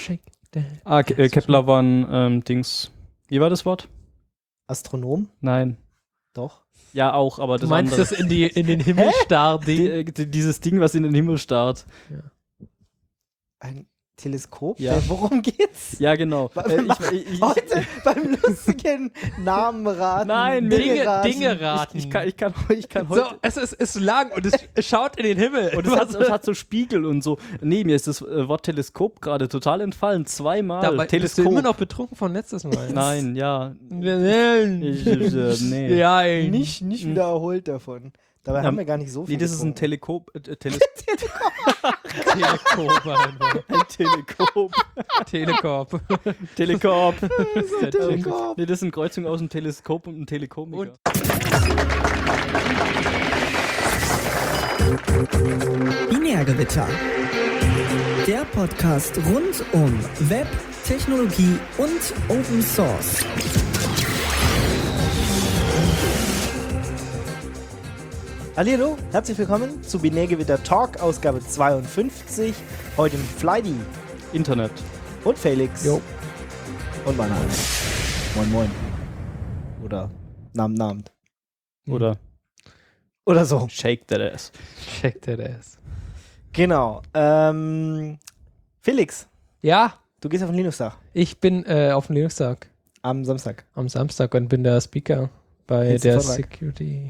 Kepler war ein Dings. Wie war das Wort? Astronom? Nein. Doch. Ja, auch, aber Du das meinst andere. das in den Himmel starrt? Dieses Ding, was in den Himmel starrt. Ein Teleskop? Ja. Worum geht's? Ja, genau. Heute beim lustigen Namenraten. Nein, Dinge raten. Ich kann So, heute... es ist lang und es schaut in den Himmel. Und es hat so Spiegel und so. Nee, mir ist das Wort Teleskop gerade total entfallen. Zweimal. Dabei bist du Teleskop. immer noch betrunken von letztes Mal. Nein, ja. Nee. Ja, Nicht wieder erholt davon. Dabei haben wir gar nicht so viel. Nee, das ist ein getrunken. Teleskop. Telekop einfach. Ein Telekop. Telekorb. Telekop. Telekop. Nee, das ist eine Kreuzung aus einem Teleskop und einem Telekomiker. Binärgewitter. Der Podcast rund um Web, Technologie und Open Source. Hallihallo, herzlich willkommen zu Binärgewitter Talk, Ausgabe 52. Heute mit Flydi Internet. und Felix. Jo. Und Mann. Moin moin. Oder Namen. Oder Oder so. Shake that ass. Check that ass. Genau. Felix, Ja, du gehst auf den Linux-Tag ich bin auf dem Linux-Tag am Samstag. am Samstag und bin der Speaker bei Hältst du der Vortrag? Security.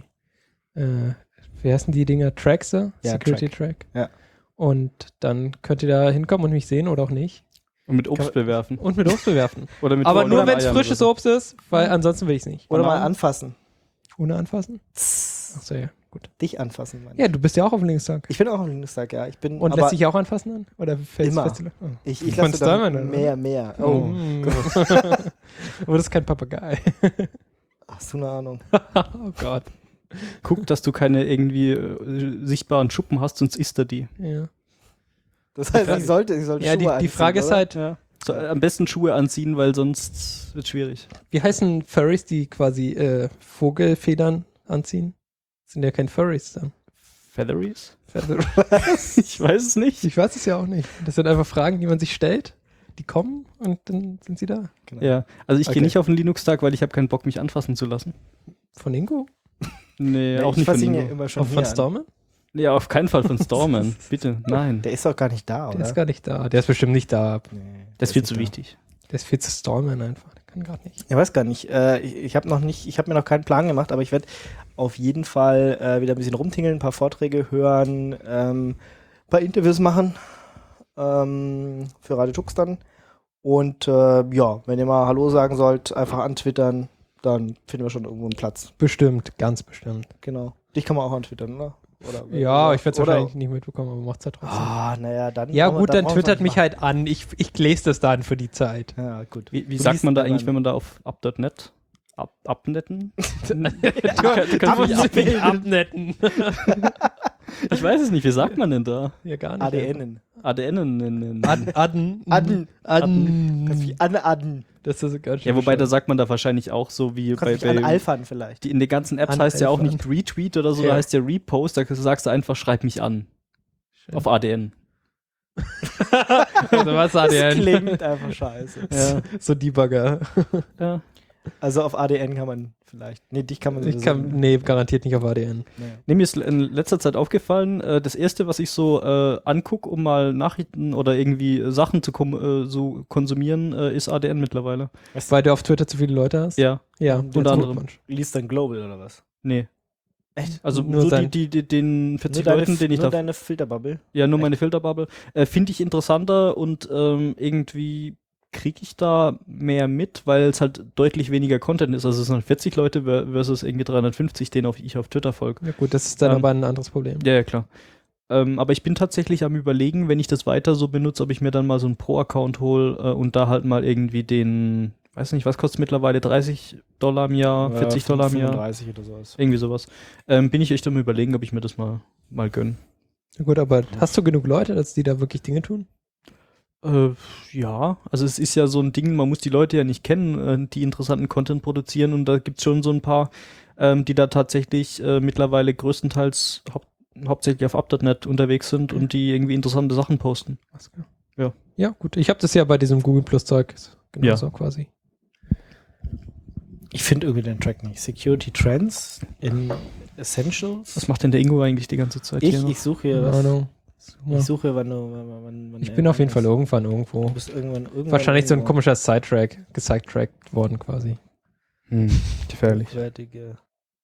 Wie heißen die Dinger? Trackster? Ja, Security Track. Ja. Und dann könnt ihr da hinkommen und mich sehen oder auch nicht. Und mit Obst bewerfen. Und mit Obst bewerfen. Oder mit Aber Eiern nur wenn es oder frisches so. Obst ist, weil ansonsten will ich es nicht. Oder mal Bananen? anfassen. Ohne anfassen? Achso, ja, gut. Dich anfassen, meine ich. Ja, du bist ja auch auf dem Linux-Tag. Ich bin auch auf dem Linux-Tag, ja. Ich bin Und aber lässt dich auch anfassen dann? Oder fällst Immer. fest? Oh. ich Von lasse dann Stallman, oder? mehr. Oh. Oh, Aber das ist kein Papagei. hast du eine Ahnung? Oh Gott. Guck, dass du keine irgendwie sichtbaren Schuppen hast, sonst isst er die. Ja, Das heißt, ich sollte ja Schuhe die anziehen, Frage ist oder? halt, Ja. So, am besten Schuhe anziehen, weil sonst wird schwierig. wie heißen Furries, die quasi Vogelfedern anziehen? Das sind ja kein Furries dann. Featheries? Feather- Ich weiß es nicht. Ich weiß es ja auch nicht. Das sind einfach Fragen, die man sich stellt. Die kommen und dann sind sie da. Genau. Ja, also ich Okay. gehe nicht auf den Linux-Tag, weil ich habe keinen Bock, mich anfassen zu lassen. Von Ingo? Nee, Ja, auch ich nicht von fasse ihn ja Ingo. immer schon Auch hier von an. Stormen? Ja, auf keinen Fall von Stormen. Bitte, nein. Der ist doch gar nicht da, Der oder? ist gar nicht da. Der ist bestimmt nicht da. Nee, Das ist viel nicht zu da. wichtig. Der ist viel zu Stormen einfach. Der kann gerade nicht. Ich weiß gar nicht. Ich habe mir noch keinen Plan gemacht, aber ich werde auf jeden Fall wieder ein bisschen rumtingeln, ein paar Vorträge hören, ein paar Interviews machen für Radio Tux dann. Und ja, wenn ihr mal Hallo sagen sollt, einfach antwittern, dann finden wir schon irgendwo einen Platz. Bestimmt, ganz bestimmt. Genau. Dich kann man auch antwittern, oder? Ja, ich werde es oder- wahrscheinlich nicht mitbekommen, aber macht's ja trotzdem. Ah, naja, dann. Ja brauchen wir- gut, dann brauchen wir twittert es mich nicht halt an. Ich lese das dann für die Zeit. machen. Ja, gut. Wie Du sagt liest man da dann eigentlich, an. wenn man da auf up.net? Abnetten? Du musst mich abnetten. Ich weiß es nicht, wie sagt man denn da? Ja, gar nicht. ADNen. ADN. Adden. Kannst wie anadden. Das ist ganz schön. Ja, wobei da bescheuert. sagt man da wahrscheinlich auch so wie Kannst bei mich analfern vielleicht. in den ganzen Apps An heißt ja auch Alpha. nicht Retweet oder so, Ja. da heißt ja Repost, da sagst du einfach, schreib mich an. Schön. Auf ADN. Also was Das ADN? klingt einfach scheiße. Ja. So Debugger. Ja. Also auf ADN kann man vielleicht. Nee, dich kann man Ich sowieso kann, nee, garantiert nicht auf ADN. Naja. Nee, mir ist in letzter Zeit aufgefallen, das erste, was ich so angucke, um mal Nachrichten oder irgendwie Sachen zu so konsumieren, ist ADN mittlerweile. Weil du auf Twitter zu viele Leute hast? Ja, Ja, Unter unter anderem. anderem. Liest dann Global oder was? nee. Echt? Also Nur so sein- den 40 Nur Leuten, den ich nur da... deine Filterbubble. Ja, nur meine Filterbubble. Finde ich interessanter und irgendwie kriege ich da mehr mit, weil es halt deutlich weniger Content ist. Also es sind 40 Leute versus irgendwie 350, denen ich auf Twitter folge. Ja gut, das ist dann Ähm, aber ein anderes Problem. Ja, ja, klar. Aber ich bin tatsächlich am Überlegen, wenn ich das weiter so benutze, ob ich mir dann mal so einen Pro-Account hole und da halt mal irgendwie den, weiß nicht, was kostet mittlerweile, $30 im Jahr, $40 im Jahr, 35 oder sowas. irgendwie sowas. Bin ich echt am Überlegen, ob ich mir das mal gönne. Ja gut, aber hast du genug Leute, dass die da wirklich Dinge tun? Ja, also es ist ja so ein Ding, man muss die Leute ja nicht kennen, die interessanten Content produzieren und da gibt's schon so ein paar, die da tatsächlich mittlerweile größtenteils hauptsächlich auf up.net unterwegs sind und die irgendwie interessante Sachen posten. Ja, gut. Ich habe das ja bei diesem Google Plus Zeug genauso quasi. Ich finde irgendwie den Track nicht. Security Trends in Essentials. Was macht denn der Ingo eigentlich die ganze Zeit hier noch? Ich suche hier Keine was. Ahnung. Ich suche, wann Ich bin auf jeden Fall irgendwo. Du bist irgendwann Wahrscheinlich so ein irgendwo komischer Sidetrack, gesidetrackt worden quasi. Gefährlich. hochwertige.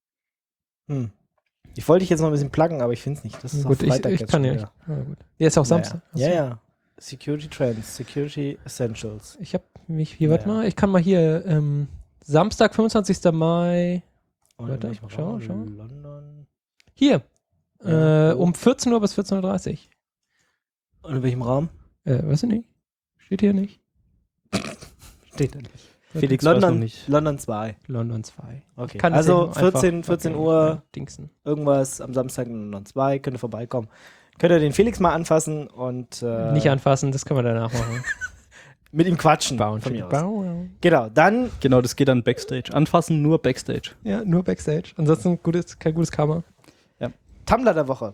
Ich wollte dich jetzt noch ein bisschen pluggen, aber ich finde es nicht. Das ist Gut, auf Freitag ich jetzt kann schon ja. wieder. Ja, gut. Ja, ist auch Samstag. Ja, ja. Security Trends, Security Essentials. Ich habe mich hier, warte mal, ich kann mal hier Samstag, 25. Mai, Und Warte, in welchem schau. Raum? London. hier, Ja, wo? um 14 Uhr bis 14.30 Uhr. Und in welchem Raum? Weiß ich nicht. Steht hier nicht. Steht da nicht. Felix weiß noch London, nicht. London 2. London 2. Okay. Kann Also deswegen einfach 14 Uhr, Dingsen. irgendwas am Samstag in London 2. Könnt ihr vorbeikommen. Könnt ihr den Felix mal anfassen und Nicht anfassen, das können wir danach machen. mit ihm quatschen. Bauen. Von mir aus. Bauen. Genau, dann Genau, das geht dann Backstage. Anfassen, nur Backstage. Ja, nur Backstage. Ansonsten kein gutes Karma. Tumblr der Woche.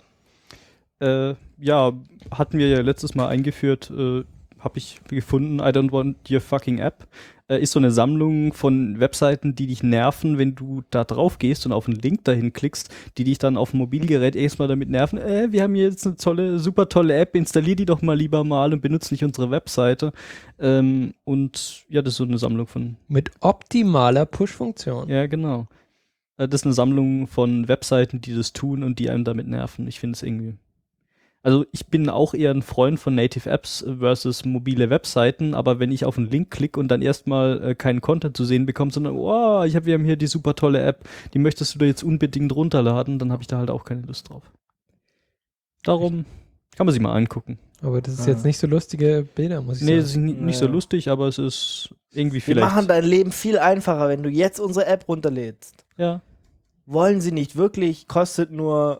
Ja, hatten wir ja letztes Mal eingeführt, habe ich gefunden, I don't want your fucking app. Ist so eine Sammlung von Webseiten, die dich nerven, wenn du da drauf gehst und auf einen Link dahin klickst, die dich dann auf dem Mobilgerät erstmal damit nerven, wir haben hier jetzt eine super tolle App, installier die doch mal lieber mal und benutze nicht unsere Webseite. Und ja, das ist so eine Sammlung von... Mit optimaler Push-Funktion. Ja, genau. Das ist eine Sammlung von Webseiten, die das tun und die einem damit nerven. Ich finde es irgendwie... Also ich bin auch eher ein Freund von Native Apps versus mobile Webseiten, aber wenn ich auf einen Link klicke und dann erstmal keinen Content zu sehen bekomme, sondern wir haben hier die super tolle App, die möchtest du da jetzt unbedingt runterladen, dann habe ich da halt auch keine Lust drauf. Darum kann man sich mal angucken. Aber das ist jetzt nicht so lustige Bilder, muss ich Nee, sagen. es ist nicht so lustig, aber es ist irgendwie Wir vielleicht... machen dein Leben viel einfacher, wenn du jetzt unsere App runterlädst. Ja. Wollen sie nicht wirklich, kostet nur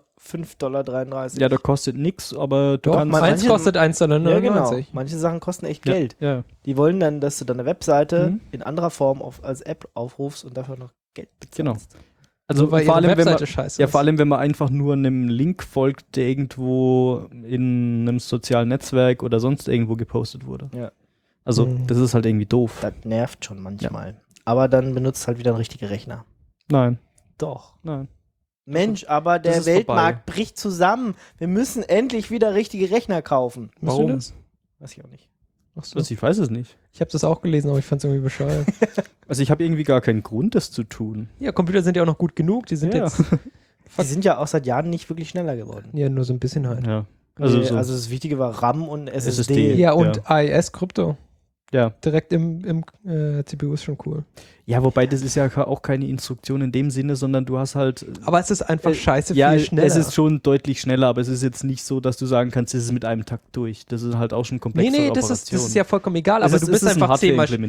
$5,33. Ja, da kostet nix, aber du Doch, kannst... eins manche- kostet 1,99 Ja, genau. Manche Sachen kosten echt Geld. Ja. Die wollen dann, dass du deine Webseite Mhm. in anderer Form als App aufrufst und dafür noch Geld bezahlst. Genau. Also weil vor allem, ihre wenn man, Webseite scheiße ja, ist. vor allem, wenn man einfach nur einem Link folgt, der irgendwo in einem sozialen Netzwerk oder sonst irgendwo gepostet wurde. Ja. Also, Mhm. das ist halt irgendwie doof. Das nervt schon manchmal. Aber dann benutzt halt wieder ein richtiger Rechner. Nein, Doch. nein. Mensch, aber das der ist Weltmarkt bricht zusammen. Wir müssen endlich wieder richtige Rechner kaufen. Musst Warum? du das? Weiß ich auch nicht. Ach so. Also, ich weiß es nicht. Ich habe das auch gelesen, aber ich fand es irgendwie bescheuert. Also, ich habe irgendwie gar keinen Grund, das zu tun. Ja, Computer sind ja auch noch gut genug. Die sind Ja. jetzt Die sind ja auch seit Jahren nicht wirklich schneller geworden. ja nur so ein bisschen halt. Ja. Also, Also, so, das Wichtige war RAM und SSD. SSD. Ja, und AES-Krypto. ja. Direkt im CPU ist schon cool. Ja, wobei das ist ja auch keine Instruktion in dem Sinne, sondern du hast halt. Aber es ist einfach scheiße Ja, viel schneller. es ist schon deutlich schneller, aber es ist jetzt nicht so, dass du sagen kannst, es ist mit einem Takt durch. Das ist halt auch schon komplexe Nee, das ist ja vollkommen egal, aber du bist einfach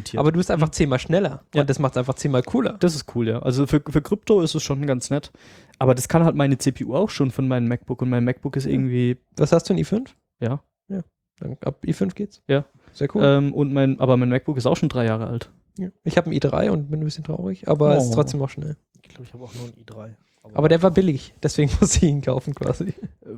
zehnmal schneller. Ja. Und das macht es einfach 10-mal cooler. Das ist cool, ja. Also für Krypto ist es schon ganz nett. Aber das kann halt meine CPU auch schon von meinem MacBook. Und mein MacBook ist irgendwie, Was hast du, ein i5? ja. Dann ab i5 geht's. Ja. Sehr cool. Aber mein MacBook ist auch schon 3 Jahre alt. Ja. Ich habe ein i3 und bin ein bisschen traurig, aber es ist trotzdem auch schnell. Ich glaube, ich habe auch nur ein i3. Aber der war billig, deswegen muss ich ihn kaufen quasi.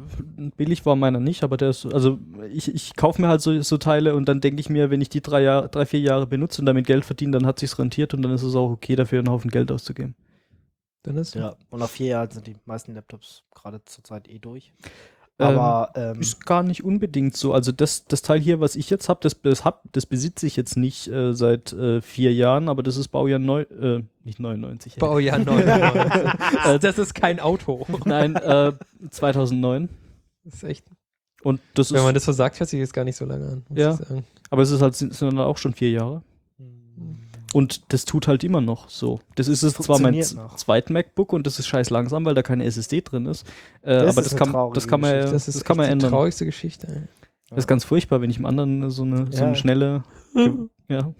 Billig war meiner nicht, aber der ist, also ich kaufe mir halt so Teile und dann denke ich mir, wenn ich die 3-4 Jahre benutze und damit Geld verdiene, dann hat sich's rentiert und dann ist es auch okay, dafür einen Haufen Geld auszugeben. Dann ist Ja, und nach 4 Jahren sind die meisten Laptops gerade zurzeit durch. Aber Ist gar nicht unbedingt so. Also das Teil hier, was ich jetzt habe, das besitze ich jetzt nicht seit 4 Jahren, aber das ist Baujahr nicht 99. Baujahr 99. Das ist kein Auto. Nein, 2009. Das ist echt. Und das Wenn man ist, das so sagt, hört sich das gar nicht so lange an. Muss Ja. ich sagen. aber es ist halt, sind dann auch schon 4 Jahre. Und das tut halt immer noch so. Das ist es zwar mein Funktioniert noch. zweit MacBook und das ist scheiß langsam, weil da keine SSD drin ist. Das Aber ist das eine kann man, traurige Das ist kann man echt die ändern. traurigste Geschichte. Ey. Das ist ganz furchtbar, wenn ich im anderen so eine Ja. schnelle. Ja.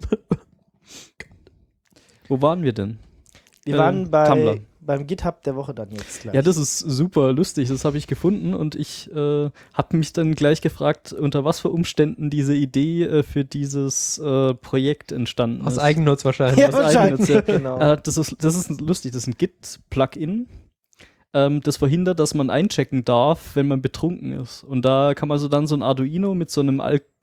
Wo waren wir denn? wir waren Tumblr. beim GitHub der Woche dann jetzt gleich. Ja, das ist super lustig. Das habe ich gefunden und ich habe mich dann gleich gefragt, unter was für Umständen diese Idee für dieses Projekt entstanden Aus ist. Eigennutz wahrscheinlich. Ja, aus wahrscheinlich. Eigennutz, ja. Genau. Das ist lustig. Das ist ein Git-Plugin. das verhindert, dass man einchecken darf, wenn man betrunken ist. Und da kann man so dann so ein Arduino mit so einem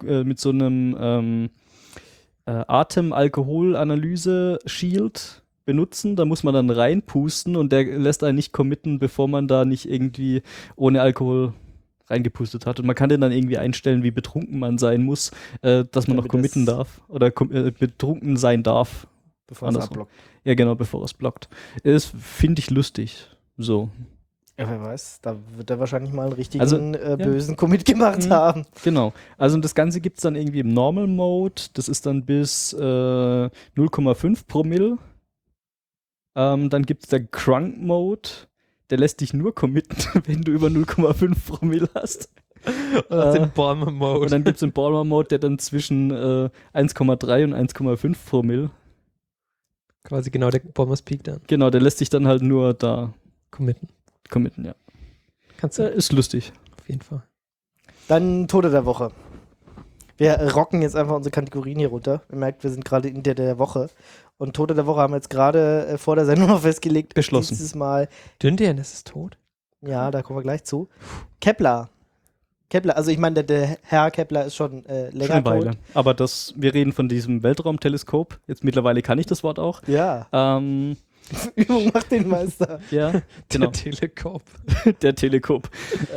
Atem-Alkohol-Analyse-Shield benutzen. Da muss man dann reinpusten und der lässt einen nicht committen, bevor man da nicht irgendwie ohne Alkohol reingepustet hat. Und man kann den dann irgendwie einstellen, wie betrunken man sein muss, dass man noch committen darf oder betrunken sein darf. Bevor es abblockt. Ja, genau, bevor es blockt. Das finde ich lustig. So. Ja, wer weiß, da wird er wahrscheinlich mal einen richtigen ja. bösen Commit gemacht haben. Genau. Also das Ganze gibt es dann irgendwie im Normal Mode. Das ist dann bis 0,5 Promille. Dann gibt es den Crunk Mode. Der lässt dich nur committen, wenn du über 0,5 Promille hast. Und den Bomber Mode. Und dann gibt es den Bomber Mode, der dann zwischen 1,3 und 1,5 Promille. Quasi genau der Bombers Peak dann. Genau, der lässt sich dann halt nur da Committen, ja. Kannst du Ist lustig. auf jeden Fall. Dann Tode der Woche. Wir rocken jetzt einfach unsere Kategorien hier runter. Ihr merkt, wir sind gerade in der Woche. Und Tode der Woche haben wir jetzt gerade vor der Sendung noch festgelegt. Beschlossen. Dieses Mal, Dündian ist tot. ja, da kommen wir gleich zu. Kepler, also ich meine, der Herr Kepler ist schon länger Schon eine Weile. tot. Aber wir reden von diesem Weltraumteleskop. Jetzt mittlerweile kann ich das Wort auch. Ja, Übung macht den Meister. Ja, genau. Der Telekop. Der Teleskop.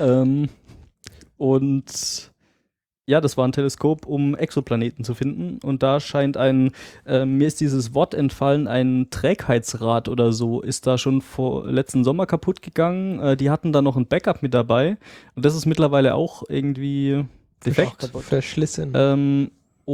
Und ja, das war ein Teleskop, um Exoplaneten zu finden. Und da scheint mir ist dieses Wort entfallen, ein Trägheitsrad oder so, ist da schon letzten Sommer kaputt gegangen. Die hatten da noch ein Backup mit dabei. Und das ist mittlerweile auch irgendwie defekt. Verschlissen.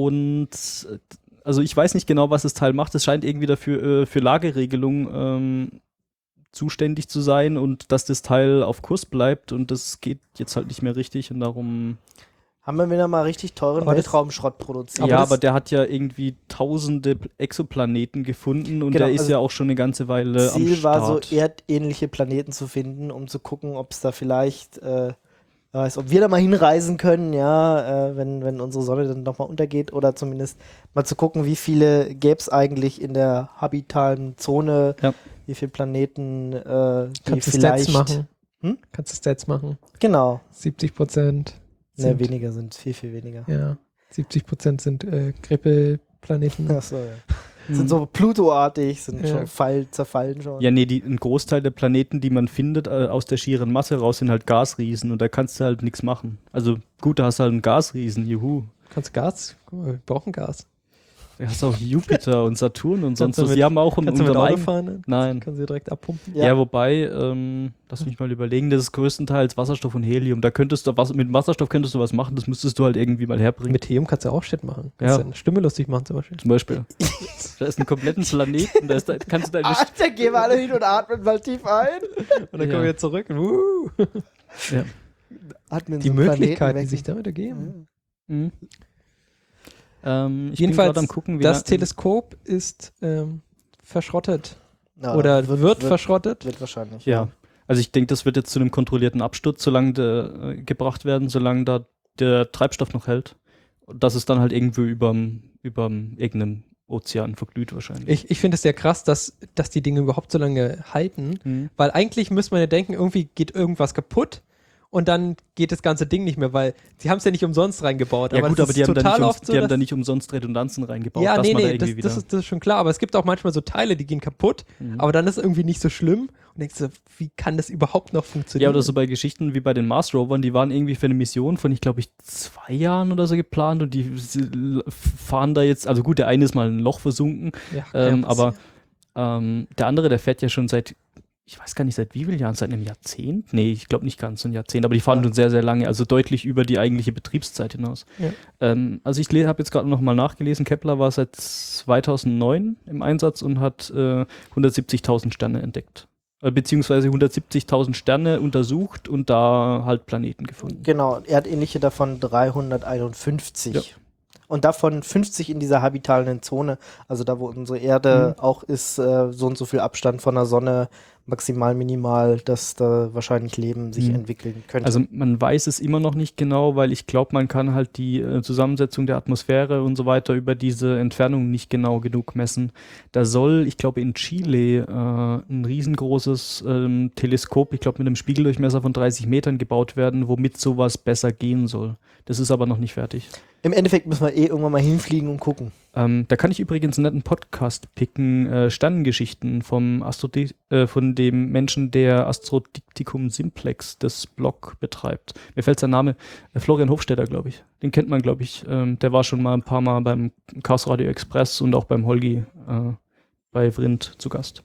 Also ich weiß nicht genau, was das Teil macht. Es scheint irgendwie dafür für Lageregelung zuständig zu sein und dass das Teil auf Kurs bleibt und das geht jetzt halt nicht mehr richtig und darum... Haben wir wieder mal richtig teuren Aber das- Weltraumschrott produziert. aber der hat ja irgendwie tausende Exoplaneten gefunden und Genau, der ist also ja auch schon eine ganze Weile am Ziel war so, Start. erdähnliche Planeten zu finden, um zu gucken, ob es da vielleicht, ob wir da mal hinreisen können, ja, wenn unsere Sonne dann nochmal untergeht oder zumindest mal zu gucken, wie viele gäbe es eigentlich in der habitalen Zone, Ja. wie viele Planeten, die Kannst du vielleicht... Stats machen? Hm? Kannst du Stats machen? Genau. 70% Ne, weniger sind, viel, viel weniger. Ja, 70% sind Grippelplaneten. Achso, ja. Sind so Pluto-artig, sind Ja. schon zerfallen schon. Ja, nee, ein Großteil der Planeten, die man findet, aus der schieren Masse raus, sind halt Gasriesen und da kannst du halt nichts machen. Also gut, da hast du halt einen Gasriesen, juhu. Kannst du Gas? Guck mal, wir brauchen Gas. Du hast auch Jupiter und Saturn und sonst Kannst du was. mit- Die haben auch Kannst du mit unserem Auto eigenen... fahren? Nein. Kannst du direkt abpumpen? Ja. Ja, wobei, lass mich mal überlegen, das ist größtenteils Wasserstoff und Helium. Da könntest du mit Wasserstoff könntest du was machen, das müsstest du halt irgendwie mal herbringen. Mit Helium kannst du auch Shit machen. Ja. Kannst deine Stimme lustig machen zum Beispiel. Zum Beispiel. Da ist ein kompletten Planeten, kannst du deine Alter, gehen wir alle hin und atmen mal tief ein. Und dann Ja. kommen wir zurück. ja. Atmen Die so einen Möglichkeiten, Planeten die weg. sich damit ergeben. Mhm. Ich bin Jedenfalls, gerade am gucken, wie das lang- Teleskop ist verschrottet. Ja, Oder wird verschrottet. Wird wahrscheinlich. Ja. Also ich denke, das wird jetzt zu einem kontrollierten Absturz, gebracht werden, solange da der Treibstoff noch hält. Und dass es dann halt irgendwo überm irgendeinem Ozean verglüht wahrscheinlich. Ich finde es sehr krass, dass die Dinge überhaupt so lange halten. Mhm. Weil eigentlich müsste man ja denken, irgendwie geht irgendwas kaputt und dann geht das ganze Ding nicht mehr, weil sie haben es ja nicht umsonst reingebaut. Ja gut, das aber die ist haben, total oft so, die haben dass- da nicht umsonst Redundanzen reingebaut, Ja, dass nee, man da nee, irgendwie das ist schon klar. Aber es gibt auch manchmal so Teile, die gehen kaputt, Mhm. aber dann ist es irgendwie nicht so schlimm. Und denkst du, wie kann das überhaupt noch Ja, funktionieren? oder so bei Geschichten wie bei den Mars-Rovern, die waren irgendwie für eine Mission von, ich glaube, 2 Jahren oder so geplant und die fahren da jetzt, also gut, der eine ist mal in ein Loch versunken, Ja, kann ja aber der andere, der fährt ja schon seit, ich weiß gar nicht, seit wie vielen Jahren, seit einem Jahrzehnt? Nee, ich glaube nicht ganz so ein Jahrzehnt, aber die fahren Ja. schon sehr, sehr lange, also deutlich über die eigentliche Betriebszeit hinaus. Ja. Also ich habe jetzt gerade noch mal nachgelesen, Kepler war seit 2009 im Einsatz und hat 170.000 Sterne entdeckt. Beziehungsweise 170.000 Sterne untersucht und da halt Planeten gefunden. Genau, erdähnliche davon 351. Ja. Und davon 50 in dieser habitalen Zone, also da, wo unsere Erde auch ist, so und so viel Abstand von der Sonne, maximal minimal, dass da wahrscheinlich Leben sich entwickeln könnte. Also man weiß es immer noch nicht genau, weil ich glaube, man kann halt die Zusammensetzung der Atmosphäre und so weiter über diese Entfernung nicht genau genug messen. Da soll, ich glaube, in Chile ein riesengroßes Teleskop, ich glaube mit einem Spiegeldurchmesser von 30 Metern gebaut werden, womit sowas besser gehen soll. Das ist aber noch nicht fertig. Im Endeffekt müssen wir irgendwann mal hinfliegen und gucken. Da kann ich übrigens einen netten Podcast picken, Sternengeschichten von dem Menschen, der Astrodiktikum Simplex, das Blog betreibt. Mir fällt sein Name, Florian Hofstetter, glaube ich. Den kennt man, glaube ich. Der war schon mal ein paar Mal beim Chaos Radio Express und auch beim Holgi bei Vrind zu Gast.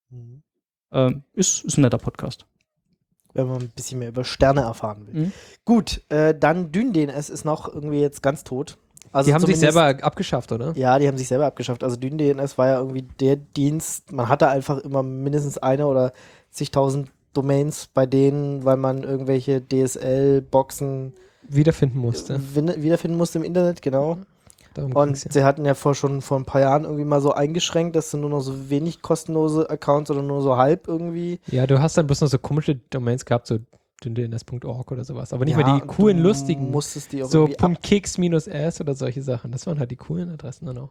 Ist ein netter Podcast. Wenn man ein bisschen mehr über Sterne erfahren will. Gut, dann DynDNS ist noch irgendwie jetzt ganz tot. Also die haben sich selber abgeschafft, oder? Ja, die haben sich selber abgeschafft. Also DynDNS war ja irgendwie der Dienst, man hatte einfach immer mindestens eine oder zigtausend Domains bei denen, weil man irgendwelche DSL-Boxen wiederfinden musste. Wiederfinden musste im Internet, genau. Und sie hatten ja schon vor ein paar Jahren irgendwie mal so eingeschränkt, dass du nur noch so wenig kostenlose Accounts oder nur so halb irgendwie. Ja, du hast dann bloß noch so komische Domains gehabt, so dns.org oder sowas, aber nicht mehr die coolen, lustigen, musstest die auch so .kix-s oder solche Sachen. Das waren halt die coolen Adressen dann auch.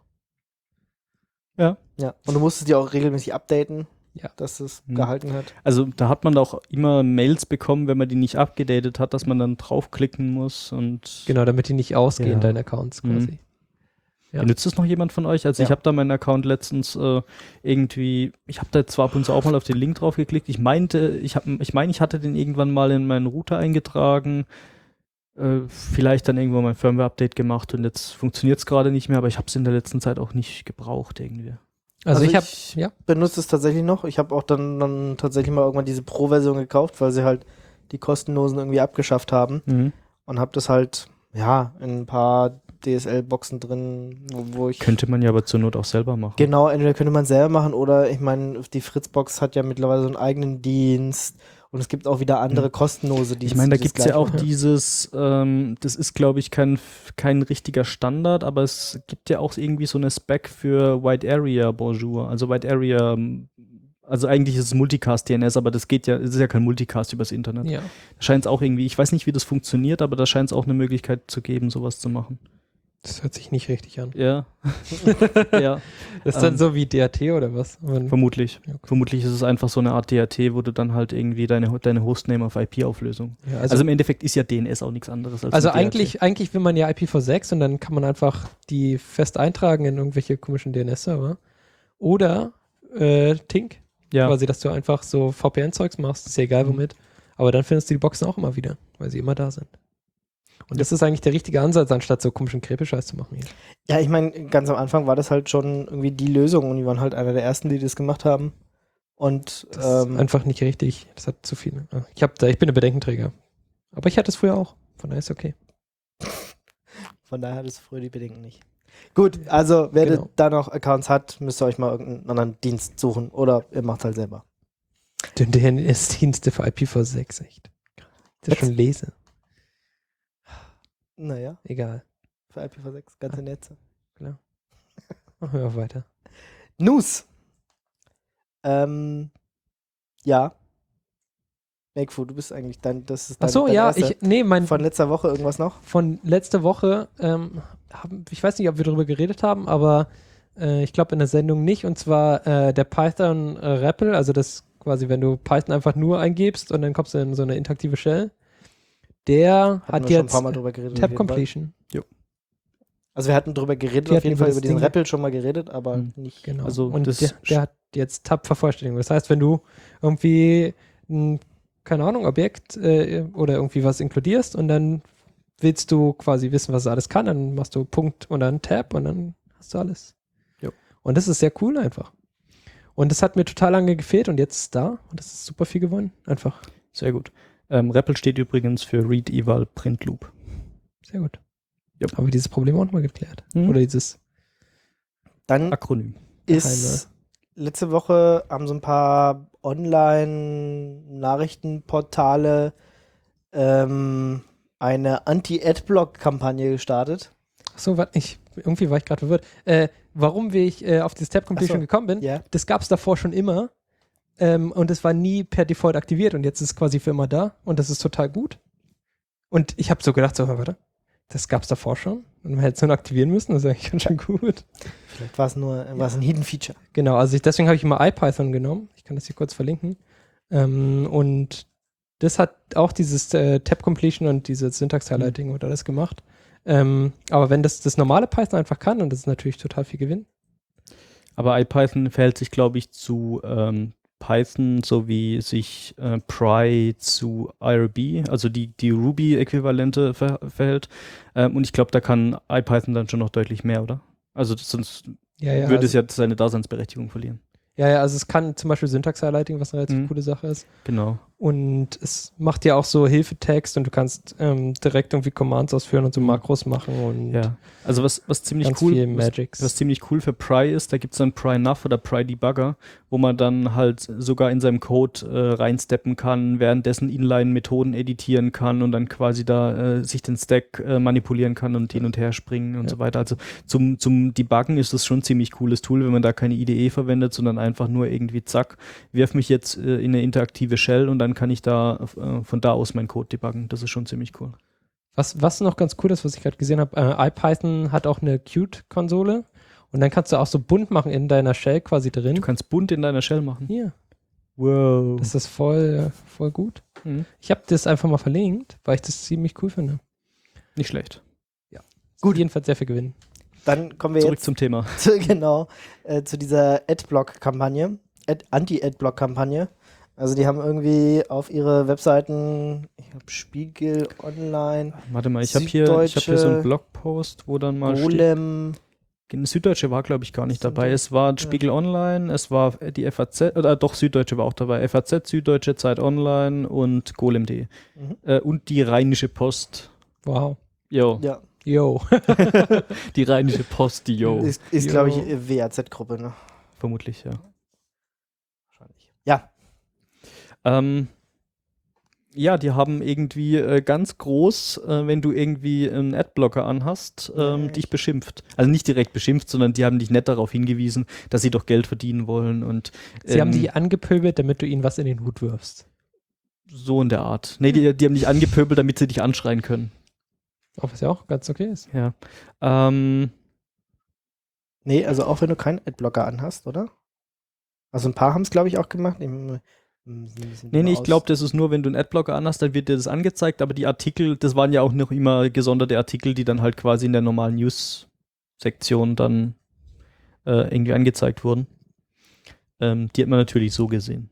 Ja. Und du musstest die auch regelmäßig updaten, dass es gehalten hat. Also da hat man auch immer Mails bekommen, wenn man die nicht abgedatet hat, dass man dann draufklicken muss und genau, damit die nicht ausgehen, deine Accounts quasi. Ja. Benutzt das noch jemand von euch? Also ich habe da meinen Account letztens ich habe da zwar ab und zu auch mal auf den Link drauf geklickt. Ich meine, ich hatte den irgendwann mal in meinen Router eingetragen, vielleicht dann irgendwo mein Firmware-Update gemacht und jetzt funktioniert es gerade nicht mehr, aber ich habe es in der letzten Zeit auch nicht gebraucht irgendwie. Also ich benutze es tatsächlich noch. Ich habe auch dann tatsächlich mal irgendwann diese Pro-Version gekauft, weil sie halt die kostenlosen irgendwie abgeschafft haben und habe das halt in ein paar DSL-Boxen drin, wo ich... Könnte man ja aber zur Not auch selber machen. Genau, entweder könnte man selber machen oder ich meine, die Fritzbox hat ja mittlerweile so einen eigenen Dienst und es gibt auch wieder andere kostenlose Dienste. Ich meine, da gibt es ja auch dieses, das ist glaube ich kein richtiger Standard, aber es gibt ja auch irgendwie so eine Spec für Wide Area Bonjour, also Wide Area, also eigentlich ist es Multicast DNS, aber das ist ja kein Multicast übers Internet. Ja. Da scheint es auch irgendwie, ich weiß nicht, wie das funktioniert, aber da scheint es auch eine Möglichkeit zu geben, sowas zu machen. Das hört sich nicht richtig an. Ja. Ja. Das ist dann so wie DAT oder was? Vermutlich. Okay. Vermutlich ist es einfach so eine Art DAT, wo du dann halt irgendwie deine Hostname auf IP-Auflösung. Ja, also im Endeffekt ist ja DNS auch nichts anderes als also ein DAT. eigentlich will man ja IPv6 und dann kann man einfach die fest eintragen in irgendwelche komischen DNS-Server. Oder Tink. Ja. Quasi, dass du einfach so VPN-Zeugs machst, ist ja egal womit. Aber dann findest du die Boxen auch immer wieder, weil sie immer da sind. Und das ist eigentlich der richtige Ansatz, anstatt so komischen Krepe-Scheiß zu machen hier. Ja, ich meine, ganz am Anfang war das halt schon irgendwie die Lösung und die waren halt einer der ersten, die das gemacht haben. Und das ist einfach nicht richtig. Das hat zu viel. Ich bin ein Bedenkenträger. Aber ich hatte es früher auch. Von daher ist es okay. Von daher hattest du früher die Bedenken nicht. Gut, also wer da noch Accounts hat, müsst ihr euch mal irgendeinen anderen Dienst suchen oder ihr macht halt selber. DNS-Dienste für IPv6, echt. Das ist schon lese. Naja. Egal. Für IPv6, ganze Netze. Klar. Machen wir auch weiter. News. Ja. Makefu, du bist eigentlich das ist dein, Achso, dein ja, erster. Von letzter Woche irgendwas noch? Von letzter Woche, ich weiß nicht, ob wir darüber geredet haben, aber ich glaube in der Sendung nicht, und zwar der Python REPL, also das quasi, wenn du Python einfach nur eingibst und dann kommst du in so eine interaktive Shell, der hat jetzt schon ein paar Mal drüber geredet, Tab Completion. Jo. Also wir hatten drüber geredet, auf jeden Fall über diesen REPL schon mal geredet, aber nicht. Genau. Also und der hat jetzt Tab-Vervollständigung. Das heißt, wenn du irgendwie keine Ahnung, Objekt oder irgendwie was inkludierst und dann willst du quasi wissen, was es alles kann, dann machst du Punkt und dann Tab und dann hast du alles. Jo. Und das ist sehr cool einfach. Und das hat mir total lange gefehlt und jetzt ist da und das ist super viel gewonnen. Einfach. Sehr gut. REPL steht übrigens für Read Eval Print Loop. Sehr gut. Yep. Haben wir dieses Problem auch nochmal geklärt? Oder dieses dann Akronym. Ist letzte Woche haben so ein paar Online-Nachrichtenportale eine Anti-Adblock-Kampagne gestartet. Achso, irgendwie war ich gerade verwirrt. Warum ich auf dieses Tab Completion gekommen bin, das gab es davor schon immer. und es war nie per Default aktiviert und jetzt ist es quasi für immer da und das ist total gut. Und ich habe so gedacht, so, warte, das gab es davor schon und man hätte es nur aktivieren müssen, das ist eigentlich ganz schön gut. Vielleicht war es ein Hidden Feature. Genau, also deswegen habe ich immer IPython genommen. Ich kann das hier kurz verlinken. Und das hat auch dieses Tab-Completion und dieses Syntax-Highlighting und alles gemacht. Aber wenn das normale Python einfach kann, und das ist natürlich total viel Gewinn. Aber IPython verhält sich, glaube ich, zu Python, so wie sich Pry zu IRB, also die Ruby-Äquivalente verhält. Und ich glaube, da kann IPython dann schon noch deutlich mehr, oder? Also sonst würde es ja seine Daseinsberechtigung verlieren. Ja, also es kann zum Beispiel Syntax-Highlighting, was eine relativ coole Sache ist. Genau. Und es macht ja auch so Hilfetext und du kannst direkt irgendwie Commands ausführen und so Makros machen und ja. Also was ziemlich ganz cool, viel Magics. was ziemlich cool für Pry ist, da gibt es dann Pry-Nav oder Pry-Debugger, wo man dann halt sogar in seinem Code reinsteppen kann, währenddessen Inline-Methoden editieren kann und dann quasi da sich den Stack manipulieren kann und hin und her springen und so weiter. Also zum Debuggen ist das schon ein ziemlich cooles Tool, wenn man da keine IDE verwendet, sondern einfach nur irgendwie zack, wirf mich jetzt in eine interaktive Shell und dann kann ich da von da aus meinen Code debuggen. Das ist schon ziemlich cool. Was noch ganz cool ist, was ich gerade gesehen habe, IPython hat auch eine Qt-Konsole und dann kannst du auch so bunt machen in deiner Shell quasi drin. Du kannst bunt in deiner Shell machen. Hier. Wow. Das ist voll gut. Mhm. Ich habe das einfach mal verlinkt, weil ich das ziemlich cool finde. Nicht schlecht. Gut. Jedenfalls sehr viel Gewinn. Dann kommen wir Zurück jetzt zum Thema. zu dieser Adblock-Kampagne, Anti-Adblock-Kampagne. Also die haben irgendwie auf ihre Webseiten, ich glaube Spiegel Online, Warte mal, ich habe hier so einen Blogpost, wo dann mal Golem, Süddeutsche war, glaube ich, gar nicht dabei. Es war Spiegel Online, es war die FAZ, oder doch, Süddeutsche war auch dabei. FAZ, Süddeutsche, Zeit Online und Golem.de. Und die Rheinische Post. Wow. Jo. ja, Yo. Die Rheinische Post, die Jo. ist glaube ich WAZ-Gruppe, ne? Vermutlich, ja. Wahrscheinlich. Ja. Ja, die haben irgendwie ganz groß, wenn du irgendwie einen Adblocker anhast, dich beschimpft. Also nicht direkt beschimpft, sondern die haben dich nett darauf hingewiesen, dass sie doch Geld verdienen wollen. Und Sie haben die angepöbelt, damit du ihnen was in den Hut wirfst. so in der Art. Nee, die haben dich angepöbelt, damit sie dich anschreien können. Auch was ja auch ganz okay ist. Ja. Nee, also auch wenn du keinen Adblocker anhast, oder? Also ein paar haben es, glaube ich, auch gemacht. Nee, ich glaube, das ist nur, wenn du einen Adblocker anhast, dann wird dir das angezeigt, aber die Artikel, das waren ja auch noch immer gesonderte Artikel, die dann halt quasi in der normalen News-Sektion dann irgendwie angezeigt wurden. Die hat man natürlich so gesehen.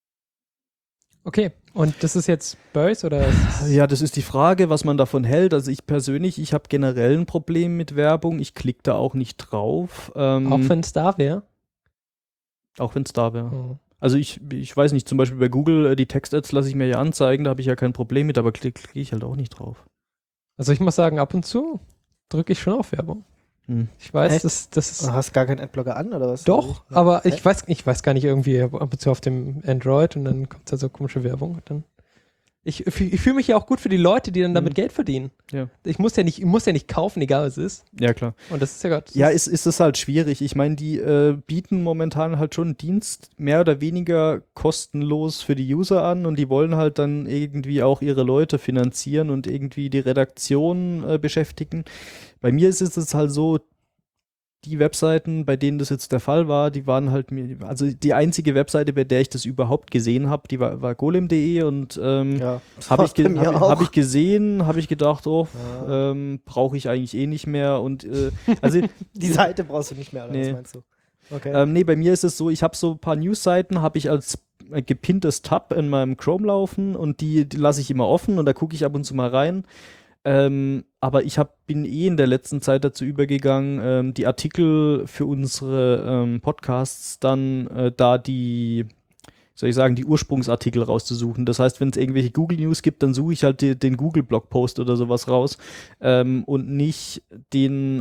Okay, und das ist jetzt Böse oder? Ja, das ist die Frage, was man davon hält. Also ich persönlich, ich habe generell ein Problem mit Werbung. Ich klicke da auch nicht drauf. Auch wenn es da wäre? Auch wenn es da wäre. Oh. Also ich weiß nicht, zum Beispiel bei Google, die Text-Ads lasse ich mir ja anzeigen, da habe ich ja kein Problem mit, aber klicke ich halt auch nicht drauf. Also ich muss sagen, ab und zu drücke ich schon auf Werbung. Ich weiß, das ist... Du hast gar keinen Adblocker an, oder was? Doch, aber ich weiß gar nicht, irgendwie ab und zu auf dem Android und dann kommt da so komische Werbung. Dann ich fühle mich ja auch gut für die Leute, die dann damit Geld verdienen. Ja. Ich muss ja nicht kaufen, egal was es ist. Ja, klar. Und das ist ja Gott. Ja, ist es halt schwierig. Ich meine, die bieten momentan halt schon einen Dienst mehr oder weniger kostenlos für die User an und die wollen halt dann irgendwie auch ihre Leute finanzieren und irgendwie die Redaktion beschäftigen. Bei mir ist es halt so, die Webseiten, bei denen das jetzt der Fall war, die waren halt also die einzige Webseite, bei der ich das überhaupt gesehen habe, die war golem.de und habe ich gesehen, habe ich gedacht, brauche ich eigentlich eh nicht mehr und also die Seite brauchst du nicht mehr, oder was meinst du? Okay. Nee, bei mir ist es so, ich habe so ein paar News-Seiten, habe ich als gepinntes Tab in meinem Chrome laufen und die lasse ich immer offen und da gucke ich ab und zu mal rein. Aber ich bin in der letzten Zeit dazu übergegangen, die Artikel für unsere Podcasts dann die Ursprungsartikel rauszusuchen. Das heißt, wenn es irgendwelche Google News gibt, dann suche ich halt den Google-Blogpost oder sowas raus und nicht den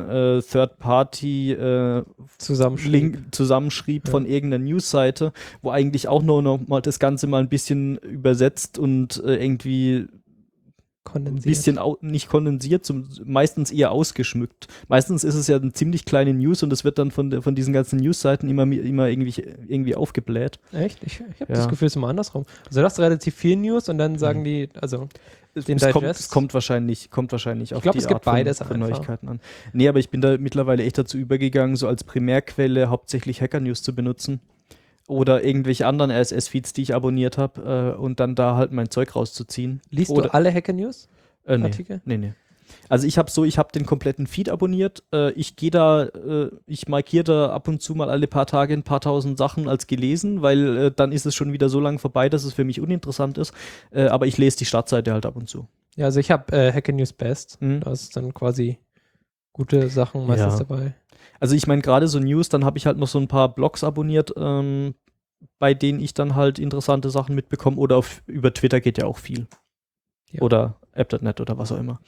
Third-Party Zusammenschrieb von irgendeiner News-Seite, wo eigentlich auch nur noch mal das Ganze mal ein bisschen übersetzt und irgendwie kondensiert. bisschen nicht kondensiert, meistens eher ausgeschmückt. Meistens ist es ja eine ziemlich kleine News und es wird dann von diesen ganzen News-Seiten immer irgendwie aufgebläht. Echt? Ich habe Ja. das Gefühl, es ist immer andersrum. Also du hast relativ viel News und dann sagen die, also den Es kommt wahrscheinlich auf glaub, die es gibt Art von, beides von einfach. Neuigkeiten an. Nee, aber ich bin da mittlerweile echt dazu übergegangen, so als Primärquelle hauptsächlich Hacker-News zu benutzen. Oder irgendwelche anderen RSS-Feeds, die ich abonniert habe, und dann da halt mein Zeug rauszuziehen. Liest Oder, du alle Hacker-News? nee, Artikel? Nee. Also ich habe den kompletten Feed abonniert. Ich markiere da ab und zu mal alle paar Tage ein paar tausend Sachen als gelesen, weil dann ist es schon wieder so lange vorbei, dass es für mich uninteressant ist. Aber ich lese die Startseite halt ab und zu. Ja, also ich habe Hacker-News Best. Da ist dann quasi gute Sachen meistens Ja. dabei. Also ich meine, gerade so News, dann habe ich halt noch so ein paar Blogs abonniert, bei denen ich dann halt interessante Sachen mitbekomme. Oder über Twitter geht ja auch viel. Ja. Oder app.net oder was auch immer.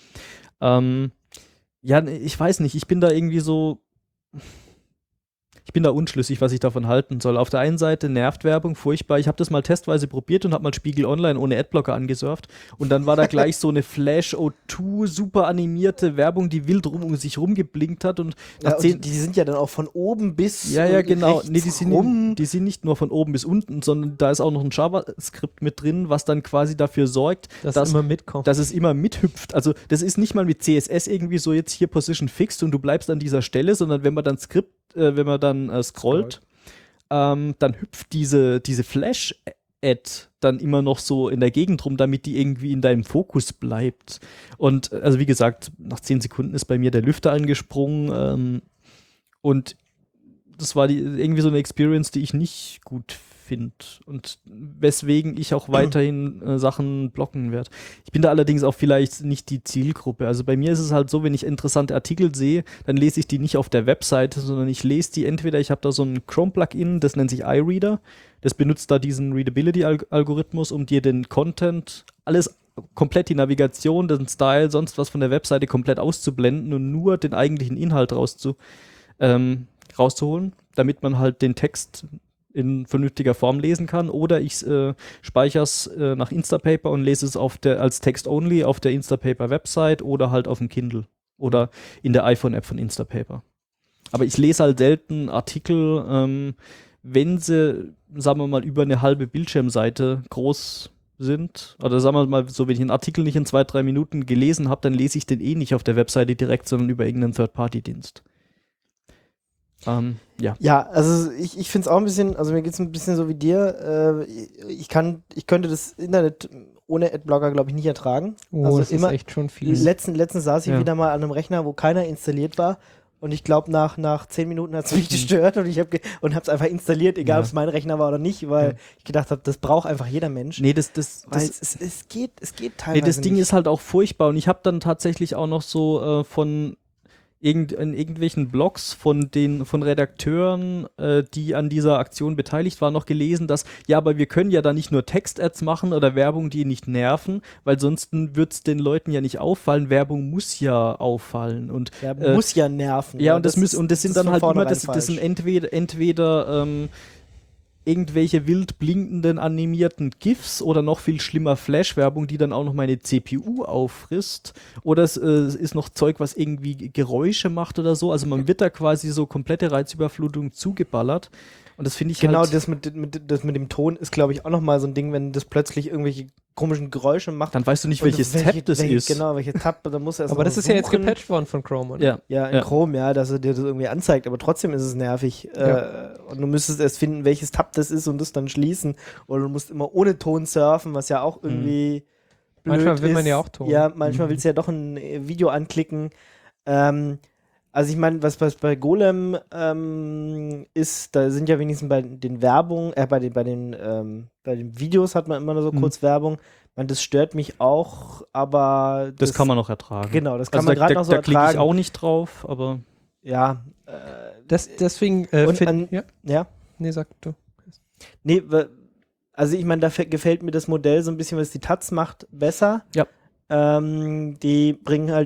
Ja, ich weiß nicht, ich bin da irgendwie so, ich bin da unschlüssig, was ich davon halten soll. Auf der einen Seite nervt Werbung furchtbar. Ich habe das mal testweise probiert und habe mal Spiegel Online ohne Adblocker angesurft. Und dann war da gleich so eine Flash O2 super animierte Werbung, die wild um sich rumgeblinkt hat. Und nach Ja, und die sind ja dann auch von oben bis ja, genau. rechts Nee, rum. die sind nicht nur von oben bis unten, sondern da ist auch noch ein JavaScript mit drin, was dann quasi dafür sorgt, Das immer mitkommt. dass es immer mithüpft. Also das ist nicht mal mit CSS irgendwie so jetzt hier Position fixed und du bleibst an dieser Stelle, sondern wenn man dann scrollt, dann hüpft diese Flash-Ad dann immer noch so in der Gegend rum, damit die irgendwie in deinem Fokus bleibt. Und also wie gesagt, nach 10 Sekunden ist bei mir der Lüfter angesprungen, und das war irgendwie so eine Experience, die ich nicht gut finde und weswegen ich auch weiterhin Sachen blocken werde. Ich bin da allerdings auch vielleicht nicht die Zielgruppe. Also bei mir ist es halt so, wenn ich interessante Artikel sehe, dann lese ich die nicht auf der Webseite, sondern ich lese die entweder, ich habe da so ein Chrome-Plugin, das nennt sich iReader, das benutzt da diesen Readability-Algorithmus, um dir den Content, alles komplett die Navigation, den Style, sonst was von der Webseite komplett auszublenden und nur den eigentlichen Inhalt rauszuholen, damit man halt den Text in vernünftiger Form lesen kann, oder ich speichere es nach Instapaper und lese es als Text-only auf der Instapaper-Website oder halt auf dem Kindle oder in der iPhone-App von Instapaper. Aber ich lese halt selten Artikel, wenn sie, sagen wir mal, über eine halbe Bildschirmseite groß sind, oder sagen wir mal so, wenn ich einen Artikel nicht in 2-3 Minuten gelesen habe, dann lese ich den eh nicht auf der Webseite direkt, sondern über irgendeinen Third-Party-Dienst. Ja. Ja, also ich finde es auch ein bisschen, also mir geht es ein bisschen so wie dir. Ich könnte das Internet ohne Adblocker, glaube ich, nicht ertragen. Oh, also das ist echt schon viel. Letztens saß ich Ja. wieder mal an einem Rechner, wo keiner installiert war. Und ich glaube, nach 10 Minuten hat es mich gestört und ich habe es einfach installiert, egal Ja. ob es mein Rechner war oder nicht, weil Ja. ich gedacht habe, das braucht einfach jeder Mensch. Nee, Weil es geht teilweise das Ding nicht. ist halt auch furchtbar und ich habe dann tatsächlich auch noch so von in irgendwelchen Blogs von Redakteuren, die an dieser Aktion beteiligt waren, noch gelesen, dass, ja, aber wir können ja da nicht nur Text-Ads machen oder Werbung, die nicht nerven, weil sonst wird es den Leuten ja nicht auffallen. Werbung muss ja auffallen. Und Ja, muss ja nerven. ja, und das sind dann von halt immer, vornherein das sind falsch. entweder irgendwelche wild blinkenden animierten GIFs oder noch viel schlimmer Flash-Werbung, die dann auch noch meine CPU auffrisst. Oder es ist noch Zeug, was irgendwie Geräusche macht oder so. Also man wird da quasi so komplette Reizüberflutung zugeballert. Und das finde ich Genau, halt... das mit dem Ton ist, glaube ich, auch nochmal so ein Ding, wenn das plötzlich irgendwelche komischen Geräusche macht. Dann weißt du nicht, Und welches Tab das ist. Genau, welche Tab, da muss er erst Aber noch das ist ja jetzt suchen. gepatcht worden von Chrome, oder? Ja. Ja, in Ja. Chrome, ja, dass er dir das irgendwie anzeigt, aber trotzdem ist es nervig. Ja. Und du müsstest erst finden, welches Tab das ist und das dann schließen. Oder du musst immer ohne Ton surfen, was ja auch irgendwie blöd Manchmal will ist. man ja auch Ton. Ja, manchmal willst du ja doch ein Video anklicken. Also ich meine, was bei Golem ist, da sind ja wenigstens bei den Werbung, bei den Videos hat man immer nur so kurz Werbung. Ich meine, das stört mich auch, aber Das kann man noch ertragen. Genau, das kann Also man gerade noch so da klicke ich ertragen. auch nicht drauf, aber... Ja. Deswegen, und ja. Nee, sag du. Nee, also ich meine, da gefällt mir das Modell so ein bisschen, was die Taz macht, besser. Ja. Die bringen halt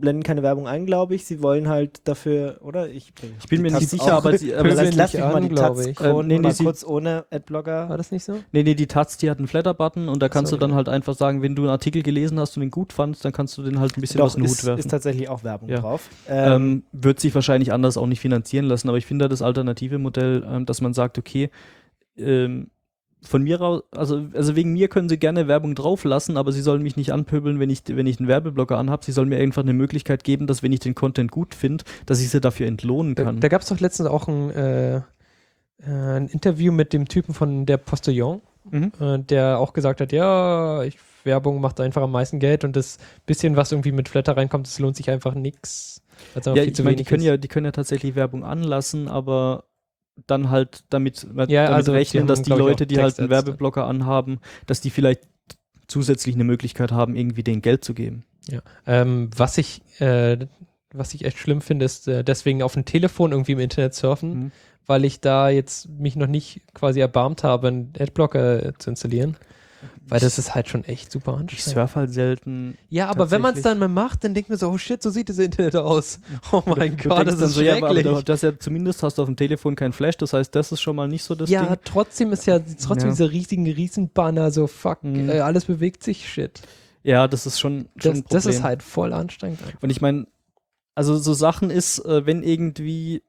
blenden keine Werbung ein, glaube ich. Sie wollen halt dafür, oder? Ich bin mir nicht sicher, aber sie, aber sie lass mich an, mal die glaube ich. Taz Nee, mal sie- kurz ohne Adblocker. War das nicht so? Nee, die Taz, die hat einen Flatter-Button und da kannst So, du dann ja. halt einfach sagen, wenn du einen Artikel gelesen hast und ihn gut fandst, dann kannst du den halt ein bisschen Doch, aus dem Hut ist werfen. tatsächlich auch Werbung Ja. drauf. Wird sich wahrscheinlich anders auch nicht finanzieren lassen, aber ich finde das alternative Modell, dass man sagt, okay, von mir aus, also wegen mir können sie gerne Werbung drauf lassen, aber sie sollen mich nicht anpöbeln, wenn ich einen Werbeblocker anhabe. Sie sollen mir einfach eine Möglichkeit geben, dass wenn ich den Content gut finde, dass ich sie dafür entlohnen kann. Da gab es doch letztens auch ein Interview mit dem Typen von der Postillon, der auch gesagt hat, ja, Werbung macht einfach am meisten Geld und das bisschen, was irgendwie mit Flatter reinkommt, das lohnt sich einfach nix. Ja, ich meine, die können ja tatsächlich Werbung anlassen, aber dann halt damit also rechnen, die dass haben, die glaub ich, Leute, auch die halt einen Textads. Werbeblocker anhaben, dass die vielleicht zusätzlich eine Möglichkeit haben, irgendwie denen Geld zu geben. Ja. Was ich echt schlimm finde, ist deswegen auf dem Telefon irgendwie im Internet surfen, weil ich da jetzt mich noch nicht quasi erbarmt habe, einen Adblocker zu installieren. Weil das ist halt schon echt super Ich anstrengend. surfe halt selten. Ja, aber wenn man es tatsächlich. dann mal macht, dann denkt man so, oh shit, so sieht das Internet aus. Oh mein Du Gott, denkst das dann ist so, ja, aber schrecklich. das ja zumindest hast du auf dem Telefon kein Flash, das heißt, das ist schon mal nicht so das Ja, Ding. trotzdem ist ja diese Riesenbanner, so fuck, alles bewegt sich, shit. Ja, das ist schon ein Das ist Problem. halt voll anstrengend. Und ich meine, also so Sachen ist, wenn irgendwie,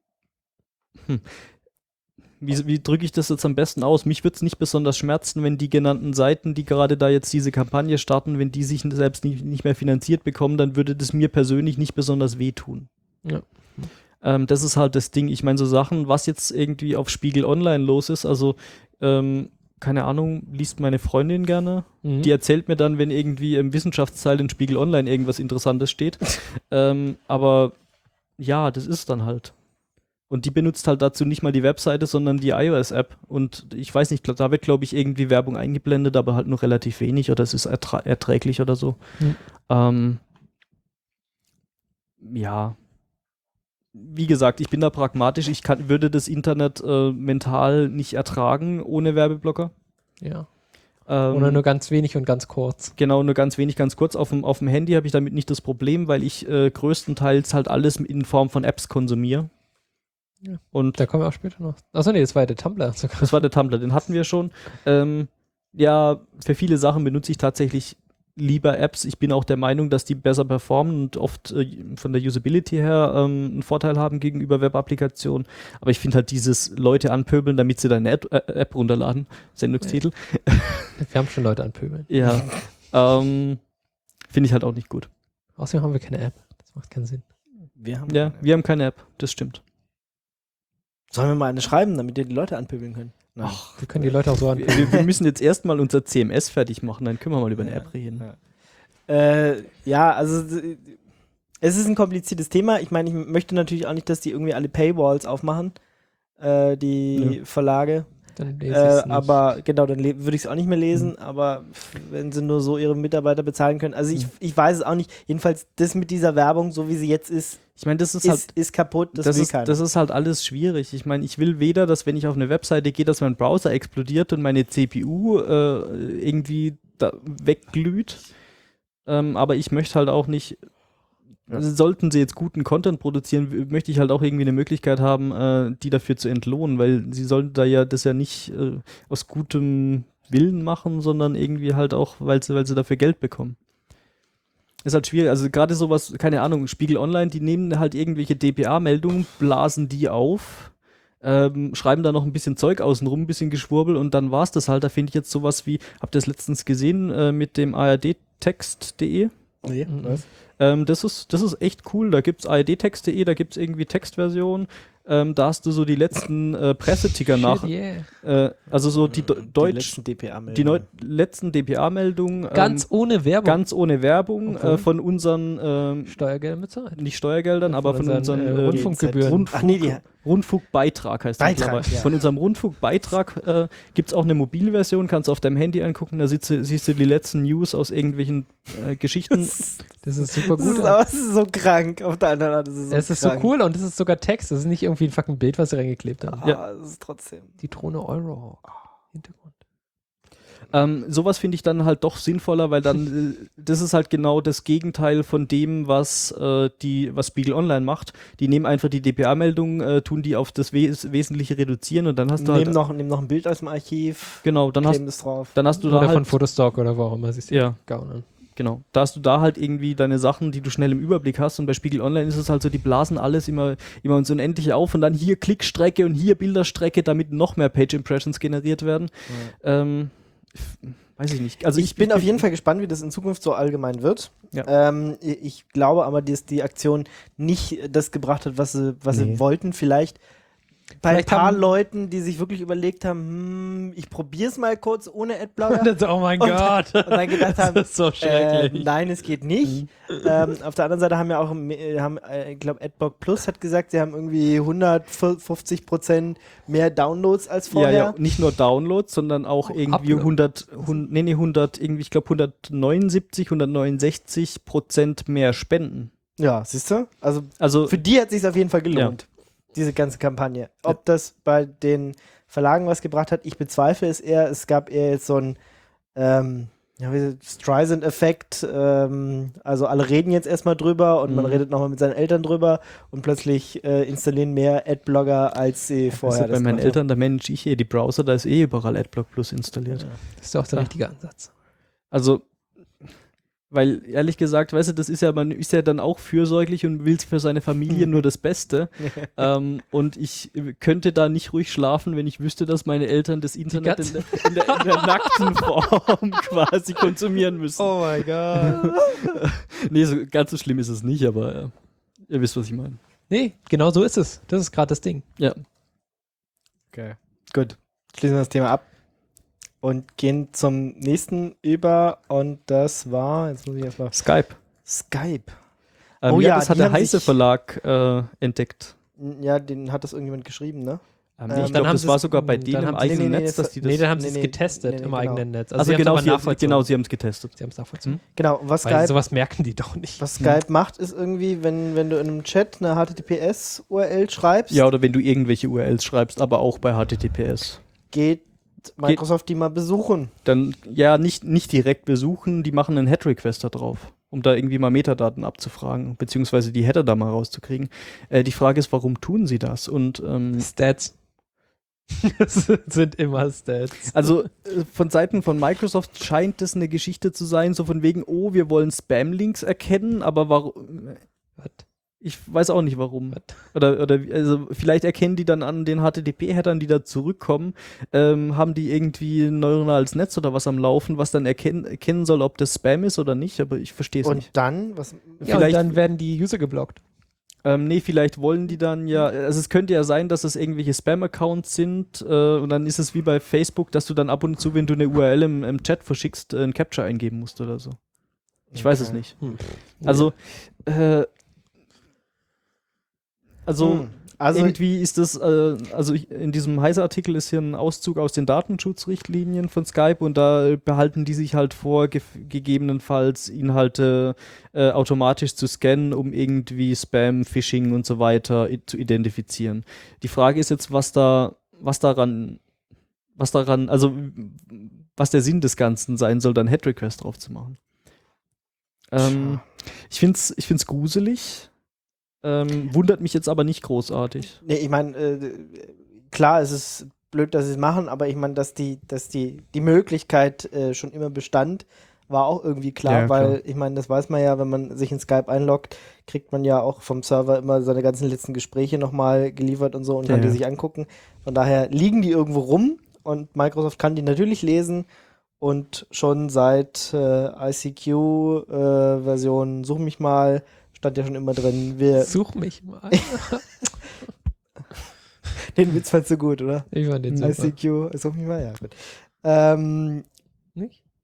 wie drücke ich das jetzt am besten aus? Mich würde es nicht besonders schmerzen, wenn die genannten Seiten, die gerade da jetzt diese Kampagne starten, wenn die sich selbst nicht mehr finanziert bekommen, dann würde das mir persönlich nicht besonders wehtun. Ja. Das ist halt das Ding. Ich meine, so Sachen, was jetzt irgendwie auf Spiegel Online los ist, also keine Ahnung, liest meine Freundin gerne. Mhm. Die erzählt mir dann, wenn irgendwie im Wissenschaftsteil in Spiegel Online irgendwas Interessantes steht. Aber ja, das ist dann halt. Und die benutzt halt dazu nicht mal die Webseite, sondern die iOS-App. Und ich weiß nicht, da wird, glaube ich, irgendwie Werbung eingeblendet, aber halt nur relativ wenig oder es ist erträglich oder so. Ja. Wie gesagt, ich bin da pragmatisch. Ich würde das Internet mental nicht ertragen ohne Werbeblocker. Ja. Oder nur ganz wenig und ganz kurz. Genau, nur ganz wenig, ganz kurz. Auf dem Handy habe ich damit nicht das Problem, weil ich größtenteils halt alles in Form von Apps konsumiere. Ja. Und Da kommen wir auch später noch. Achso, nee, das war ja der Tumblr sogar. das war der Tumblr, den hatten wir schon. Ja, für viele Sachen benutze ich tatsächlich lieber Apps. Ich bin auch der Meinung, dass die besser performen und oft von der Usability her einen Vorteil haben gegenüber Web-Applikationen. Aber ich finde halt dieses Leute anpöbeln, damit sie deine App runterladen, Sendungstitel. Wir haben schon Leute anpöbeln. Ja, finde ich halt auch nicht gut. Außerdem haben wir keine App. Das macht keinen Sinn. Wir haben Ja, wir haben keine App, das stimmt. Sollen wir mal eine schreiben, damit wir die Leute anpöbeln können? Nein. Wir können die Leute auch so anpöbeln. Wir müssen jetzt erstmal unser CMS fertig machen, dann können wir mal über eine App reden. Ja, also es ist ein kompliziertes Thema. Ich meine, ich möchte natürlich auch nicht, dass die irgendwie alle Paywalls aufmachen, die Verlage. Dann lese ich's nicht. Aber genau, dann würde ich es auch nicht mehr lesen, aber wenn sie nur so ihre Mitarbeiter bezahlen können. Also ich weiß es auch nicht. Jedenfalls das mit dieser Werbung, so wie sie jetzt ist, Ich meine, das ist halt ist kaputt, das will keiner. das ist halt alles schwierig. Ich meine, ich will weder, dass wenn ich auf eine Webseite gehe, dass mein Browser explodiert und meine CPU irgendwie da wegglüht. Aber ich möchte halt auch nicht, also sollten sie jetzt guten Content produzieren, möchte ich halt auch irgendwie eine Möglichkeit haben, die dafür zu entlohnen, weil sie sollten da ja das ja nicht aus gutem Willen machen, sondern irgendwie halt auch, weil sie dafür Geld bekommen. Ist halt schwierig, also gerade sowas, keine Ahnung, Spiegel Online, die nehmen halt irgendwelche DPA-Meldungen, blasen die auf, schreiben da noch ein bisschen Zeug außenrum, ein bisschen Geschwurbel und dann war's das halt. Da finde ich jetzt sowas wie, habt ihr das letztens gesehen mit dem ARD-Text.de? Nee, was? Das ist echt cool, da gibt's ARD-Text.de, da gibt's irgendwie Textversionen, da hast du so die letzten Presseticker nach, also so die letzten letzten DPA-Meldungen. Ganz ohne Werbung. Ganz ohne Werbung Obwohl? von unseren Steuergelder bezahlt. nicht Steuergeldern, aber von unseren Rundfunkgebühren. Ach nee, die Rundfunkbeitrag heißt das. Beitrag, Aber ja. von unserem Rundfunkbeitrag gibt es auch eine Mobilversion, kannst du auf deinem Handy angucken, da siehst du die letzten News aus irgendwelchen Geschichten. Das ist super Das gut. ist, aber es ist so krank auf der anderen Seite. Es ist so cool und es ist sogar Text. Das ist nicht irgendwie ein fucking Bild, was sie reingeklebt haben. Ja, es ist trotzdem. Die Drohne Eurohawk. Hintergrund. Sowas finde ich dann halt doch sinnvoller, weil dann das ist halt genau das Gegenteil von dem, was Spiegel Online macht. Die nehmen einfach die DPA-Meldung, tun die auf das Wesentliche reduzieren und dann hast du Nehmen noch ein Bild aus dem Archiv, genau, dann hast das drauf. du da Oder von halt Photostock oder wo auch immer sie es Ja. gaunern. genau, da hast du da halt irgendwie deine Sachen, die du schnell im Überblick hast und bei Spiegel Online ist es halt so, die blasen alles immer ins Unendliche auf und dann hier Klickstrecke und hier Bilderstrecke, damit noch mehr Page Impressions generiert werden. Weiß ich nicht. Also ich bin auf jeden Fall gespannt, wie das in Zukunft so allgemein wird. Ja. Ich glaube aber, dass die Aktion nicht das gebracht hat, was sie wollten. Vielleicht bei ein paar Leuten, die sich wirklich überlegt haben, ich probiere es mal kurz ohne Adblocker. Oh mein Gott. Und dann gedacht haben, das ist so schrecklich. nein, es geht nicht. Auf der anderen Seite haben ja auch, ich glaube, Adblock Plus hat gesagt, sie haben irgendwie 150% mehr Downloads als vorher. Ja, nicht nur Downloads, sondern auch irgendwie 169% mehr Spenden. Ja, siehst du? Also für die hat es sich auf jeden Fall gelohnt, diese ganze Kampagne. Ob das bei den Verlagen was gebracht hat, ich bezweifle es eher. Es gab eher jetzt so ein Streisand-Effekt. Also alle reden jetzt erstmal drüber und man redet nochmal mit seinen Eltern drüber und plötzlich installieren mehr Adblogger, als sie vorher bei meinen Eltern, da manage ich die Browser, da ist überall Adblock Plus installiert. Ja. Das ist ja auch der richtige Ansatz. Also weil, ehrlich gesagt, weißt du, das ist ja, man ist ja dann auch fürsorglich und will für seine Familie nur das Beste. Und ich könnte da nicht ruhig schlafen, wenn ich wüsste, dass meine Eltern das Internet in der nackten Form quasi konsumieren müssen. Oh mein Gott. Nee, ganz so schlimm ist es nicht, aber ihr wisst, was ich meine. Nee, genau so ist es. Das ist gerade das Ding. Ja. Okay. Gut. Schließen wir das Thema ab. Und gehen zum nächsten über und das war, jetzt muss ich erstmal... Skype. Das hat der Heise Verlag entdeckt. Ja, den hat das irgendjemand geschrieben, ne? Ich glaube, das war sogar bei denen im eigenen Netz, dass die das... Nee, dann haben sie es getestet im eigenen Netz. Also genau, sie haben es getestet. Sie haben es nachvollzogen. Genau, und was Weil Skype... sowas merken die doch nicht. Was Skype macht, ist irgendwie, wenn du in einem Chat eine HTTPS-URL schreibst... Ja, oder wenn du irgendwelche URLs schreibst, aber auch bei HTTPS. Geht Microsoft die mal besuchen? Dann, ja, nicht direkt besuchen, die machen einen Head-Request da drauf, um da irgendwie mal Metadaten abzufragen, beziehungsweise die Header da mal rauszukriegen. Die Frage ist, warum tun sie das? Und Stats. Das sind immer Stats. Also von Seiten von Microsoft scheint das eine Geschichte zu sein, so von wegen, oh, wir wollen Spam-Links erkennen, aber warum... Ich weiß auch nicht warum. Oder also vielleicht erkennen die dann an den HTTP-Headern, die da zurückkommen, haben die irgendwie ein neuronales Netz oder was am Laufen, was dann erkennen soll, ob das Spam ist oder nicht, aber ich verstehe es nicht. Und dann? Und dann werden die User geblockt. Nee, vielleicht wollen die dann ja, also es könnte ja sein, dass es irgendwelche Spam-Accounts sind und dann ist es wie bei Facebook, dass du dann ab und zu, wenn du eine URL im Chat verschickst, ein Captcha eingeben musst oder so. Ich weiß es nicht. Also irgendwie ist das, in diesem Heise-Artikel ist hier ein Auszug aus den Datenschutzrichtlinien von Skype und da behalten die sich halt vor, gegebenenfalls Inhalte automatisch zu scannen, um irgendwie Spam, Phishing und so weiter zu identifizieren. Die Frage ist jetzt, was der Sinn des Ganzen sein soll, dann Head-Request drauf zu machen. Ich find's gruselig. Wundert mich jetzt aber nicht großartig. Nee, ich meine, klar, es ist blöd, dass sie es machen, aber ich meine, dass die Möglichkeit schon immer bestand, war auch irgendwie klar, Ja, weil klar. ich meine, das weiß man ja, wenn man sich in Skype einloggt, kriegt man ja auch vom Server immer seine ganzen letzten Gespräche nochmal geliefert und so und kann die sich angucken. Von daher liegen die irgendwo rum und Microsoft kann die natürlich lesen und schon seit ICQ Version Such mich mal stand ja schon immer drin. Such mich mal. Den Witz fandst du gut, oder? Ich fand den super. ICQ, such mich mal, ja, gut. Nicht?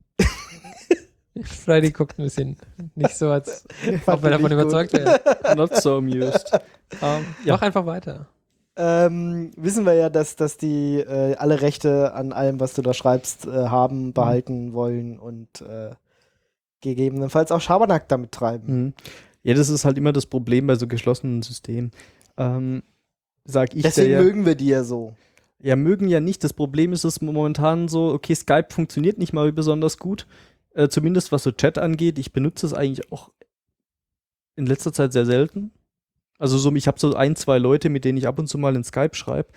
Freddy guckt ein bisschen nicht so, als ob er davon überzeugt wäre. Not so amused. Mach einfach weiter. Wissen wir ja, dass die alle Rechte an allem, was du da schreibst, haben, behalten wollen und gegebenenfalls auch Schabernack damit treiben. Ja, das ist halt immer das Problem bei so geschlossenen Systemen. Sag ich, Deswegen mögen wir die ja so. Ja, mögen ja nicht. Das Problem ist es momentan so, okay, Skype funktioniert nicht mal besonders gut. Zumindest was so Chat angeht. Ich benutze es eigentlich auch in letzter Zeit sehr selten. Also so, ich habe so 1, 2 Leute, mit denen ich ab und zu mal in Skype schreibe.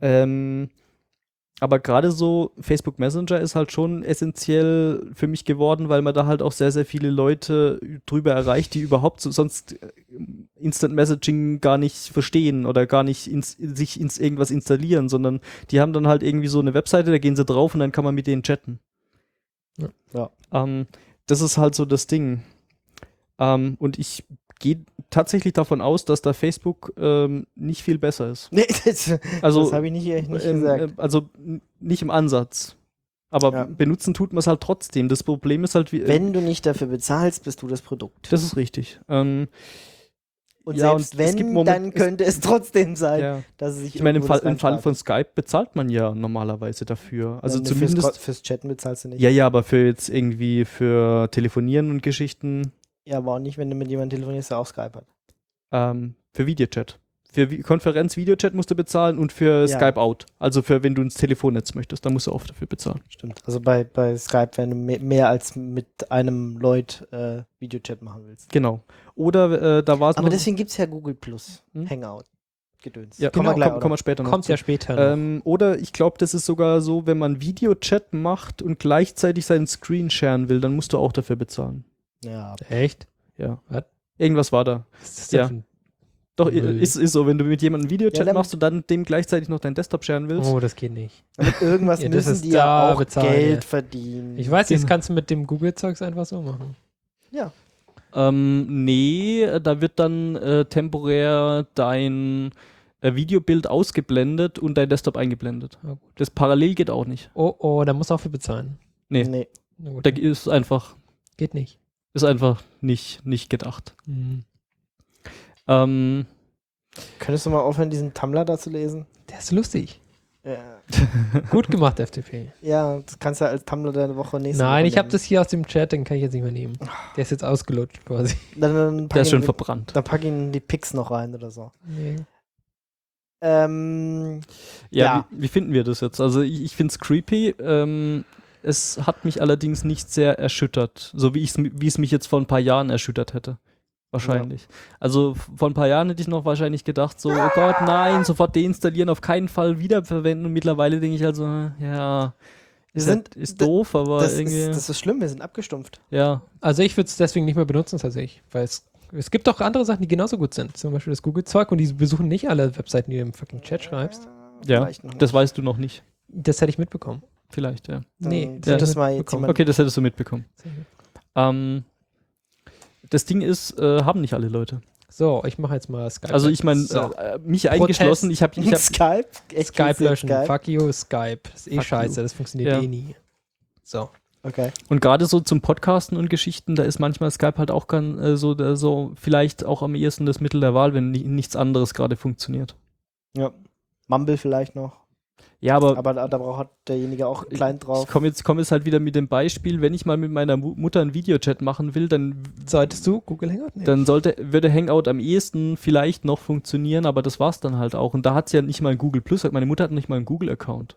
Aber gerade so Facebook Messenger ist halt schon essentiell für mich geworden, weil man da halt auch sehr, sehr viele Leute drüber erreicht, die überhaupt sonst Instant Messaging gar nicht verstehen oder gar nicht sich ins irgendwas installieren, sondern die haben dann halt irgendwie so eine Webseite, da gehen sie drauf und dann kann man mit denen chatten. Ja. Das ist halt so das Ding. Und ich gehe tatsächlich davon aus, dass da Facebook nicht viel besser ist. Nee, das Also, habe ich nicht gesagt. Also nicht im Ansatz. Aber Ja. benutzen tut man es halt trotzdem. Das Problem ist halt, Wenn du nicht dafür bezahlst, bist du das Produkt. das ist richtig. Und ja, selbst und es gibt wenn, dann könnte es trotzdem sein, ja. dass es sich Ich meine, im irgendwo Fall das von Skype bezahlt man ja normalerweise dafür. Also Nein, zumindest. fürs Chatten bezahlst du nicht. Ja, aber für jetzt irgendwie für Telefonieren und Geschichten, Ja, aber auch nicht, wenn du mit jemandem telefonierst, der auch Skype hat. für Videochat. Für Konferenz, Videochat musst du bezahlen und für Ja. Skype Out. Also für wenn du ins Telefonnetz möchtest, dann musst du auch dafür bezahlen. Stimmt. Also bei Skype, wenn du mehr als mit einem Leut Videochat machen willst. Genau. Oder da war es Aber deswegen gibt es ja Google Plus, Hm? Hangout, Gedöns. ja, Kommen wir gleich, kommen wir später noch Kommt zu. ja später noch. Oder ich glaube, das ist sogar so, wenn man Videochat macht und gleichzeitig seinen Screen sharen will, dann musst du auch dafür bezahlen. Ja. Echt? Ja. Was? Irgendwas war da. Was ist das Ja. denn für ein- Doch, Müll. ist so, wenn du mit jemandem einen Videochat Ja, dann- machst und dann dem gleichzeitig noch deinen Desktop sharen willst. Oh, das geht nicht. Mit irgendwas Ja, das müssen ist die da ja auch bezahlen, Geld ja. verdienen. Ich weiß nicht, das Genau. kannst du mit dem Google-Zeugs einfach so machen. Ja. Nee, da wird dann temporär dein Videobild ausgeblendet und dein Desktop eingeblendet. Ja, gut. Das parallel geht auch nicht. Oh, da musst du auch für bezahlen. Nee. Nee. Na gut, Da ist einfach nicht gedacht. Mhm. Könntest du mal aufhören, diesen Tumblr da zu lesen? Der ist lustig. Ja. Gut gemacht, FDP. Ja, das kannst du als Tumblr deine Woche nächste Nein, Woche ich habe nehmen. das hier aus dem Chat, den kann ich jetzt nicht mehr nehmen. Der ist jetzt ausgelutscht quasi. Dann Der ist schon pack verbrannt. dann pack ihn die Pics noch rein oder so. Nee. Ja, Ja. Wie finden wir das jetzt? Also ich finde es creepy. Es hat mich allerdings nicht sehr erschüttert, so wie es mich jetzt vor ein paar Jahren erschüttert hätte. Wahrscheinlich. Also vor ein paar Jahren hätte ich noch wahrscheinlich gedacht, so, oh Gott, nein, sofort deinstallieren, auf keinen Fall wiederverwenden. Und mittlerweile denke ich also, ja, ist doof, aber irgendwie, das ist schlimm, wir sind abgestumpft. ja. Also ich würde es deswegen nicht mehr benutzen tatsächlich, weil es gibt auch andere Sachen, die genauso gut sind. Zum Beispiel das Google-Zeug und die besuchen nicht alle Webseiten, die du im fucking Chat schreibst. Ja, Vielleicht noch das nicht. weißt du noch nicht. Das hätte ich mitbekommen. Vielleicht, ja. Dann das das hätte mal ich jetzt mitbekommen. jemand. Okay, das hättest du mitbekommen. Das Ding ist, haben nicht alle Leute. So, ich mache jetzt mal Skype. Also ich meine, So. mich eingeschlossen, ich habe Skype? Echt, Skype jetzt löschen. Skype? Fuck you, Skype. Das ist Fuck scheiße, you. das funktioniert Ja. nie. So. Okay. und gerade so zum Podcasten und Geschichten, da ist manchmal Skype halt auch so vielleicht auch am ehesten das Mittel der Wahl, wenn nichts anderes gerade funktioniert. Ja. Mumble vielleicht noch. Ja, aber Aber da braucht derjenige auch einen Client drauf. ich komme jetzt halt wieder mit dem Beispiel, wenn ich mal mit meiner Mutter einen Videochat machen will, dann Solltest du Google Hangout nehmen? würde Hangout am ehesten vielleicht noch funktionieren, aber das war's dann halt auch. Und da hat's ja nicht mal ein Google Plus, meine Mutter hat nicht mal einen Google-Account.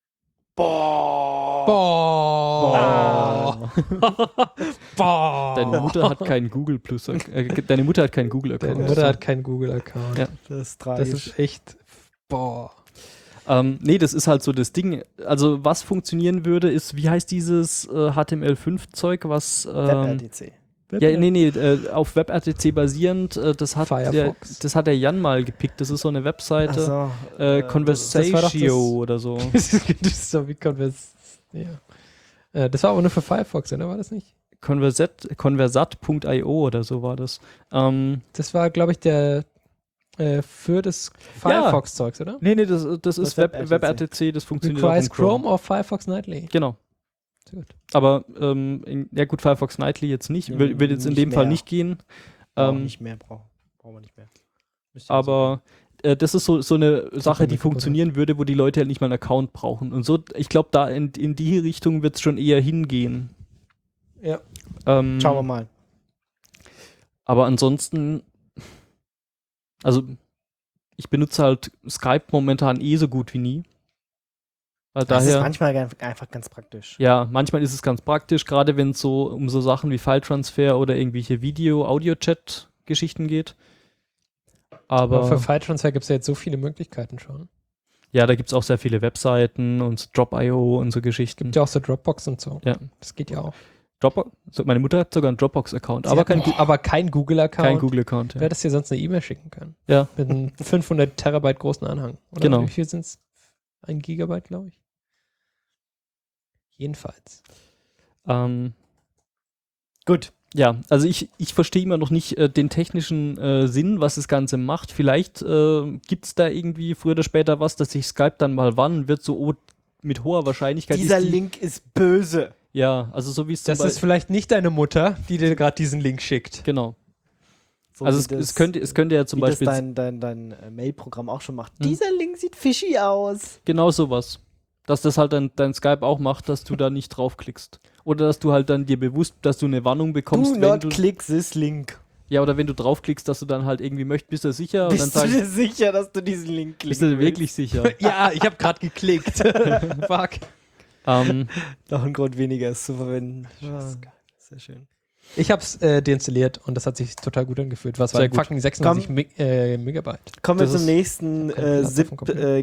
Boah. Boah. Boah. Deine Mutter hat keinen Google Plus, deine Mutter hat keinen Google-Account. Deine Mutter hat keinen Google-Account. Ja. Das ist Das tragisch. ist echt. Boah. Nee, das ist halt so das Ding. Also was funktionieren würde, ist, wie heißt dieses HTML5-Zeug, was WebRTC. ja, nee, auf WebRTC basierend, das hat der Jan mal gepickt. Das ist so eine Webseite, Ach so. das war Conversatio doch das- oder so. Das ist so wie ja. Das war aber nur für Firefox, oder war das nicht? Conversat.io oder so war das. Das war, glaube ich, der für das Firefox-Zeugs, oder? Nee, das ist WebRTC. WebRTC, das funktioniert auch Requires in Chrome. Chrome or Firefox Nightly. Genau. Sehr gut. Aber ja gut, Firefox Nightly jetzt nicht. Wird jetzt in Nicht dem Fall mehr. nicht gehen. Nicht mehr brauchen wir nicht mehr. Müsste Aber das ist so eine Sache, die mit funktionieren würde, wo die Leute halt nicht mal einen Account brauchen. Und so, ich glaube, da in die Richtung wird es schon eher hingehen. Ja. Schauen wir mal. Aber ansonsten, also ich benutze halt Skype momentan so gut wie nie. Das ist Daher, manchmal einfach ganz praktisch. ja, manchmal ist es ganz praktisch, gerade wenn es so um so Sachen wie File-Transfer oder irgendwelche Video-Audio-Chat-Geschichten geht. Aber für Aber File-Transfer gibt es ja jetzt so viele Möglichkeiten schon. ja, da gibt es auch sehr viele Webseiten und Drop.io und so Geschichten. Gibt ja auch so Dropbox und so. Ja. Das geht ja auch. Dropbox, meine Mutter hat sogar einen Dropbox-Account, aber aber kein Google-Account. kein Google-Account. Wer Ja. hättest dir sonst eine E-Mail schicken können? Ja. Mit einem 500 Terabyte großen Anhang. Oder Genau. wie viel sind es? 1 Gigabyte, glaube ich. Jedenfalls. Gut. Ja, also ich verstehe immer noch nicht den technischen Sinn, was das Ganze macht. Vielleicht gibt es da irgendwie früher oder später was, dass sich Skype dann mal warnen wird, so mit hoher Wahrscheinlichkeit. Dieser ist die, Link ist böse. Ja, also so wie es Das ist vielleicht nicht deine Mutter, die dir gerade diesen Link schickt. genau. So Also wie es könnte ja zum wie Beispiel das dein Mail-Programm auch schon macht. Dieser Link sieht fishy aus. genau sowas. Dass das halt dein Skype auch macht, dass du da nicht draufklickst. Oder dass du halt dann dir bewusst, dass du eine Warnung bekommst, Do wenn not du. click this link. Ja, oder wenn du draufklickst, dass du dann halt irgendwie möchtest, bist du sicher? Und Bist dann du dir sicher, dass du diesen Link bist klickst? du wirklich sicher? Ja, ich habe gerade geklickt. Fuck. Noch ein Grund weniger, es zu verwenden. Sehr schön. Ich habe es deinstalliert und das hat sich total gut angefühlt. Was Sehr war gut. fucking 96 Megabyte? Kommen wir Das zum ist nächsten kein Platz auf dem Computer.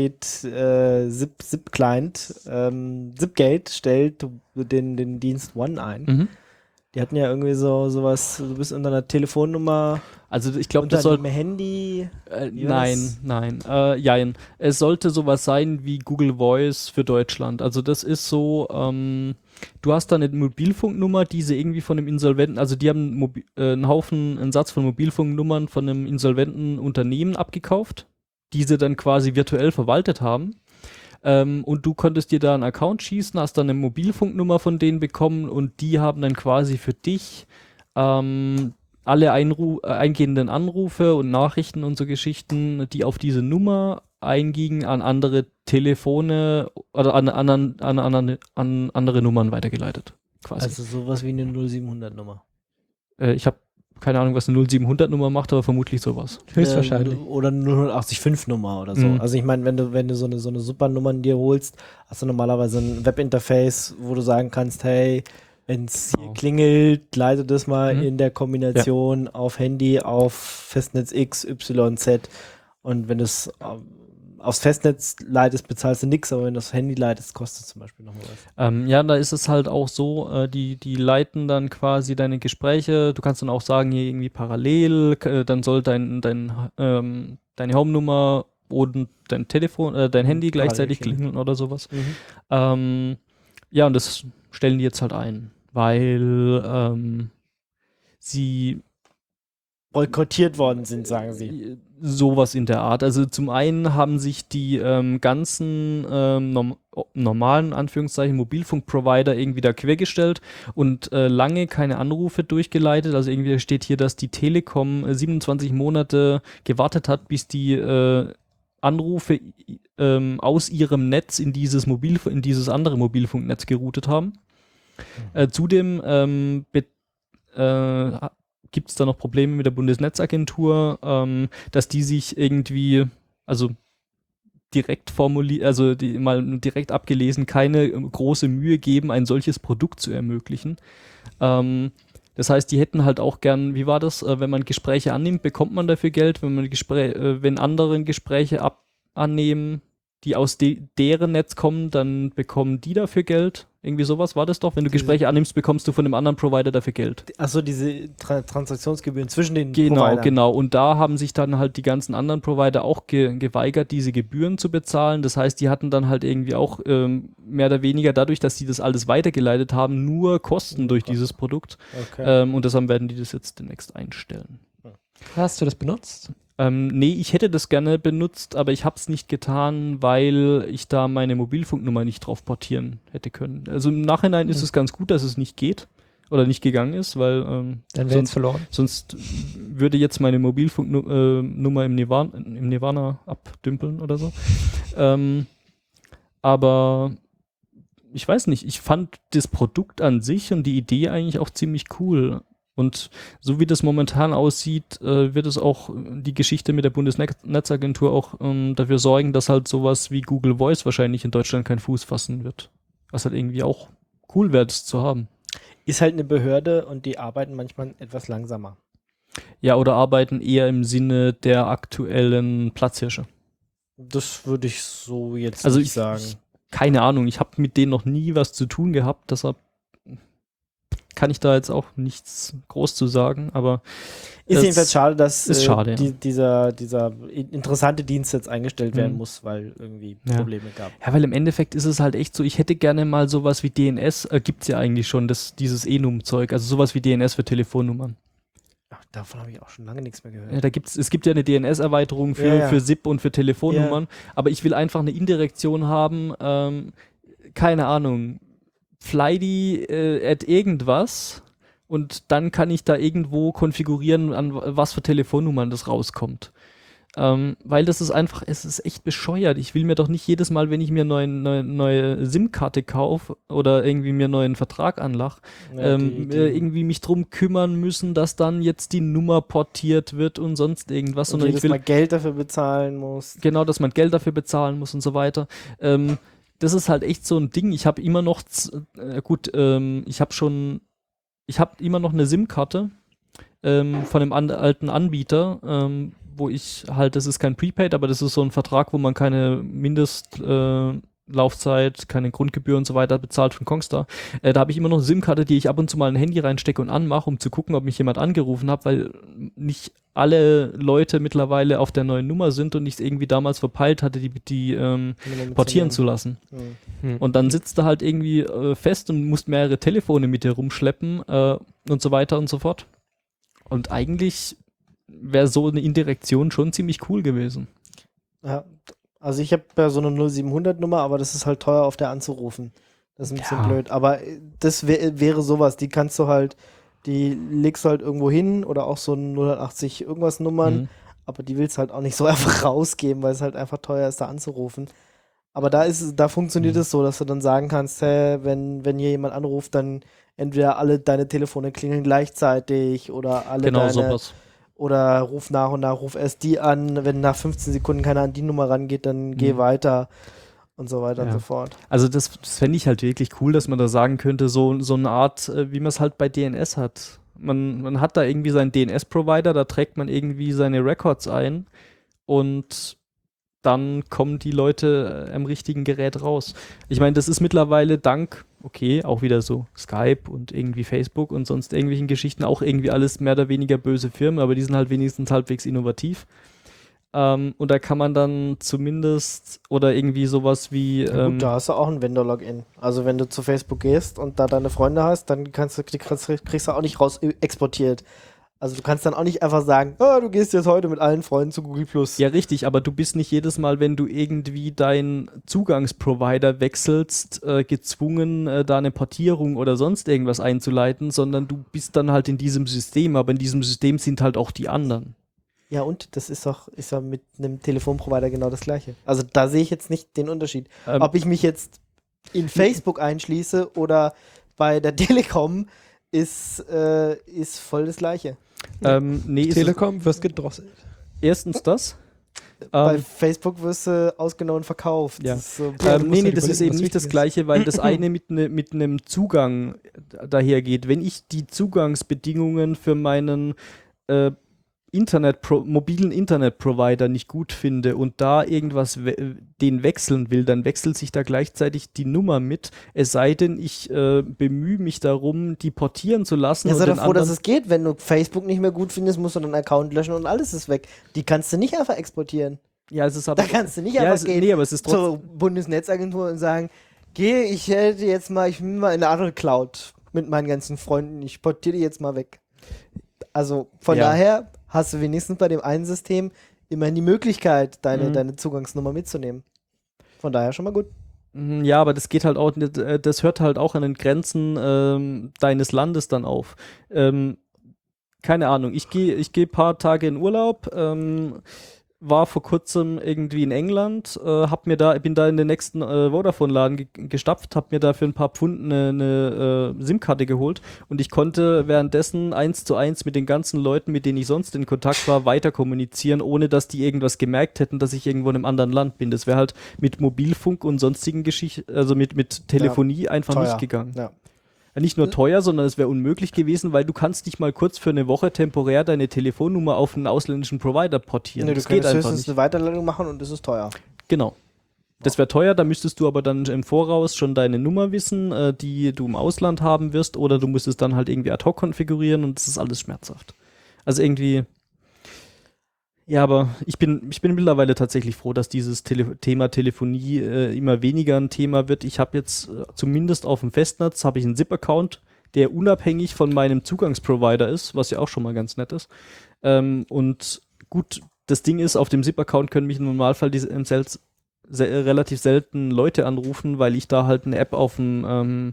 Zip-Client. Zipgate stellt den Dienst One ein. Mhm. Die hatten ja irgendwie sowas, du bist unter einer Telefonnummer, Also ich glaube, unter das soll. einem Handy. Wie war Nein, das? jein. Es sollte sowas sein wie Google Voice für Deutschland. Also das ist so, du hast da eine Mobilfunknummer, die sie irgendwie von einem Insolventen, also die haben einen Satz von Mobilfunknummern von einem insolventen Unternehmen abgekauft, die sie dann quasi virtuell verwaltet haben. Und du konntest dir da einen Account schießen, hast dann eine Mobilfunknummer von denen bekommen und die haben dann quasi für dich alle eingehenden Anrufe und Nachrichten und so Geschichten, die auf diese Nummer eingingen, an andere Telefone oder an andere Nummern weitergeleitet. Quasi. Also sowas wie eine 0700-Nummer. Ich habe keine Ahnung, was eine 0700-Nummer macht, aber vermutlich sowas. Höchstwahrscheinlich. Oder eine 085-Nummer oder so. Mhm. Also ich meine, wenn du so eine Supernummer dir holst, hast du normalerweise ein Webinterface, wo du sagen kannst, hey, wenn es hier klingelt, leite das mal in der Kombination auf Handy, auf Festnetz X, Y, Z. Und wenn du es aufs Festnetz leitest, bezahlst du nichts, aber wenn du das Handy leitest, kostet es zum Beispiel nochmal was. Ja, da ist es halt auch so, die leiten dann quasi deine Gespräche, du kannst dann auch sagen, hier irgendwie parallel, dann soll deine Home-Nummer und dein Telefon, dein Handy gleichzeitig klingeln oder sowas. Ja, und das stellen die jetzt halt ein, weil sie boykottiert worden sind, sagen sie. sowas in der Art. Also zum einen haben sich die ganzen normalen, Anführungszeichen, Mobilfunkprovider irgendwie da quergestellt und lange keine Anrufe durchgeleitet. Also irgendwie steht hier, dass die Telekom 27 Monate gewartet hat, bis die Anrufe aus ihrem Netz in dieses andere Mobilfunknetz geroutet haben. Zudem gibt es da noch Probleme mit der Bundesnetzagentur, dass die sich irgendwie, also direkt mal direkt abgelesen, keine große Mühe geben, ein solches Produkt zu ermöglichen. Das heißt, die hätten halt auch gern, wie war das, wenn man Gespräche annimmt, bekommt man dafür Geld, wenn andere Gespräche annehmen, die aus deren Netz kommen, dann bekommen die dafür Geld. Irgendwie sowas war das doch. Wenn du Gespräche annimmst, bekommst du von einem anderen Provider dafür Geld. Achso, diese Transaktionsgebühren zwischen den Providern. Genau. Und da haben sich dann halt die ganzen anderen Provider auch geweigert, diese Gebühren zu bezahlen. Das heißt, die hatten dann halt irgendwie auch mehr oder weniger dadurch, dass sie das alles weitergeleitet haben, nur Kosten durch dieses Produkt. Okay. Und deshalb werden die das jetzt demnächst einstellen. Hast du das benutzt? Nee, ich hätte das gerne benutzt, aber ich habe es nicht getan, weil ich da meine Mobilfunknummer nicht drauf portieren hätte können. Also im Nachhinein ist es ganz gut, dass es nicht geht oder nicht gegangen ist, weil Dann wäre es verloren. sonst würde jetzt meine Mobilfunknummer im Nirvana abdümpeln oder so. Aber ich weiß nicht, ich fand das Produkt an sich und die Idee eigentlich auch ziemlich cool. Und so wie das momentan aussieht, wird es auch die Geschichte mit der Bundesnetzagentur auch dafür sorgen, dass halt sowas wie Google Voice wahrscheinlich in Deutschland keinen Fuß fassen wird. Was halt irgendwie auch cool wäre, das zu haben. Ist halt eine Behörde und die arbeiten manchmal etwas langsamer. Ja, oder arbeiten eher im Sinne der aktuellen Platzhirsche. Das würde ich so jetzt Also nicht sagen. Keine Ahnung, ich habe mit denen noch nie was zu tun gehabt, deshalb kann ich da jetzt auch nichts groß zu sagen, aber Ist jedenfalls schade, dass ist schade, dieser interessante Dienst jetzt eingestellt werden muss, weil irgendwie Ja. Probleme gab. ja, weil im Endeffekt ist es halt echt so, ich hätte gerne mal sowas wie DNS, gibt's ja eigentlich schon, dieses Enum-Zeug, also sowas wie DNS für Telefonnummern. Ach, davon habe ich auch schon lange nichts mehr gehört. Ja, es gibt ja eine DNS-Erweiterung für SIP und für Telefonnummern, aber ich will einfach eine Indirektion haben, keine Ahnung, Flydy at irgendwas und dann kann ich da irgendwo konfigurieren, an was für Telefonnummern das rauskommt. Weil das ist einfach, es ist echt bescheuert. Ich will mir doch nicht jedes Mal, wenn ich mir neue SIM-Karte kaufe oder irgendwie mir einen neuen Vertrag anlach, irgendwie mich drum kümmern müssen, dass dann jetzt die Nummer portiert wird und sonst irgendwas. und Sondern jedes ich will Mal Geld dafür bezahlen muss. genau, dass man Geld dafür bezahlen muss und so weiter. Das ist halt echt so ein Ding. Ich habe immer noch, ich habe immer noch eine SIM-Karte von einem alten Anbieter, wo ich halt, das ist kein Prepaid, aber das ist so ein Vertrag, wo man keine Mindestlaufzeit, keine Grundgebühr und so weiter bezahlt von Kongstar. Da habe ich immer noch eine SIM-Karte, die ich ab und zu mal ein Handy reinstecke und anmache, um zu gucken, ob mich jemand angerufen hat, weil nicht alle Leute mittlerweile auf der neuen Nummer sind und ich es irgendwie damals verpeilt hatte, die portieren zu lassen. Und dann sitzt du halt irgendwie fest und musst mehrere Telefone mit dir rumschleppen und so weiter und so fort. Und eigentlich wäre so eine Indirektion schon ziemlich cool gewesen. Ja, also ich habe ja so eine 0700-Nummer, aber das ist halt teuer, auf der anzurufen. Das ist ein bisschen blöd. Aber das wäre sowas, die kannst du halt, die legst du halt irgendwo hin oder auch so 080 irgendwas Nummern, aber die willst du halt auch nicht so einfach rausgeben, weil es halt einfach teuer ist, da anzurufen. Aber da funktioniert es so, dass du dann sagen kannst, hey, wenn hier jemand anruft, dann entweder alle deine Telefone klingeln gleichzeitig oder alle Genau deine sowas. oder ruf nach und nach, ruf erst die an, wenn nach 15 Sekunden keiner an die Nummer rangeht, dann geh weiter und so weiter und so fort. Also das fände ich halt wirklich cool, dass man da sagen könnte, so eine Art, wie man es halt bei DNS hat. Man hat da irgendwie seinen DNS-Provider, da trägt man irgendwie seine Records ein und dann kommen die Leute am richtigen Gerät raus. Ich meine, das ist mittlerweile dank, auch wieder so Skype und irgendwie Facebook und sonst irgendwelchen Geschichten auch irgendwie alles mehr oder weniger böse Firmen, aber die sind halt wenigstens halbwegs innovativ. Und da kann man dann zumindest oder irgendwie sowas wie Gut, da hast du auch ein Vendor-Login. Also wenn du zu Facebook gehst und da deine Freunde hast, dann kriegst du auch nicht raus exportiert. Also du kannst dann auch nicht einfach sagen, du gehst jetzt heute mit allen Freunden zu Google+. Ja, richtig, aber du bist nicht jedes Mal, wenn du irgendwie deinen Zugangsprovider wechselst, gezwungen, da eine Portierung oder sonst irgendwas einzuleiten, sondern du bist dann halt in diesem System, aber in diesem System sind halt auch die anderen. Ja, und das ist ja mit einem Telefonprovider genau das Gleiche. Also da sehe ich jetzt nicht den Unterschied. Ob ich mich jetzt in Facebook einschließe oder bei der Telekom, ist voll das Gleiche. Nee, Telekom wirst gedrosselt. Erstens das. Bei Facebook wirst du ausgenommen verkauft. Ja. Das ist so, Nee, das ist eben nicht das Gleiche, weil das eine mit einem Zugang dahergeht. Wenn ich die Zugangsbedingungen für meinen mobilen Internetprovider nicht gut finde und da irgendwas den wechseln will, dann wechselt sich da gleichzeitig die Nummer mit, es sei denn, ich bemühe mich darum, die portieren zu lassen. Ja, sei und doch froh, dass es geht. Wenn du Facebook nicht mehr gut findest, musst du deinen Account löschen und alles ist weg. Die kannst du nicht einfach exportieren. Ja, es ist aber... Da kannst du nicht einfach gehen nee, aber es ist zur Bundesnetzagentur und sagen, ich bin mal in eine andere Cloud mit meinen ganzen Freunden, ich portiere die jetzt mal weg. Also von daher hast du wenigstens bei dem einen System immerhin die Möglichkeit, deine Zugangsnummer mitzunehmen. Von daher schon mal gut. Ja, aber das geht halt auch, das hört halt auch an den Grenzen deines Landes dann auf. Keine Ahnung, ich gehe ein paar Tage in Urlaub, war vor kurzem irgendwie in England, bin da in den nächsten Vodafone-Laden gestapft, habe mir da für ein paar Pfund eine SIM-Karte geholt und ich konnte währenddessen 1:1 mit den ganzen Leuten, mit denen ich sonst in Kontakt war, weiter kommunizieren, ohne dass die irgendwas gemerkt hätten, dass ich irgendwo in einem anderen Land bin. Das wäre halt mit Mobilfunk und sonstigen Geschichten, also mit Telefonie einfach teuer. nicht gegangen. Ja. Nicht nur teuer, sondern es wäre unmöglich gewesen, weil du kannst nicht mal kurz für eine Woche temporär deine Telefonnummer auf einen ausländischen Provider portieren. Nee, du das geht könntest einfach höchstens nicht. eine Weiterleitung machen und das ist teuer. Genau. Das wäre teuer, da müsstest du aber dann im Voraus schon deine Nummer wissen, die du im Ausland haben wirst, oder du müsstest dann halt irgendwie ad hoc konfigurieren und das ist alles schmerzhaft. Also irgendwie. Ja, aber ich bin mittlerweile tatsächlich froh, dass dieses Thema Telefonie immer weniger ein Thema wird. Ich habe jetzt zumindest auf dem Festnetz habe ich einen SIP-Account, der unabhängig von meinem Zugangsprovider ist, was ja auch schon mal ganz nett ist. Und gut, das Ding ist, auf dem SIP-Account können mich im Normalfall relativ selten Leute anrufen, weil ich da halt eine App auf dem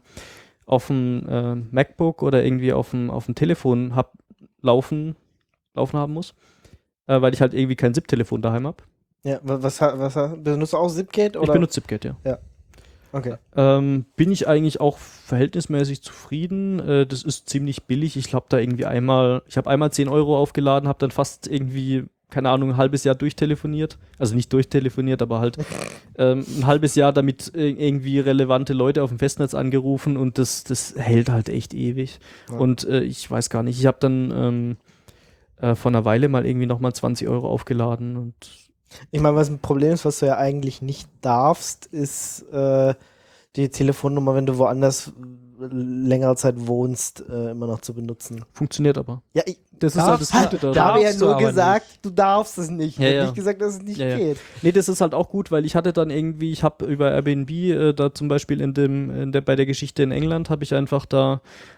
MacBook oder irgendwie auf dem Telefon laufen haben muss. Weil ich halt irgendwie kein SIP-Telefon daheim habe. Ja, was benutzt du auch Zipgate? Oder? Ich benutze Zipgate, ja. Okay. Bin ich eigentlich auch verhältnismäßig zufrieden. Das ist ziemlich billig. Ich glaube, ich habe einmal 10 Euro aufgeladen, habe dann fast irgendwie, keine Ahnung, ein halbes Jahr durchtelefoniert. Also nicht durchtelefoniert, aber halt ein halbes Jahr damit irgendwie relevante Leute auf dem Festnetz angerufen und das hält halt echt ewig. Ja. Und ich weiß gar nicht, ich habe dann vor einer Weile mal irgendwie nochmal 20 Euro aufgeladen und Ich meine, was ein Problem ist, was du ja eigentlich nicht darfst, ist die Telefonnummer, wenn du woanders längere Zeit wohnst, immer noch zu benutzen. funktioniert aber. Ja, Das ist halt das Gute daran. da habe ich ja Darfst du nur aber gesagt, du darfst es nicht. Ich Ja, habe ja. nicht gesagt, dass es nicht Ja, ja. geht. Nee, das ist halt auch gut, weil ich hatte dann irgendwie, ich habe über Airbnb, da zum Beispiel bei der Geschichte in England, habe ich einfach da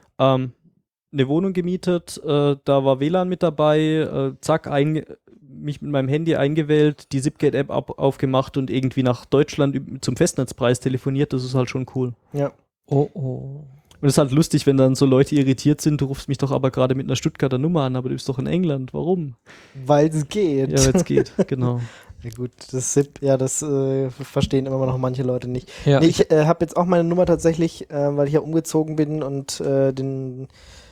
eine Wohnung gemietet, da war WLAN mit dabei, zack, mich mit meinem Handy eingewählt, die Zipgate-App aufgemacht und irgendwie nach Deutschland zum Festnetzpreis telefoniert, das ist halt schon cool. Ja. Oh, oh. Und es ist halt lustig, wenn dann so Leute irritiert sind, du rufst mich doch aber gerade mit einer Stuttgarter Nummer an, aber du bist doch in England, warum? Weil es geht. Ja, weil es geht, genau. Ja gut, das SIP, ja, das verstehen immer noch manche Leute nicht. Ja, Nee, ich habe jetzt auch meine Nummer tatsächlich, weil ich ja umgezogen bin und den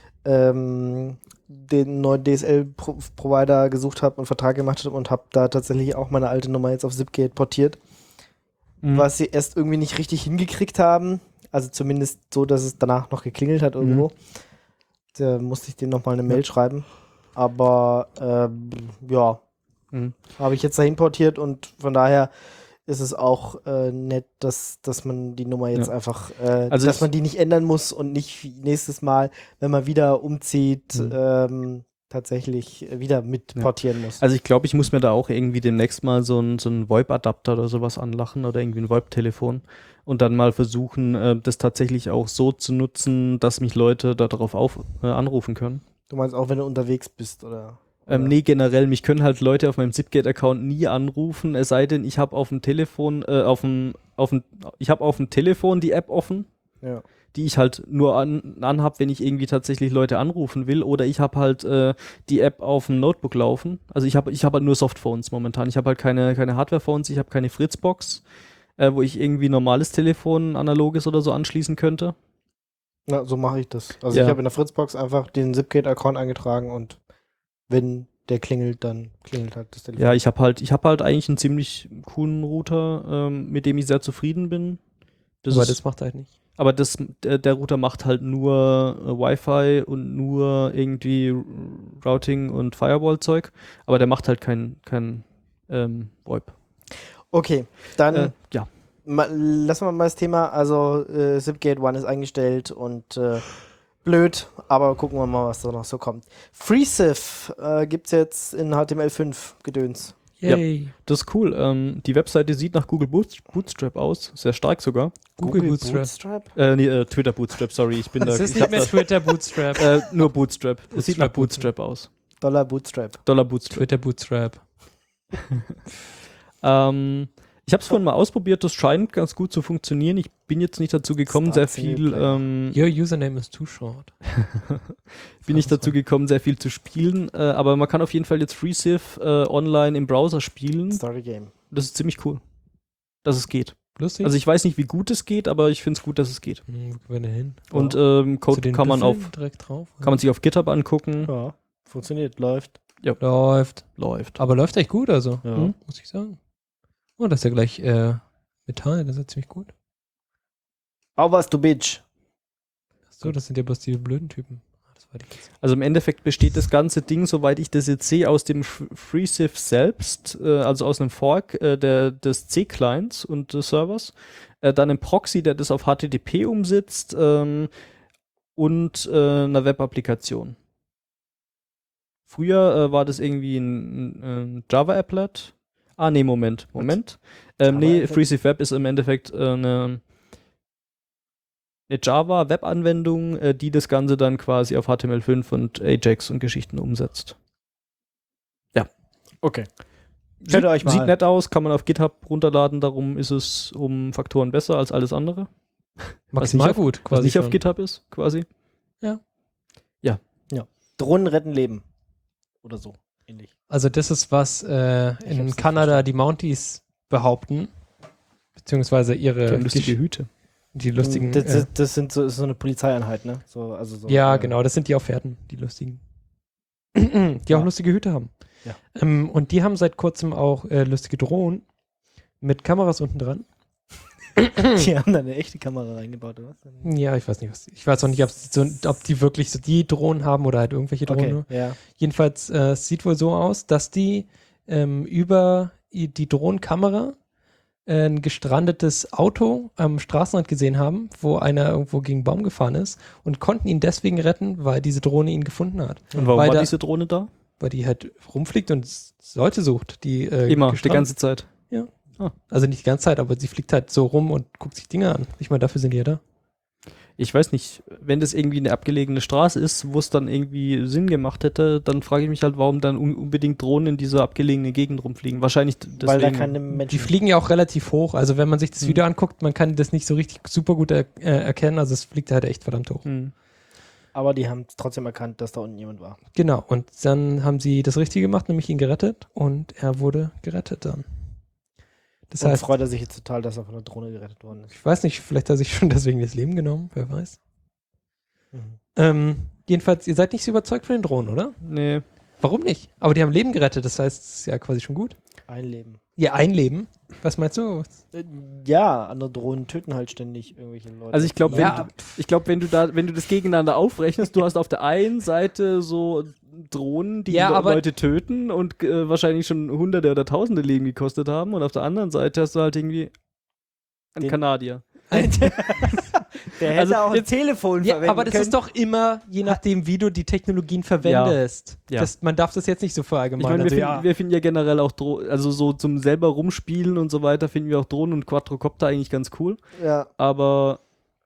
neuen DSL-Provider gesucht habe und Vertrag gemacht habe und habe da tatsächlich auch meine alte Nummer jetzt auf Zipgate portiert, was sie erst irgendwie nicht richtig hingekriegt haben. Also zumindest so, dass es danach noch geklingelt hat irgendwo. Da musste ich denen nochmal eine Mail schreiben. Aber ja, habe ich jetzt dahin portiert und von daher ist es auch nett, dass man die Nummer jetzt einfach, Also dass man die nicht ändern muss und nicht nächstes Mal, wenn man wieder umzieht, tatsächlich wieder mit portieren muss. Also ich glaube, ich muss mir da auch irgendwie demnächst mal so einen VoIP-Adapter oder sowas anlachen oder irgendwie ein VoIP-Telefon und dann mal versuchen, das tatsächlich auch so zu nutzen, dass mich Leute darauf anrufen können. Du meinst auch, wenn du unterwegs bist, oder? Nee, generell, mich können halt Leute auf meinem Zipgate-Account nie anrufen, es sei denn, ich habe auf dem Telefon, ich habe auf dem Telefon die App offen, Ja. die ich halt nur anhab, wenn ich irgendwie tatsächlich Leute anrufen will, oder ich habe halt die App auf dem Notebook laufen. Also ich habe halt nur Softphones momentan. Ich habe halt keine Hardware-Phones, ich habe keine Fritzbox, wo ich irgendwie normales Telefon, analoges oder so anschließen könnte. Na, so mache ich das. Also Ja. ich habe in der Fritzbox einfach den Zipgate-Account eingetragen und wenn der klingelt, dann klingelt halt das Telefon. Ja, ich habe halt eigentlich einen ziemlich coolen Router, mit dem ich sehr zufrieden bin. aber das macht halt nicht. Aber der Router macht halt nur Wi-Fi und nur irgendwie Routing und Firewall-Zeug. Aber der macht halt kein VoIP. Okay, dann Ja. lassen wir mal das Thema. Also Zipgate One ist eingestellt und blöd, aber gucken wir mal, was da noch so kommt. FreeSIF gibt's jetzt in HTML5 Gedöns. Yay. Das ist cool. Die Webseite sieht nach Google Bootstrap aus. Sehr stark sogar. Google Bootstrap. Twitter Bootstrap, sorry. Ich bin Das da. ist nicht mehr Twitter Bootstrap. Nur Bootstrap. Es sieht nach Bootstrap aus. Dollar Bootstrap. Dollar Bootstrap. Twitter Bootstrap. Ich habe es vorhin mal ausprobiert, das scheint ganz gut zu funktionieren. Ich bin jetzt nicht dazu gekommen, Start sehr viel Your username is too short. bin nicht dazu gekommen, sehr viel zu spielen, aber man kann auf jeden Fall jetzt FreeCiv online im Browser spielen. Story Game. Das ist ziemlich cool, dass es geht. Lustig. Also ich weiß nicht, wie gut es geht, aber ich finde es gut, dass es geht. Wo können wir denn hin? Und Zu Code den kann man Büffeln direkt drauf? kann man sich auf GitHub angucken. Ja, funktioniert, läuft. Läuft. Läuft. Aber läuft echt gut, also. Ja. Muss ich sagen. Oh, das ist ja gleich Metall, das ist ja ziemlich gut. Was du Bitch. So, das sind ja bloß die blöden Typen. Das war die jetzt. Also im Endeffekt besteht das ganze Ding, soweit ich das jetzt sehe, aus dem FreeCiv selbst, also aus einem Fork des C-Clients und des Servers, dann einem Proxy, der das auf HTTP umsetzt und einer Web-Applikation. Früher war das irgendwie ein Java-Applet. Nee, Moment. Java-Applet? FreeCiv Web ist im Endeffekt eine Java-Web-Anwendung, die das Ganze dann quasi auf HTML5 und Ajax und Geschichten umsetzt. Okay. Stellt euch mal. Sieht nett aus, kann man auf GitHub runterladen, darum ist es um Faktoren besser als alles andere. Maximal nicht auf- gut, Was quasi. nicht auf schon. GitHub ist, quasi. Drohnen retten Leben. Oder so. Ähnlich. Also das ist, was Ich hab's in nicht Kanada die Mounties behaupten. Beziehungsweise ihre Lustige Hüte. die lustigen. Das sind so, ist so eine Polizeieinheit, ne? So, also so, ja, genau, das sind die auf Pferden, die lustigen. Die auch Ja. lustige Hüte haben. Ja. Und die haben seit kurzem auch lustige Drohnen mit Kameras unten dran. Die haben da eine echte Kamera reingebaut, oder was? Ja, ich weiß nicht, ich weiß auch nicht, ob die wirklich so die Drohnen haben oder halt irgendwelche Drohnen. Okay, Nur. ja. Jedenfalls es sieht wohl so aus, dass die über die Drohnenkamera ein gestrandetes Auto am Straßenrand gesehen haben, wo einer irgendwo gegen einen Baum gefahren ist und konnten ihn deswegen retten, weil diese Drohne ihn gefunden hat. Und warum Weil war da- diese Drohne da? Weil die halt rumfliegt und Leute sucht, die Immer, die gestrandet- ganze Zeit. Also nicht die ganze Zeit, aber sie fliegt halt so rum und guckt sich Dinge an. Ich meine, dafür sind die ja da. Ich weiß nicht, wenn das irgendwie eine abgelegene Straße ist, wo es dann irgendwie Sinn gemacht hätte, dann frage ich mich halt, warum dann unbedingt Drohnen in dieser abgelegenen Gegend rumfliegen. Wahrscheinlich deswegen. Weil da keine Menschen. Die fliegen ja auch relativ hoch. Also wenn man sich das Video anguckt, man kann das nicht so richtig super gut erkennen. Also es fliegt halt echt verdammt hoch. Hm. Aber die haben trotzdem erkannt, dass da unten jemand war. Genau. Und dann haben sie das Richtige gemacht, nämlich ihn gerettet. Und er wurde gerettet dann. Das Und heißt, freut er sich jetzt total, dass er von der Drohne gerettet worden ist. ich weiß nicht, vielleicht hat er sich schon deswegen das Leben genommen. Wer weiß. Mhm. Jedenfalls, ihr seid nicht so überzeugt von den Drohnen, oder? Nee. Warum nicht? Aber die haben Leben gerettet. Das heißt, es ist ja quasi schon gut. Ein Leben. Ihr ein Leben? Was meinst du? Ja, andere Drohnen töten halt ständig irgendwelche Leute. Also ich glaube, Ja, wenn du das gegeneinander aufrechnest, du hast auf der einen Seite so Drohnen, die Ja, aber- Leute töten und wahrscheinlich schon Hunderte oder Tausende Leben gekostet haben, und auf der anderen Seite hast du halt irgendwie einen Den- Kanadier. der hätte also auch ein jetzt- Telefon Ja, verwenden aber das können. ist doch immer, je nachdem, wie du die Technologien verwendest. Ja. Man darf das jetzt nicht so Ich verallgemeinern. meine, Also, wir finden ja generell auch also so zum selber rumspielen und so weiter, finden wir auch Drohnen und Quadrocopter eigentlich ganz cool. Ja. Aber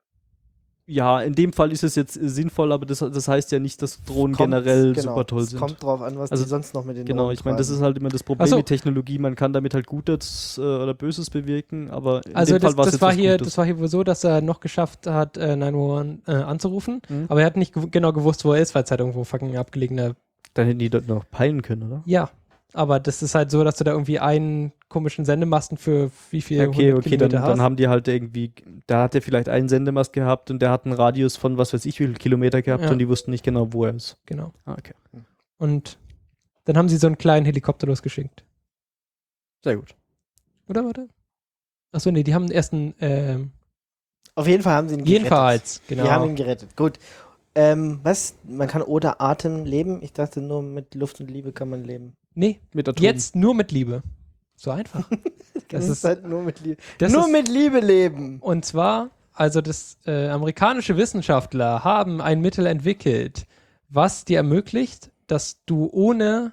ja, in dem Fall ist es jetzt sinnvoll, aber das heißt ja nicht, dass Drohnen Kommt- generell genau, super toll es sind. kommt drauf an, was Also, die sonst noch mit den Genau, Drohnen ich meine, das treiben. ist halt immer das Problem Ach so. mit Technologie. Man kann damit halt Gutes oder Böses bewirken, aber in Also dem Fall war es das war etwas hier, Gutes. das war hier wohl so, dass er noch geschafft hat, 911 anzurufen, Mhm. aber er hat nicht genau gewusst, wo er ist, weil es halt irgendwo fucking abgelegener. Dann hätten die dort noch peilen können, oder? Ja, aber das ist halt so, dass du da irgendwie einen komischen Sendemasten für wie viel Okay, 100 dann Kilometer hast. haben die halt irgendwie, da hat er vielleicht einen Sendemast gehabt und der hat einen Radius von was weiß ich wie viel Kilometer gehabt Ja. und die wussten nicht genau, wo er ist. Genau. Ah, okay. Und dann haben sie so einen kleinen Helikopter losgeschickt. Sehr gut. Oder warte? Achso, nee, die haben erst einen, Auf jeden Fall haben sie ihn gerettet. jedenfalls, genau. Die haben ihn gerettet. Gut. Was? Man kann ohne Atem leben? Ich dachte, nur mit Luft und Liebe kann man leben. Nee, Mit Atom. jetzt nur mit Liebe. So einfach. Das Das ist ist, halt nur mit Liebe. das Nur ist, mit Liebe leben. und zwar, also das amerikanische Wissenschaftler haben ein Mittel entwickelt, was dir ermöglicht, dass du ohne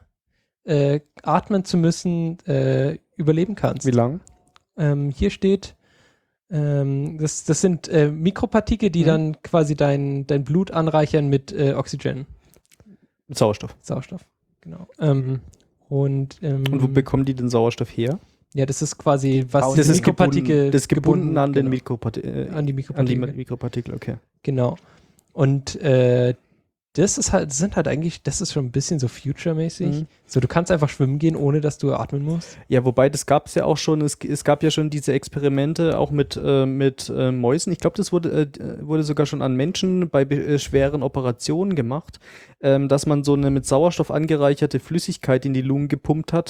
atmen zu müssen überleben kannst. Wie lang? Hier steht, das sind Mikropartikel, die dann quasi dein Blut anreichern mit Oxygen, Mit Sauerstoff. Sauerstoff. Genau. Und Und wo bekommen die den Sauerstoff her? Ja, das ist quasi, was Das die ist Mikropartikel das ist gebunden an den genau, an die Mikropartikel. Mikropartikel, okay. Genau. Und das sind halt eigentlich, das ist schon ein bisschen so future-mäßig. Mhm. So, du kannst einfach schwimmen gehen, ohne dass du atmen musst. Ja, wobei das gab es ja auch schon, es gab ja schon diese Experimente auch mit Mäusen. Ich glaube, das wurde sogar schon an Menschen bei schweren Operationen gemacht, dass man so eine mit Sauerstoff angereicherte Flüssigkeit in die Lungen gepumpt hat,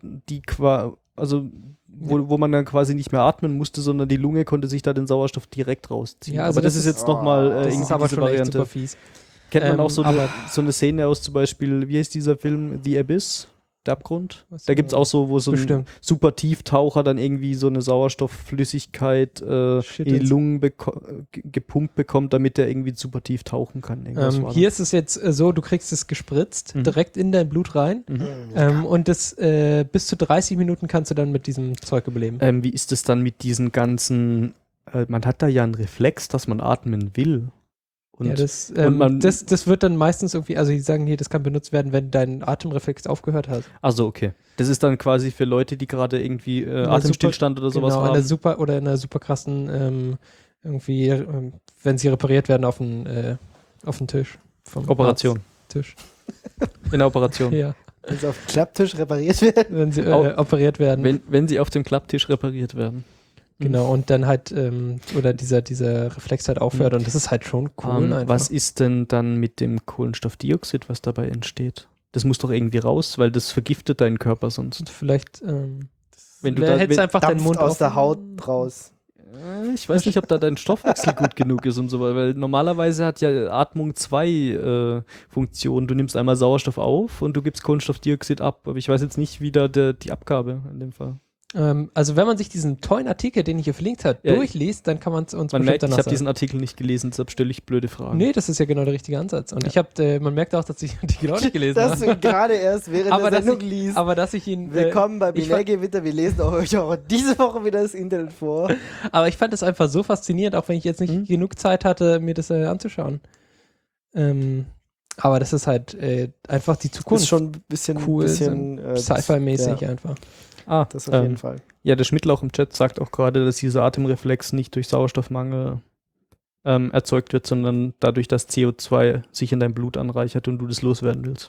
wo man dann quasi nicht mehr atmen musste, sondern die Lunge konnte sich da den Sauerstoff direkt rausziehen. Ja, also aber das ist jetzt nochmal Das irgendwie ist aber diese schon echt Variante. super fies. Kennt man auch so aber- eine Szene aus zum Beispiel, wie heißt dieser Film, The Abyss? Der Abgrund? Was Da gibt es auch so, wo so ein Bestimmt. super Tieftaucher dann irgendwie so eine Sauerstoffflüssigkeit Shit, in die jetzt. Lungen gepumpt bekommt, damit er irgendwie super tief tauchen kann. Irgendwas war Hier ist es jetzt so, du kriegst es gespritzt, Mhm. direkt in dein Blut rein. Und das bis zu 30 Minuten kannst du dann mit diesem Zeug überleben. Wie ist es dann mit diesen ganzen, man hat da ja einen Reflex, dass man atmen will. Und ja, das wird dann meistens irgendwie, also die sagen hier, das kann benutzt werden, wenn dein Atemreflex aufgehört hat. also okay. Das ist dann quasi für Leute, die gerade irgendwie Atemstillstand oder sowas genau, haben. in einer super krassen, wenn sie repariert werden auf den Tisch. Vom Operation. Arzttisch. In der Operation. Ja, Wenn sie auf dem Klapptisch repariert wird. wenn sie Au- operiert werden. Wenn sie auf dem Klapptisch repariert werden. Genau, und dann halt, oder dieser Reflex halt aufhört und das ist halt schon cool einfach. Was ist denn dann mit dem Kohlenstoffdioxid, was dabei entsteht? Das muss doch irgendwie raus, weil das vergiftet deinen Körper sonst. Und vielleicht Wenn du da, hältst du einfach deinen Dampft Mund aus offen. der Haut raus. ich weiß nicht, ob da dein Stoffwechsel gut genug ist und so, weil normalerweise hat ja Atmung zwei Funktionen. Du nimmst einmal Sauerstoff auf und du gibst Kohlenstoffdioxid ab, aber ich weiß jetzt nicht, wie da die Abgabe in dem Fall. Also wenn man sich diesen tollen Artikel, den ich hier verlinkt habe, Ja, durchliest, dann kann man es uns Man bestimmt merkt, ich danach habe sagen. diesen Artikel nicht gelesen, deshalb stelle ich blöde Fragen. Nee, das ist ja genau der richtige Ansatz. Und man merkt auch, dass ich den Artikel auch nicht gelesen Das habe. du gerade erst während Aber der dass Sendung ich- liest. Aber dass ich ihn... Willkommen bei ich fand- Binärgewitter. Wir lesen euch auch diese Woche wieder das Internet vor. Aber ich fand es einfach so faszinierend, auch wenn ich jetzt nicht genug Zeit hatte, mir das anzuschauen. Aber das ist halt einfach die Das Zukunft. ist schon ein bisschen, cool, Sci-Fi-mäßig Ja, einfach. das auf jeden Fall. Ja, der Schmidtlauch im Chat sagt auch gerade, dass dieser Atemreflex nicht durch Sauerstoffmangel erzeugt wird, sondern dadurch, dass CO2 sich in dein Blut anreichert und du das loswerden willst.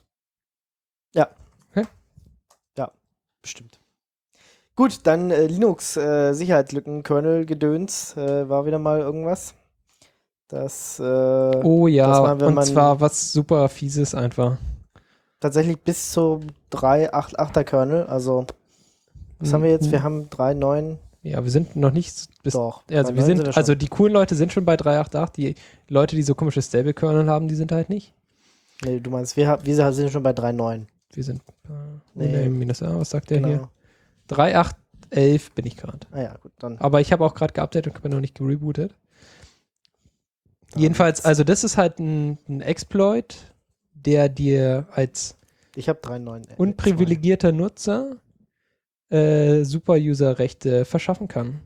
Bestimmt. Gut, dann Linux, Sicherheitslücken, Kernel, Gedöns, war wieder mal irgendwas. Das Oh ja, dass man, wenn und man- zwar was super Fieses einfach. tatsächlich bis zum 3.8.8er Kernel, also was haben wir jetzt? Wir haben 3.9, Ja, wir sind noch nicht bis... doch. Also 3.9 wir sind, schon. also die coolen Leute sind schon bei 3.8.8, die Leute, die so komische Stable-Kernel haben, die sind halt nicht. Nee, du meinst, wir sind schon bei 3.9. Wir sind Nee. minus A, was sagt der Genau. hier? 3.8.11 bin ich gerade. Ah ja, gut, dann. Aber ich habe auch gerade geupdatet und bin noch nicht gerebootet. Jedenfalls, also das ist halt ein Exploit, der dir als Ich habe 3.9. unprivilegierter Nutzer Super-User-Rechte verschaffen kann.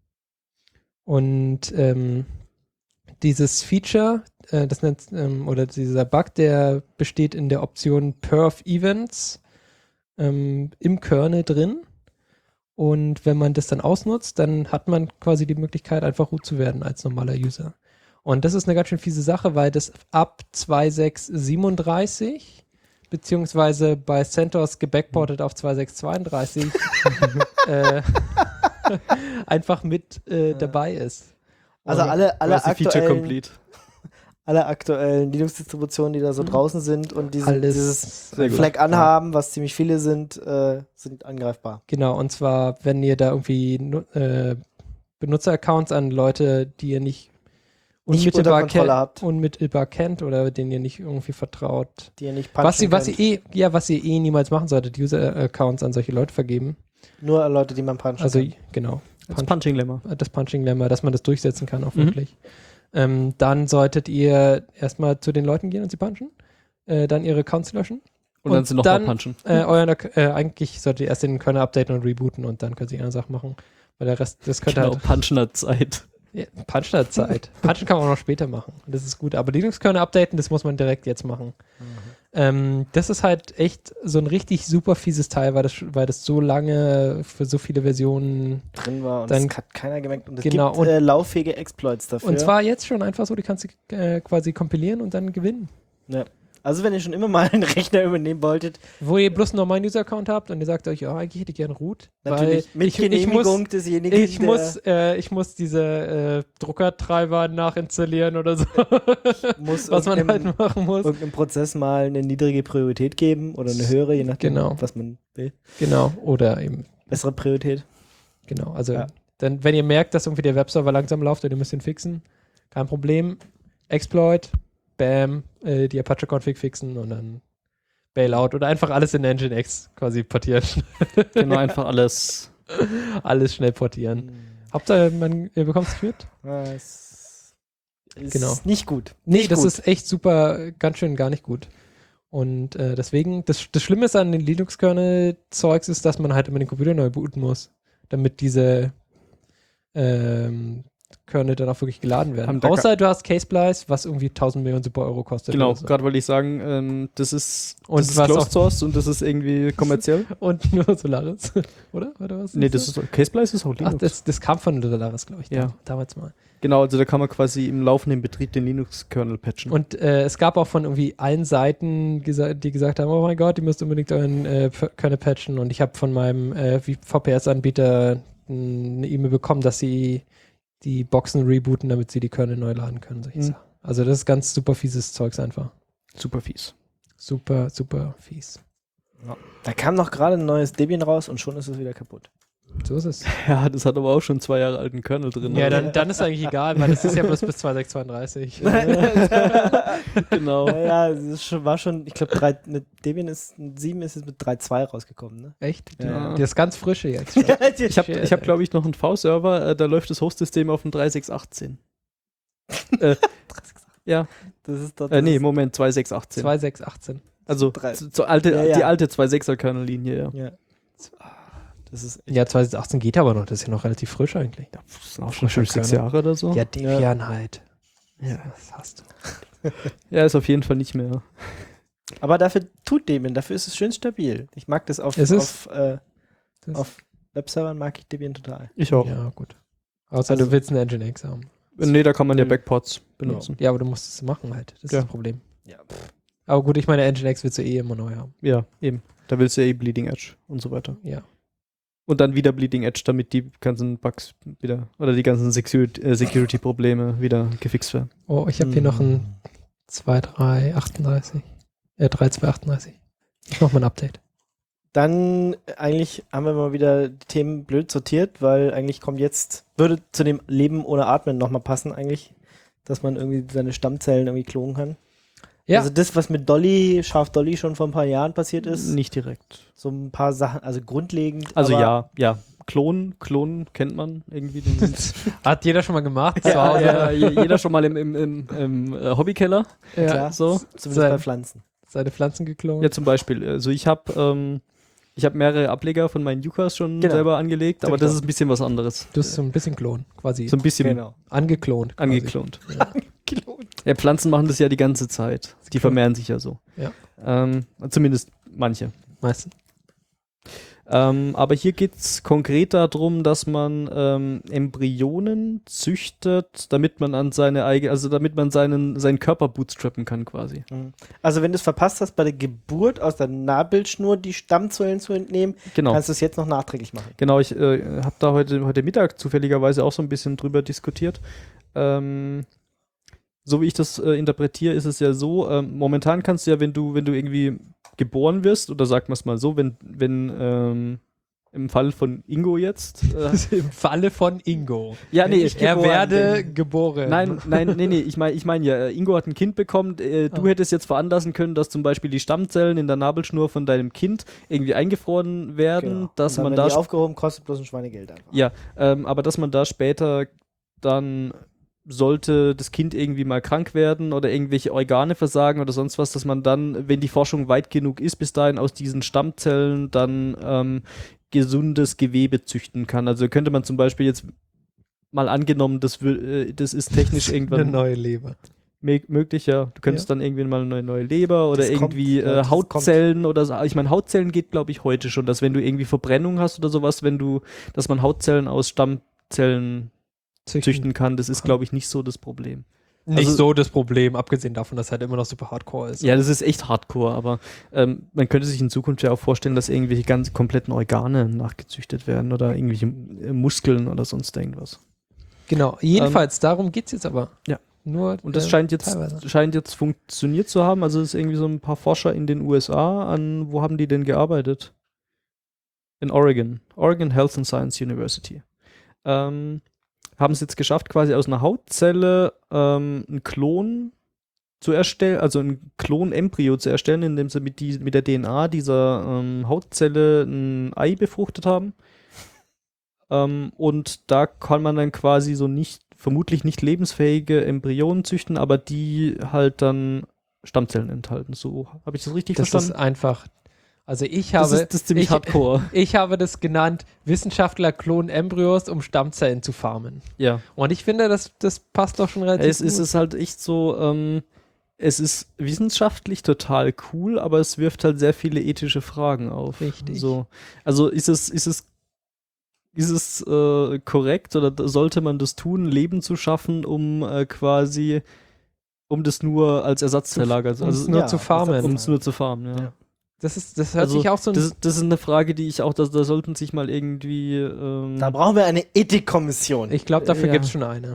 Und dieses Feature, das nennt, oder dieser Bug, der besteht in der Option Perf Events im Kernel drin. Und wenn man das dann ausnutzt, dann hat man quasi die Möglichkeit, einfach root zu werden als normaler User. Und das ist eine ganz schön fiese Sache, weil das ab 2.6.37 beziehungsweise bei CentOS gebackportet auf 2.6.32 einfach mit dabei ist. Also alle Quasi Feature aktuellen, complete. alle aktuellen Linux-Distributionen, die da so draußen sind und dieses Sehr gut. Flag anhaben, was ziemlich viele sind, sind angreifbar. Genau, und zwar, wenn ihr da irgendwie Benutzeraccounts an Leute, die ihr nicht Nicht unter Kontrolle habt, unmittelbar kennt oder denen ihr nicht irgendwie vertraut. die ihr nicht Was punchen ihr könnt. niemals machen solltet, User-Accounts an solche Leute vergeben. Nur Leute, die man punchen Also, kann. genau. Das Punching-Lemma. Das Punching-Lemma, dass man das durchsetzen kann, auch wirklich. Dann solltet ihr erstmal zu den Leuten gehen und sie punchen, dann ihre Accounts löschen. Und dann sie noch mal punchen. Eigentlich solltet ihr erst den Kernel updaten und rebooten und dann könnt ihr andere Sachen machen. Weil der Rest, das könnte Genau, halt. punchen hat Zeit. Ja, Punchen hat Zeit. Punchen kann man auch noch später machen. Das ist gut. Aber Linux-Kernel updaten, das muss man direkt jetzt machen. Das ist halt echt so ein richtig super fieses Teil, weil das so lange für so viele Versionen drin war und dann, das hat keiner gemerkt. Und es genau, gibt lauffähige Exploits dafür. und zwar jetzt schon einfach so, die kannst du quasi kompilieren und dann gewinnen. Ja. Also wenn ihr schon immer mal einen Rechner übernehmen wolltet, Wo ihr bloß einen normalen User-Account habt und ihr sagt euch, ja, eigentlich hätte ich gerne root. natürlich weil mit Genehmigung desjenigen, ich muss diese Druckertreiber nachinstallieren oder so, muss was man halt machen muss. irgendeinem Prozess mal eine niedrige Priorität geben oder eine höhere, je nachdem, Genau. was man will. Genau, oder eben, Bessere Priorität. genau, also Ja. dann, wenn ihr merkt, dass irgendwie der Webserver langsam läuft und ihr müsst ihn fixen, kein Problem, Exploit, bam, die Apache-Config fixen und dann Bailout oder einfach alles in Nginx quasi portieren. Genau, einfach alles. Alles schnell portieren. Hauptsache, ihr bekommt es mit? Das ist Genau. nicht gut. Nee, Nicht das gut. ist echt super, ganz schön gar nicht gut. Und deswegen, das Schlimme ist an den Linux-Kernel-Zeugs ist, dass man halt immer den Computer neu booten muss, damit diese Kernel dann auch wirklich geladen werden. Außer du hast K-Splice, was irgendwie 1000 Millionen super Euro kostet. Genau, oder so. gerade wollte ich sagen, das ist Und was Closed auch- Source und das ist irgendwie kommerziell. Und nur Solaris, oder? Oder was? Nee, das ist K-Splice ist auch Ach, Linux. das kam von Solaris, glaube ich, Ja. damals mal. Genau, also da kann man quasi im laufenden Betrieb den Linux-Kernel patchen. Und es gab auch von irgendwie allen Seiten, die gesagt haben, oh mein Gott, ihr müsst unbedingt euren Kernel patchen. Und ich habe von meinem VPS-Anbieter eine E-Mail bekommen, dass sie die Boxen rebooten, damit sie die Kernel neu laden können. Solche Sachen. Also das ist ganz super fieses Zeugs einfach. Super fies. Super, super fies. Da kam noch gerade ein neues Debian raus und schon ist es wieder kaputt. So ist es. Ja, das hat aber auch schon 2 Jahre alten Kernel drin. Ja, also. dann ist eigentlich egal, weil das ist ja bloß bis 2632. Genau. Ja, es ist war schon, ich glaube, Debian 7 ist jetzt mit 3.2 rausgekommen, ne? Echt? Ja. Die ist ganz frische jetzt. Ich hab, glaube ich, noch einen V-Server, da läuft das Hostsystem auf dem 3618. Ja. Das ist doch. Nee, Moment, 2618. 2618. Also Drei- die Ja. alte 2.6er Kernel-Linie, ja. Ja. Das ist echt. Ja, 2018 geht aber noch, das ist ja noch relativ frisch eigentlich. Das sind auch schon 6 Jahre oder so. Ja, Debian halt. Ja. Das hast du. Ja, ist auf jeden Fall nicht mehr. Aber dafür tut Debian, dafür ist es schön stabil. Ich mag das auf Das- Webservern mag ich Debian total. Ich auch. Ja, gut. Außer Also- du willst eine Nginx haben. Nee, da kann man ja Backports benutzen. Ja, aber du musst es machen halt. Das ist Ja. das Problem. Ja. Aber gut, ich meine, Nginx willst du eh immer neu haben. Ja, eben. Da willst du ja Bleeding Edge und so weiter. Ja. Und dann wieder Bleeding Edge, damit die ganzen Bugs wieder, oder die ganzen Security-Probleme wieder gefixt werden. Oh, ich habe hier noch ein 3238. Ich mach mal ein Update. Dann eigentlich haben wir mal wieder die Themen blöd sortiert, weil eigentlich würde zu dem Leben ohne Atmen nochmal passen eigentlich, dass man irgendwie seine Stammzellen irgendwie klonen kann. Ja. Also das, was mit Scharf Dolly schon vor ein paar Jahren passiert ist, Nicht direkt. so ein paar Sachen, also grundlegend. Also aber ja. Klonen kennt man irgendwie. Hat jeder schon mal gemacht? zu ja, Hause? ja, jeder schon mal im Hobbykeller. Ja. klar, So. zumindest Sein- bei Pflanzen. Seine Pflanzen geklont? Ja, zum Beispiel. Also ich habe mehrere Ableger von meinen Yukas schon Genau. selber angelegt, aber Genau. das ist ein bisschen was anderes. Du hast so ein bisschen Klon, quasi. So ein bisschen Genau. Angeklont. Quasi. angeklont. Gelohnt. Ja, Pflanzen machen das ja die ganze Zeit. Die vermehren sich ja so. Ja. Zumindest manche. Meistens. Aber hier geht es konkret darum, dass man Embryonen züchtet, damit man an damit man seinen Körper bootstrappen kann quasi. Also wenn du es verpasst hast, bei der Geburt aus der Nabelschnur die Stammzellen zu entnehmen, Genau. kannst du es jetzt noch nachträglich machen. Genau, ich habe da heute Mittag zufälligerweise auch so ein bisschen drüber diskutiert. So wie ich das interpretiere, ist es ja so, momentan kannst du ja, wenn du irgendwie geboren wirst, oder sagen wir es mal so, wenn im Fall von Ingo jetzt Im Falle von Ingo. ja, nee, Er werde geboren. nee, ich meine ja, Ingo hat ein Kind bekommen, du hättest jetzt veranlassen können, dass zum Beispiel die Stammzellen in der Nabelschnur von deinem Kind irgendwie eingefroren werden, Genau. dass Und dann man werden da die aufgehoben, kostet bloß ein Schweinegeld einfach. ja, aber dass man da später dann sollte das Kind irgendwie mal krank werden oder irgendwelche Organe versagen oder sonst was, dass man dann, wenn die Forschung weit genug ist, bis dahin aus diesen Stammzellen dann gesundes Gewebe züchten kann. Also könnte man zum Beispiel jetzt mal angenommen, das ist technisch Eine irgendwann neue Leber. möglich, ja. Du könntest dann irgendwie mal eine neue Leber oder Das kommt, irgendwie ja, das Hautzellen oder so. Ich meine, Hautzellen geht, glaube ich, heute schon, dass wenn du irgendwie Verbrennung hast oder sowas, dass man Hautzellen aus Stammzellen züchten kann, das ist, glaube ich, nicht so das Problem. Nicht Also- so das Problem, abgesehen davon, dass halt immer noch super hardcore ist. Ja, das ist echt hardcore, aber man könnte sich in Zukunft ja auch vorstellen, dass irgendwelche ganz kompletten Organe nachgezüchtet werden oder irgendwelche Muskeln oder sonst irgendwas. Genau, jedenfalls, darum geht es jetzt aber. Ja. Nur, Und das scheint jetzt funktioniert zu haben. Also es ist irgendwie so ein paar Forscher in den USA wo haben die denn gearbeitet? In Oregon. Oregon Health and Science University. Haben es jetzt geschafft, quasi aus einer Hautzelle einen Klon zu erstellen, also ein Klon-Embryo zu erstellen, indem sie mit der DNA dieser Hautzelle ein Ei befruchtet haben. Und da kann man dann quasi so vermutlich nicht lebensfähige Embryonen züchten, aber die halt dann Stammzellen enthalten. So, habe ich das richtig das verstanden? ist einfach. Also das Das ist ziemlich hardcore. Ich habe das genannt, Wissenschaftler klonen Embryos, um Stammzellen zu farmen. Ja. Und ich finde, das passt doch schon relativ Es ist halt echt so, es ist wissenschaftlich total cool, aber es wirft halt sehr viele ethische Fragen auf. Richtig. So. Also ist es korrekt oder sollte man das tun, Leben zu schaffen, um das nur als Ersatz zu lagern? Um es nur zu farmen. Um es nur zu farmen, ja. Das hört sich auch so das ist eine Frage, die ich auch, da sollten sich mal irgendwie Da brauchen wir eine Ethikkommission. Ich glaube, dafür Ja. gibt es schon eine.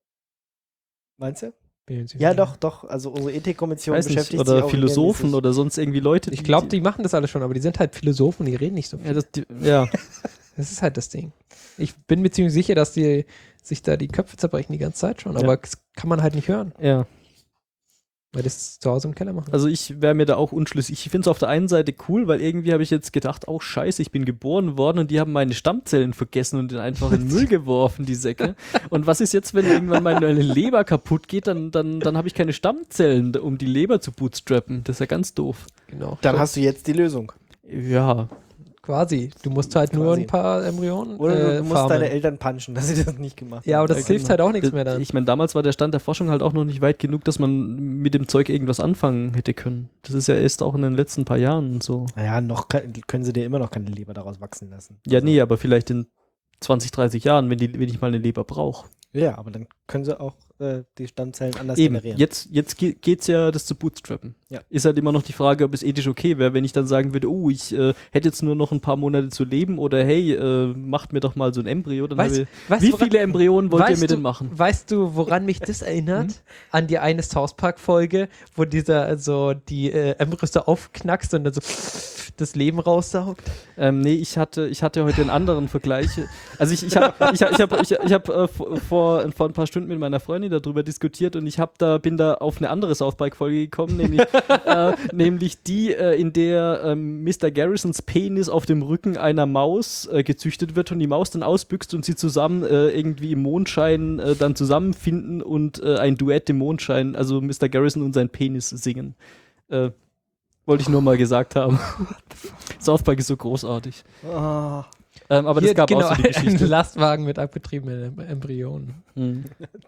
Meinst du? Bin ich Ja, sicher. doch. Also unsere Ethikkommission weiß nicht, beschäftigt sich oder auch Philosophen regelmäßig. oder sonst irgendwie Leute. Ich glaube, die machen das alle schon, aber die sind halt Philosophen, die reden nicht so viel. ja. Das ist halt das Ding. Ich bin mir ziemlich sicher, dass die sich da die Köpfe zerbrechen die ganze Zeit schon, Ja. aber das kann man halt nicht hören, Ja. weil das zu Hause im Keller machen. Also ich wäre mir da auch unschlüssig. Ich finde es auf der einen Seite cool, weil irgendwie habe ich jetzt gedacht, oh scheiße, ich bin geboren worden und die haben meine Stammzellen vergessen und den einfach in den Müll geworfen, die Säcke. Und was ist jetzt, wenn irgendwann meine Leber kaputt geht, dann habe ich keine Stammzellen, um die Leber zu bootstrappen. Das ist ja ganz doof. Genau. Dann So, hast du jetzt die Lösung. Ja. quasi. Du musst halt nur Quasi. ein paar Embryonen Oder du musst farmen. deine Eltern punchen, dass sie das nicht gemacht haben. Ja, aber das Ja, hilft genau. halt auch nichts mehr dann. Ich meine, damals war der Stand der Forschung halt auch noch nicht weit genug, dass man mit dem Zeug irgendwas anfangen hätte können. Das ist ja erst auch in den letzten paar Jahren so. Naja, können sie dir immer noch keine Leber daraus wachsen lassen. Ja, Also- nee, aber vielleicht in 20, 30 Jahren, wenn ich mal eine Leber brauche. Ja, aber dann können sie auch die Stammzellen anders Eben, generieren. jetzt geht's ja, das zu bootstrappen. Ja. Ist halt immer noch die Frage, ob es ethisch okay wäre, wenn ich dann sagen würde, oh, ich hätte jetzt nur noch ein paar Monate zu leben oder hey, macht mir doch mal so ein Embryo. Dann Weißt- habe ich, weißt wie du, woran- viele Embryonen wollt ihr weißt mir du- denn machen? Weißt du, woran mich das erinnert? An die eine South Park-Folge, wo die Embryos so aufknackst und dann so das Leben raussaugt. Nee, ich hatte heute einen anderen Vergleich. Also ich habe vor ein paar Stunden mit meiner Freundin darüber diskutiert und bin da auf eine andere South Park-Folge gekommen, nämlich die, in der Mr. Garrisons Penis auf dem Rücken einer Maus gezüchtet wird und die Maus dann ausbüchst und sie zusammen irgendwie im Mondschein dann zusammenfinden und ein Duett im Mondschein, also Mr. Garrison und sein Penis singen. Wollte ich nur mal gesagt haben. South Park ist so großartig. Ah, Aber Hier, das gab genau, auch so die ein Geschichte. Lastwagen mit abgetriebenen Embryonen. Mhm.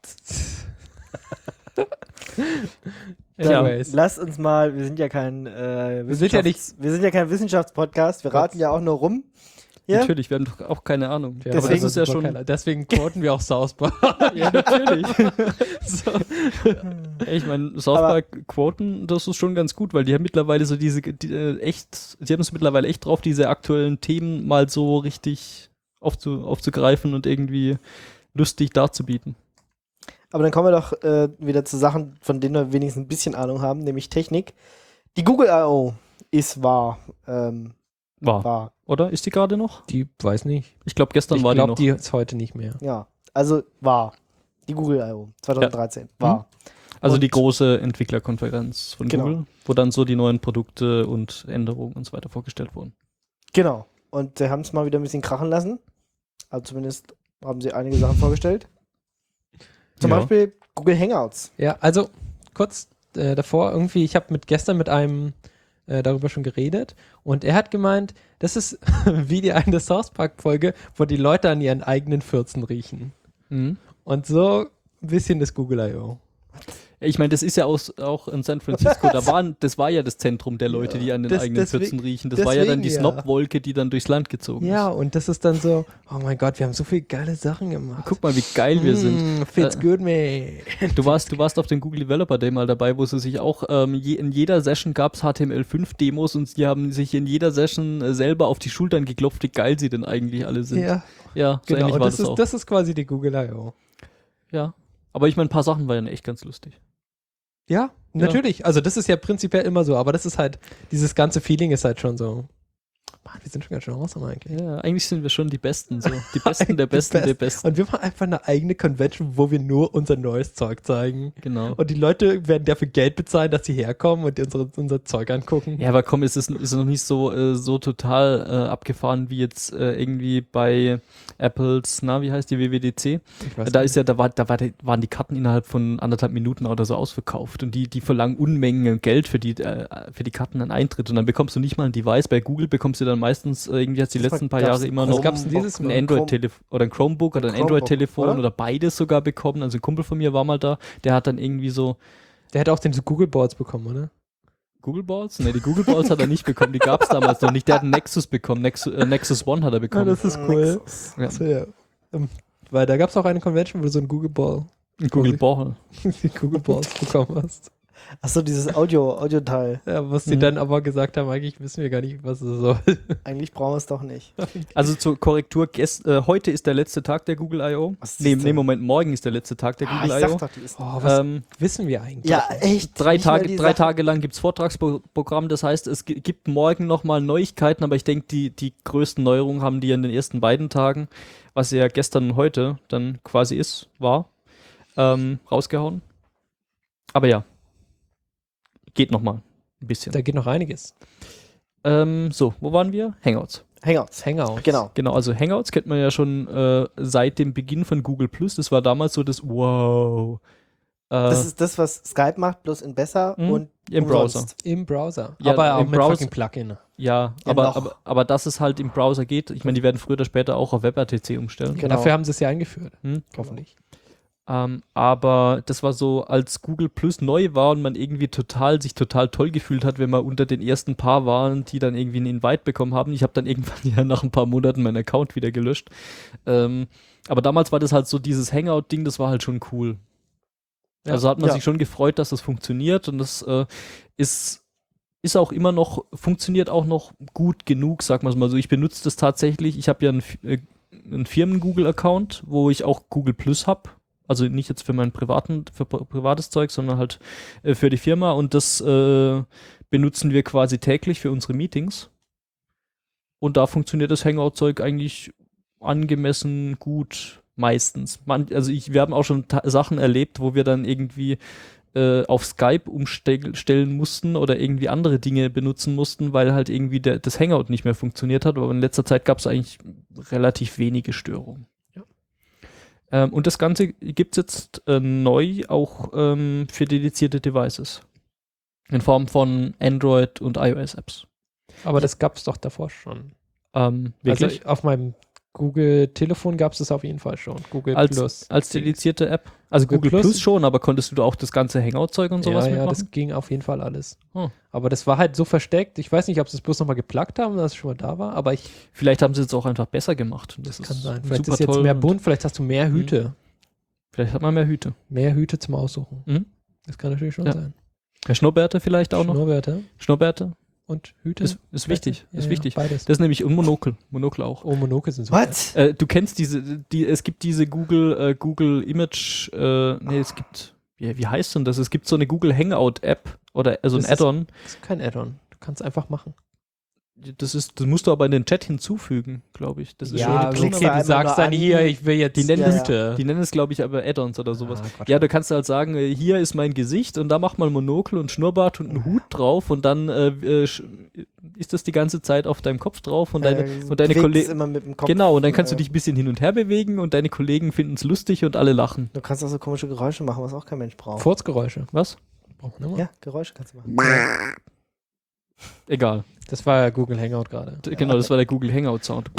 dann Anyways. lasst uns mal, wir sind ja kein sind ja nicht- wir sind ja kein Wissenschaftspodcast, wir raten ja auch nur rum. Ja? Natürlich, wir haben doch auch keine Ahnung. Ja, Aber deswegen das ist ja super schon. keiner. Deswegen quoten wir auch South Park. Ja, natürlich. So. Ey, ich meine, South Aber- Park Quoten, das ist schon ganz gut, weil die haben mittlerweile so die haben es mittlerweile echt drauf, diese aktuellen Themen mal so richtig aufzugreifen und irgendwie lustig darzubieten. Aber dann kommen wir doch wieder zu Sachen, von denen wir wenigstens ein bisschen Ahnung haben, nämlich Technik. Die Google I.O. ist wahr. Wahr. Oder? Ist die gerade noch? Die weiß nicht. Ich glaube, gestern Ich war die glaube, noch. die ist heute nicht mehr. Ja, also wahr. Die Google I.O. 2013. Wahr. Also und- die große Entwicklerkonferenz von Genau. Google, wo dann so die neuen Produkte und Änderungen und so weiter vorgestellt wurden. Genau. Und sie haben es mal wieder ein bisschen krachen lassen. Also zumindest haben sie einige Sachen vorgestellt. Zum Ja. Beispiel Google Hangouts. Ja, also kurz davor irgendwie, ich habe gestern mit einem darüber schon geredet und er hat gemeint, das ist wie die eine South Park Folge, wo die Leute an ihren eigenen Fürzen riechen. Mhm. Und so ein bisschen das Google I.O. Ich meine, das ist ja auch in San Francisco, das war ja das Zentrum der Leute, die an den eigenen Pfützen riechen. Das war ja dann die Snobwolke, die dann durchs Land gezogen ist. Ja, und das ist dann so, oh mein Gott, wir haben so viele geile Sachen gemacht. Guck mal, wie geil wir sind. Feels good, man. Du warst auf dem Google Developer Day mal dabei, wo sie sich auch, in jeder Session gab es HTML5-Demos und die haben sich in jeder Session selber auf die Schultern geklopft, wie geil sie denn eigentlich alle sind. Ja, so genau. ähnlich Und war das auch. Das ist quasi die Google I.O. Ja, aber ich meine, ein paar Sachen waren ja echt ganz lustig. Ja, natürlich. Also das ist ja prinzipiell immer so, aber das ist halt, dieses ganze Feeling ist halt schon so, Mann, wir sind schon ganz schön awesome eigentlich. Ja, eigentlich sind wir schon die Besten, so. Die Besten der Besten der Besten. Und wir machen einfach eine eigene Convention, wo wir nur unser neues Zeug zeigen. Genau. Und die Leute werden dafür Geld bezahlen, dass sie herkommen und unser Zeug angucken. Ja, aber komm, ist es noch nicht so total abgefahren wie jetzt irgendwie bei Apples, wie heißt die WWDC? Waren die Karten innerhalb von 1,5 Minuten oder so ausverkauft und die verlangen Unmengen Geld für die Karten an Eintritt und dann bekommst du nicht mal ein Device. Bei Google bekommst du dann meistens irgendwie jetzt die letzten paar Jahre immer noch ein Android-Telefon oder ein Chromebook oder ein Android-Telefon oder beides sogar bekommen. Also ein Kumpel von mir war mal da, der hat dann irgendwie so. Der hat auch den Google Boards bekommen, oder? Google Balls? Ne, die Google Balls hat er nicht bekommen, die gab es damals noch nicht. Der hat einen Nexus bekommen, Nexus One hat er bekommen. Ja, das ist cool. Ja. Achso, ja. Weil da gab es auch eine Convention, wo du so einen Google Ball Google Ball. die Google Balls bekommen hast. Achso, dieses Audio-Teil. Ja, was die dann aber gesagt haben, eigentlich wissen wir gar nicht, was es soll. Eigentlich brauchen wir es doch nicht. Also zur Korrektur, heute ist der letzte Tag der Google I.O. Moment, morgen ist der letzte Tag der Google I.O. Was wissen wir eigentlich? Ja, echt. 3 Tage lang gibt es Vortragsprogramm, das heißt, es gibt morgen nochmal Neuigkeiten, aber ich denke, die größten Neuerungen haben die in den ersten beiden Tagen, was ja gestern und heute dann quasi war, rausgehauen. Aber ja. Geht noch mal ein bisschen. Da geht noch einiges. So, wo waren wir? Hangouts. Genau. Genau, also Hangouts kennt man ja schon seit dem Beginn von Google Plus. Das war damals so das Wow. Das ist das, was Skype macht, bloß in besser und im Browser. Im Browser. Ja, aber auch im mit Browser. fucking Plugin. Ja, aber dass es halt im Browser geht. Ich meine, die werden früher oder später auch auf WebRTC umstellen. Genau. Dafür haben sie es ja eingeführt. Hoffentlich. Aber das war so, als Google Plus neu war und man irgendwie sich total toll gefühlt hat, wenn man unter den ersten paar waren, die dann irgendwie einen Invite bekommen haben. Ich habe dann irgendwann ja nach ein paar Monaten meinen Account wieder gelöscht. Aber damals war das halt so dieses Hangout-Ding, das war halt schon cool. Ja, also hat man sich schon gefreut, dass das funktioniert und das ist auch immer noch, funktioniert auch noch gut genug, sag mal so. Ich benutze das tatsächlich, ich habe ja einen Firmen-Google-Account, wo ich auch Google Plus habe. Also nicht jetzt für privates Zeug, sondern halt für die Firma. Und das benutzen wir quasi täglich für unsere Meetings. Und da funktioniert das Hangout-Zeug eigentlich angemessen gut, meistens. Wir haben auch schon Sachen erlebt, wo wir dann irgendwie auf Skype umstellen mussten oder irgendwie andere Dinge benutzen mussten, weil halt irgendwie das Hangout nicht mehr funktioniert hat. Aber in letzter Zeit gab es eigentlich relativ wenige Störungen. Und das Ganze gibt es jetzt neu auch für dedizierte Devices. In Form von Android- und iOS-Apps. Aber das gab es doch davor schon. Wirklich? Also auf meinem Google-Telefon gab es das auf jeden Fall schon. Google Plus. Als dedizierte App? Also Google Plus schon, aber konntest du da auch das ganze Hangout-Zeug und sowas mitmachen? Ja, das ging auf jeden Fall alles. Aber das war halt so versteckt. Ich weiß nicht, ob sie es bloß nochmal geplagt haben, dass es schon mal da war, aber vielleicht haben sie es auch einfach besser gemacht. Das kann sein. Vielleicht Vielleicht ist jetzt mehr bunt, vielleicht hast du mehr Hüte. Vielleicht hat man mehr Hüte. Mehr Hüte zum Aussuchen. Das kann natürlich schon sein. Ja, Schnurrbärte vielleicht auch noch. Schnurrbärte. Und Hüte? Ist wichtig. Ist wichtig. Beides. Das ist nämlich und Monokel. Monokel auch. Oh, Monokel sind super. Was? Du kennst es gibt diese Google Image, es gibt, wie heißt denn das? Es gibt so eine Google Hangout App oder ein Add-on. Das ist kein Add-on. Du kannst einfach machen. Das musst du aber in den Chat hinzufügen, glaube ich. Das ist ja, okay, du sagst dann hier, ich will jetzt die nennen es, glaube ich, aber Add-ons oder sowas. Ja, du kannst halt sagen, hier ist mein Gesicht und da mach mal Monokel und Schnurrbart und einen Hut drauf und dann ist das die ganze Zeit auf deinem Kopf drauf und deine Kollegen immer mit dem Kopf. Genau, und dann kannst du dich ein bisschen hin und her bewegen und deine Kollegen finden es lustig und alle lachen. Du kannst auch so komische Geräusche machen, was auch kein Mensch braucht. Furzgeräusche. Was? Ja, Geräusche kannst du machen. Egal. Das war ja Google Hangout gerade. Genau, das war der Google Hangout Sound.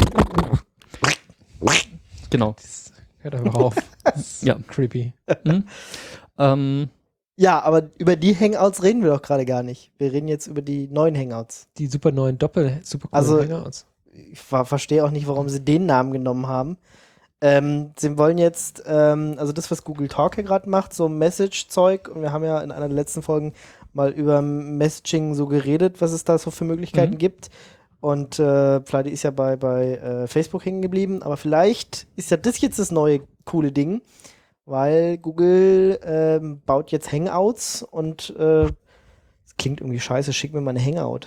Genau. Hört einfach auf. Ja. Creepy. Ja, Ja, aber über die Hangouts reden wir doch gerade gar nicht. Wir reden jetzt über die neuen Hangouts. Die super neuen super coolen Also, Hangouts. Ich verstehe auch nicht, warum sie den Namen genommen haben. Sie wollen jetzt, also das, was Google Talk hier gerade macht, so Message-Zeug, und wir haben ja in einer der letzten Folgen mal über Messaging so geredet, was es da so für Möglichkeiten gibt. Und Pleite ist ja bei Facebook hängen geblieben, aber vielleicht ist ja das jetzt das neue coole Ding, weil Google baut jetzt Hangouts und das klingt irgendwie scheiße, schick mir mal eine Hangout.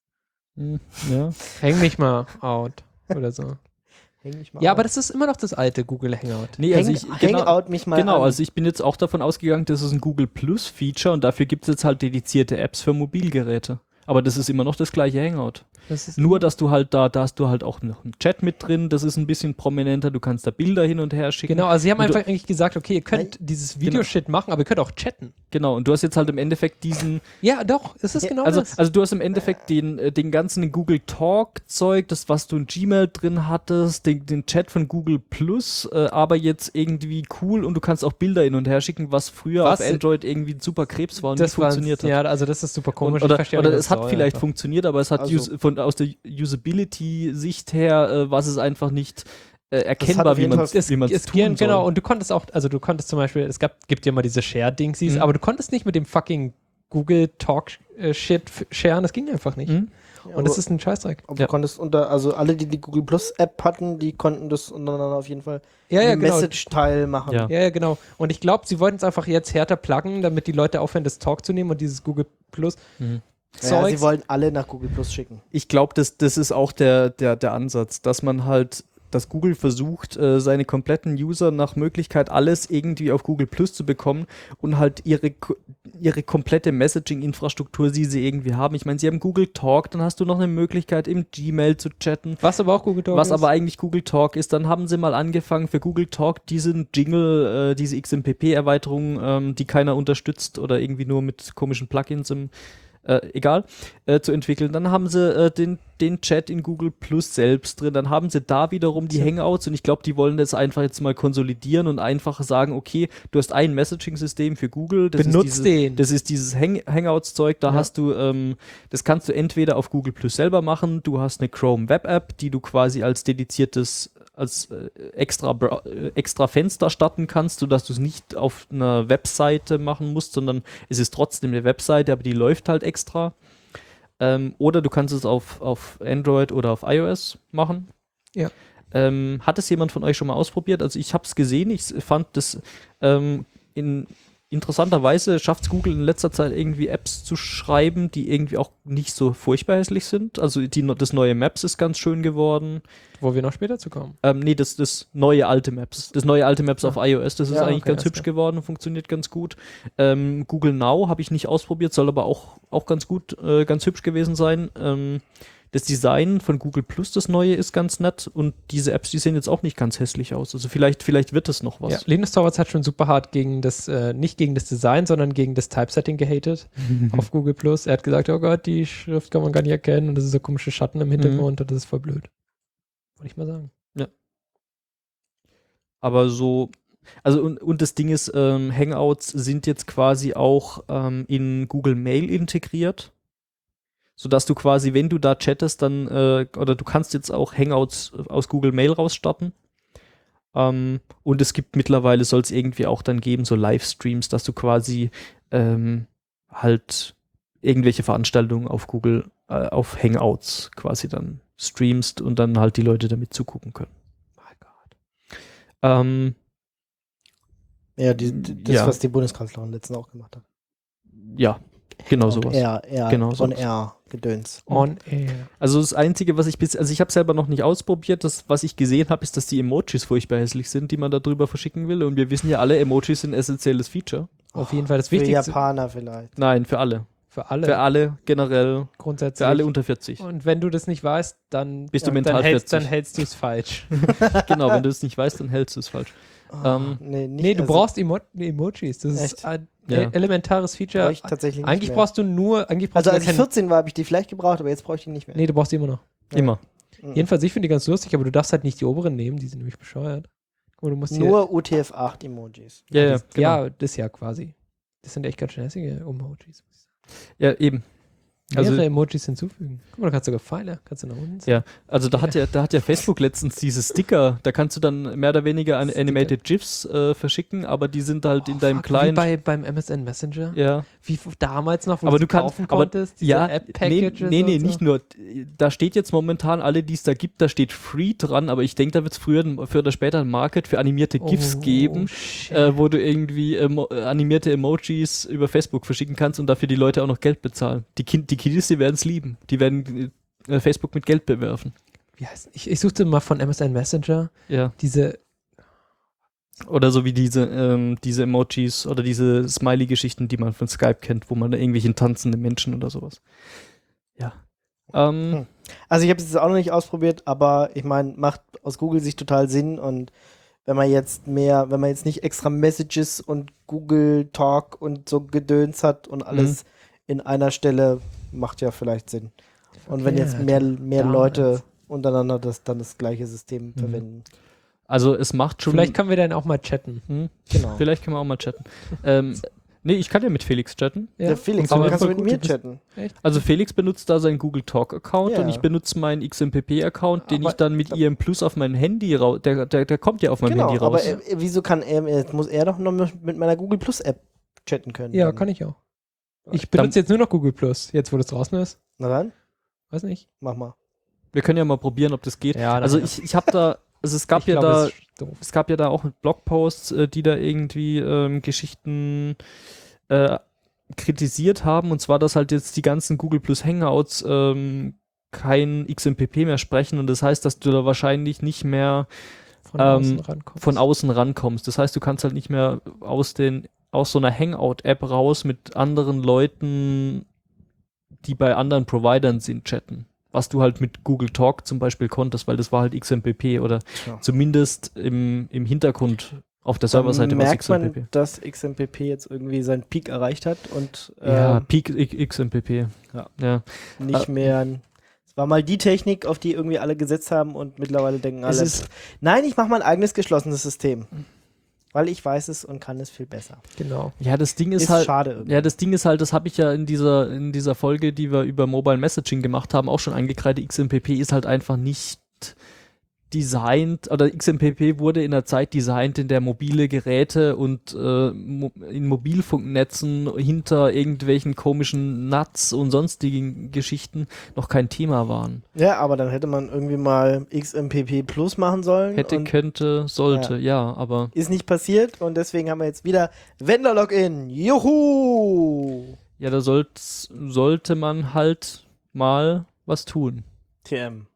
Ja. Häng mich mal out oder so. Häng mich mal Ja, out. aber das ist immer noch das alte Google Hangout. Nee, also Hangout mich mal Genau, an. also ich bin jetzt auch davon ausgegangen, das ist ein Google Plus Feature und dafür gibt es jetzt halt dedizierte Apps für Mobilgeräte. Aber das ist immer noch das gleiche Hangout. Das ist Nur, dass du halt da hast du halt auch noch einen Chat mit drin, das ist ein bisschen prominenter, du kannst da Bilder hin und her schicken. Genau, also sie haben Und du- einfach eigentlich gesagt, okay, ihr könnt dieses Videoshit machen, aber ihr könnt auch chatten. Genau, und du hast jetzt halt im Endeffekt diesen, Ja, doch, es ist Ja, genau also das. du hast im Endeffekt den ganzen Google Talk Zeug, das was du in Gmail drin hattest, den Chat von Google Plus, aber jetzt irgendwie cool und du kannst auch Bilder hin und her schicken, was früher Was? auf Android irgendwie ein super Krebs war und Das nicht funktioniert hat. Ja, also das ist super komisch. Oder, ich verstehe oder nicht, es was hat soll vielleicht einfach. funktioniert, aber es hat Also- aus der Usability-Sicht her, was es einfach nicht hat erkennbar, auf wie jeden man Fall- es tun soll. Genau, und du konntest auch, also du konntest zum Beispiel, gibt ja mal diese Share-Dingsies, Mhm. aber du konntest nicht mit dem fucking Google Talk-Shit sharen, das ging einfach nicht. Mhm. Und das ist ein Scheißdreck. Aber Ja. du konntest also alle, die Google Plus App hatten, die konnten das untereinander auf jeden Fall Ja, ja, im genau. Message-Teil machen. Ja. Ja, ja, genau. Und ich glaube, sie wollten es einfach jetzt härter pluggen, damit die Leute aufhören, das Talk zu nehmen und dieses Google Plus Mhm. Ja, Zeugs. sie wollen alle nach Google Plus schicken. Ich glaube, das ist auch der Ansatz, dass man halt, dass Google versucht, seine kompletten User nach Möglichkeit alles irgendwie auf Google Plus zu bekommen und halt ihre komplette Messaging-Infrastruktur, die sie irgendwie haben. Ich meine, sie haben Google Talk, dann hast du noch eine Möglichkeit, im Gmail zu chatten. Was aber auch Google Talk Was ist. aber eigentlich Google Talk ist, dann haben sie mal angefangen für Google Talk diesen Jingle, diese XMPP-Erweiterung, die keiner unterstützt oder irgendwie nur mit komischen Plugins zu entwickeln. Dann haben sie den Chat in Google Plus selbst drin. Dann haben sie da wiederum die Hangouts und ich glaube, die wollen das einfach jetzt mal konsolidieren und einfach sagen, okay, du hast ein Messaging-System für Google. Benutzt den. Das ist dieses Hangouts-Zeug. Da hast du, das kannst du entweder auf Google Plus selber machen. Du hast eine Chrome Web App, die du quasi als dediziertes extra Fenster starten kannst, sodass du es nicht auf einer Webseite machen musst, sondern es ist trotzdem eine Webseite, aber die läuft halt extra. Oder du kannst es auf Android oder auf iOS machen. Ja. Hat es jemand von euch schon mal ausprobiert? Also ich habe es gesehen, ich fand das interessanterweise schafft es Google in letzter Zeit irgendwie Apps zu schreiben, die irgendwie auch nicht so furchtbar hässlich sind. Also das neue Maps ist ganz schön geworden. Wo wir noch später zu kommen. Nee, das neue alte Maps. Das neue alte Maps auf iOS, das ist Ja, eigentlich okay, ganz alles hübsch klar. geworden, funktioniert ganz gut. Google Now habe ich nicht ausprobiert, soll aber auch ganz gut, ganz hübsch gewesen sein. Das Design von Google Plus, das neue, ist ganz nett und diese Apps, die sehen jetzt auch nicht ganz hässlich aus. Also vielleicht wird es noch was. Ja, Linus Torvalds hat schon super hart gegen das, nicht gegen das Design, sondern gegen das Typesetting gehatet auf Google Plus. Er hat gesagt, oh Gott, die Schrift kann man gar nicht erkennen und das ist so komische Schatten im Hintergrund und das ist voll blöd. Wollte ich mal sagen. Aber so, also und das Ding ist, Hangouts sind jetzt quasi auch in Google Mail integriert, sodass du quasi, wenn du da chattest, dann, oder du kannst jetzt auch Hangouts aus Google Mail rausstarten. Und es gibt mittlerweile, soll es irgendwie auch dann geben, so Livestreams, dass du quasi halt irgendwelche Veranstaltungen auf Google, auf Hangouts quasi dann streamst und dann halt die Leute damit zugucken können. My God. Ja, das, Ja. was die Bundeskanzlerin letztens auch gemacht hat. Ja, genau Und sowas. Genau sowas. Gedöns. On air. Also das Einzige, was also ich habe selber noch nicht ausprobiert, was ich gesehen habe, ist, dass die Emojis furchtbar hässlich sind, die man da drüber verschicken will. Und wir wissen ja alle, Emojis sind ein essentielles Feature. Auf jeden Fall das Für Wichtigste Japaner vielleicht. Nein, für alle. für alle. Für alle generell, grundsätzlich. für alle unter 40. Und wenn du das nicht weißt, dann Bist du mental dann 40. hältst du es falsch. Genau, wenn du es nicht weißt, dann hältst du es falsch. Nee, nicht, Nee, du also, brauchst Emojis. Das ist Echt? ein Ja. elementares Feature. brauch ich tatsächlich nicht Eigentlich mehr. brauchst du nur, Also als ich kein, 14 war, habe ich die vielleicht gebraucht, aber jetzt brauche ich die nicht mehr. nee, du brauchst die immer noch. Ja. Immer. Jedenfalls, ich finde die ganz lustig, aber du darfst halt nicht die oberen nehmen, die sind nämlich bescheuert. Guck mal, du musst Nur UTF-8 Emojis. Ja, ja, ja, das ja quasi. Das sind echt ganz schön hässliche Emojis. Ja, eben. Also- Mehrere Emojis hinzufügen. Guck mal, da kannst du sogar Pfeile, kannst du nach unten ziehen. Ja, also da hat ja Facebook letztens diese Sticker, da kannst du dann mehr oder weniger Animated GIFs verschicken, aber die sind halt in deinem Fuck, Client. Wie beim MSN Messenger. Ja. Wie damals noch, wo Aber du du kannst, kaufen aber, konntest, diese ja, App-Packages nee, und so. nicht nur. Da steht jetzt momentan alle, die es da gibt, da steht Free dran, aber ich denke, da wird es früher oder später ein Market für animierte GIFs geben, shit. wo du irgendwie animierte Emojis über Facebook verschicken kannst und dafür die Leute auch noch Geld bezahlen. Die Kiddies, die werden es lieben. Die werden Facebook mit Geld bewerfen. Wie heißt ich suchte mal von MSN Messenger Ja. diese. Oder so wie diese Emojis oder diese Smiley-Geschichten, die man von Skype kennt, wo man da irgendwelche tanzende Menschen oder sowas. Ja. Also ich habe es jetzt auch noch nicht ausprobiert, aber ich meine, macht aus Google-Sicht total Sinn und wenn man jetzt nicht extra Messages und Google Talk und so Gedöns hat und alles in einer Stelle, macht ja vielleicht Sinn. Und wenn jetzt mehr damals. Leute untereinander das gleiche System verwenden. Also es macht schon. Vielleicht können wir dann auch mal chatten. Genau. Vielleicht können wir auch mal chatten. Nee, ich kann ja mit Felix chatten. Ja, Felix, aber du kannst voll mit gut, mir du bist- chatten. Also Felix benutzt da seinen Google Talk Account Ja. und ich benutze meinen XMPP-Account, den Aber- ich dann mit IM Plus auf mein Handy raus. Der kommt ja auf meinem Genau, Handy aber raus. wieso kann jetzt muss er doch noch mit meiner Google Plus App chatten können? Ja, dann. kann ich auch. Ich benutze jetzt nur noch Google Plus, jetzt wo das draußen ist. Na dann, Weiß nicht. mach mal. Wir können ja mal probieren, ob das geht. Ja, Also ich habe da, also es gab Ich ja glaube, da, es ist doof. es gab ja da auch Blogposts, die da irgendwie Geschichten kritisiert haben, und zwar, dass halt jetzt die ganzen Google Plus Hangouts kein XMPP mehr sprechen, und das heißt, dass du da wahrscheinlich nicht mehr Von außen rankommst. von außen rankommst. Das heißt, du kannst halt nicht mehr aus so einer Hangout-App raus mit anderen Leuten, die bei anderen Providern sind, chatten. Was du halt mit Google Talk zum Beispiel konntest, weil das war halt XMPP oder Tja. zumindest im Hintergrund auf der Serverseite Dann war merkt man, XMPP. dass XMPP jetzt irgendwie seinen Peak erreicht hat und Ja, Peak XMPP. Ja. nicht mehr. Es war mal die Technik, auf die irgendwie alle gesetzt haben und mittlerweile denken alle, nein, ich mache mein eigenes geschlossenes System. Weil ich weiß es und kann es viel besser. Genau. Ja, das Ding ist, Ist halt. schade irgendwie. Ja, das Ding ist halt, das habe ich ja in dieser Folge, die wir über Mobile Messaging gemacht haben, auch schon angekreidet. XMPP ist halt einfach nicht designt, oder XMPP wurde in der Zeit designt, in der mobile Geräte und in Mobilfunknetzen hinter irgendwelchen komischen NUTs und sonstigen Geschichten noch kein Thema waren. Ja, aber dann hätte man irgendwie mal XMPP Plus machen sollen. Hätte, und könnte, sollte, ja, aber ist nicht passiert und deswegen haben wir jetzt wieder Vendor-Login. Juhu! ja, da sollte man halt mal was tun. TM.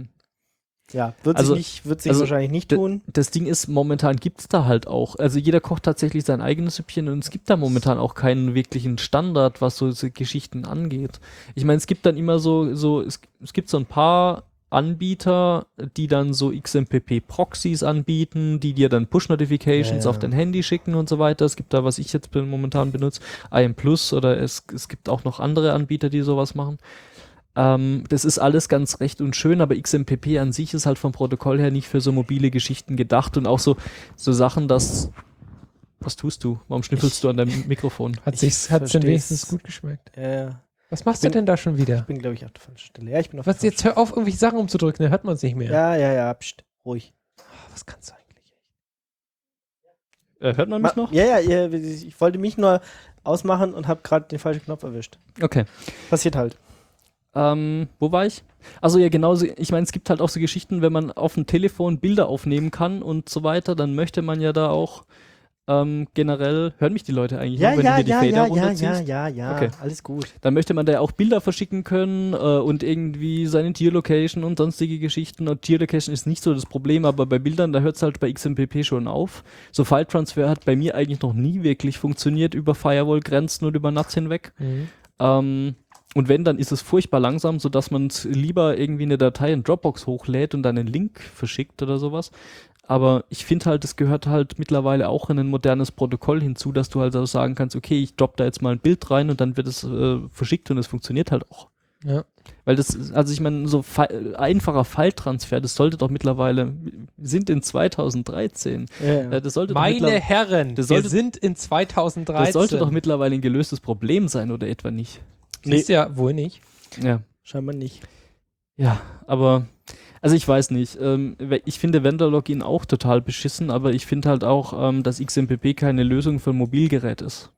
Der, Ja, wird Also- sich also wahrscheinlich nicht tun. Das Ding ist, momentan gibt's da halt auch, also jeder kocht tatsächlich sein eigenes Süppchen, und es gibt da momentan auch keinen wirklichen Standard, was so Geschichten angeht. Ich meine, es gibt dann immer es gibt so ein paar Anbieter, die dann so XMPP-Proxys anbieten, die dir dann Push-Notifications Ja, ja. auf dein Handy schicken und so weiter. Es gibt da, was ich jetzt momentan benutze, IM Plus, oder es gibt auch noch andere Anbieter, die sowas machen. Das ist alles ganz recht und schön, aber XMPP an sich ist halt vom Protokoll her nicht für so mobile Geschichten gedacht, und auch so Sachen, dass. Was tust du? Warum schnüffelst du an deinem Mikrofon? Hat's Ich denn versteh's. wenigstens gut geschmeckt? Was machst du bin- denn da schon wieder? Ich bin, glaube ich, auf der falschen Stelle. Ja, ich bin auf Was, der jetzt hör auf, irgendwelche Sachen umzudrücken, dann hört man es nicht mehr. Ja, pst, ruhig. Was kannst du eigentlich? Hört man mich noch? Ja, ich wollte mich nur ausmachen und habe gerade den falschen Knopf erwischt. Okay. Passiert halt. Wo war ich? Also ja, genauso, ich meine, es gibt halt auch so Geschichten, wenn man auf dem Telefon Bilder aufnehmen kann und so weiter, dann möchte man ja da auch generell, hören mich die Leute eigentlich noch, wenn du dir die Fader runterziehst? ja, Okay. alles gut. Dann möchte man da ja auch Bilder verschicken können und irgendwie seine Tierlocation und sonstige Geschichten. Und Tierlocation ist nicht so das Problem, aber bei Bildern, da hört es halt bei XMPP schon auf. So File-Transfer hat bei mir eigentlich noch nie wirklich funktioniert über Firewall-Grenzen und über NATs hinweg. Und wenn, dann ist es furchtbar langsam, sodass man lieber irgendwie eine Datei in Dropbox hochlädt und dann einen Link verschickt oder sowas. Aber ich finde halt, es gehört halt mittlerweile auch in ein modernes Protokoll hinzu, dass du halt auch sagen kannst, okay, ich drop da jetzt mal ein Bild rein und dann wird es verschickt und es funktioniert halt auch. Ja. Weil das, also ich meine, so einfacher File-Transfer, das sollte doch mittlerweile, wir sind in 2013, das sollte doch Meine Herren, das wir sollte- sind in 2013. das sollte doch mittlerweile ein gelöstes Problem sein, oder etwa nicht? Ist ja wohl nicht. Ja. Scheinbar nicht. Ja, aber, also ich weiß nicht, ich finde Vendor-Login auch total beschissen, aber ich finde halt auch, dass XMPP keine Lösung für ein Mobilgerät ist.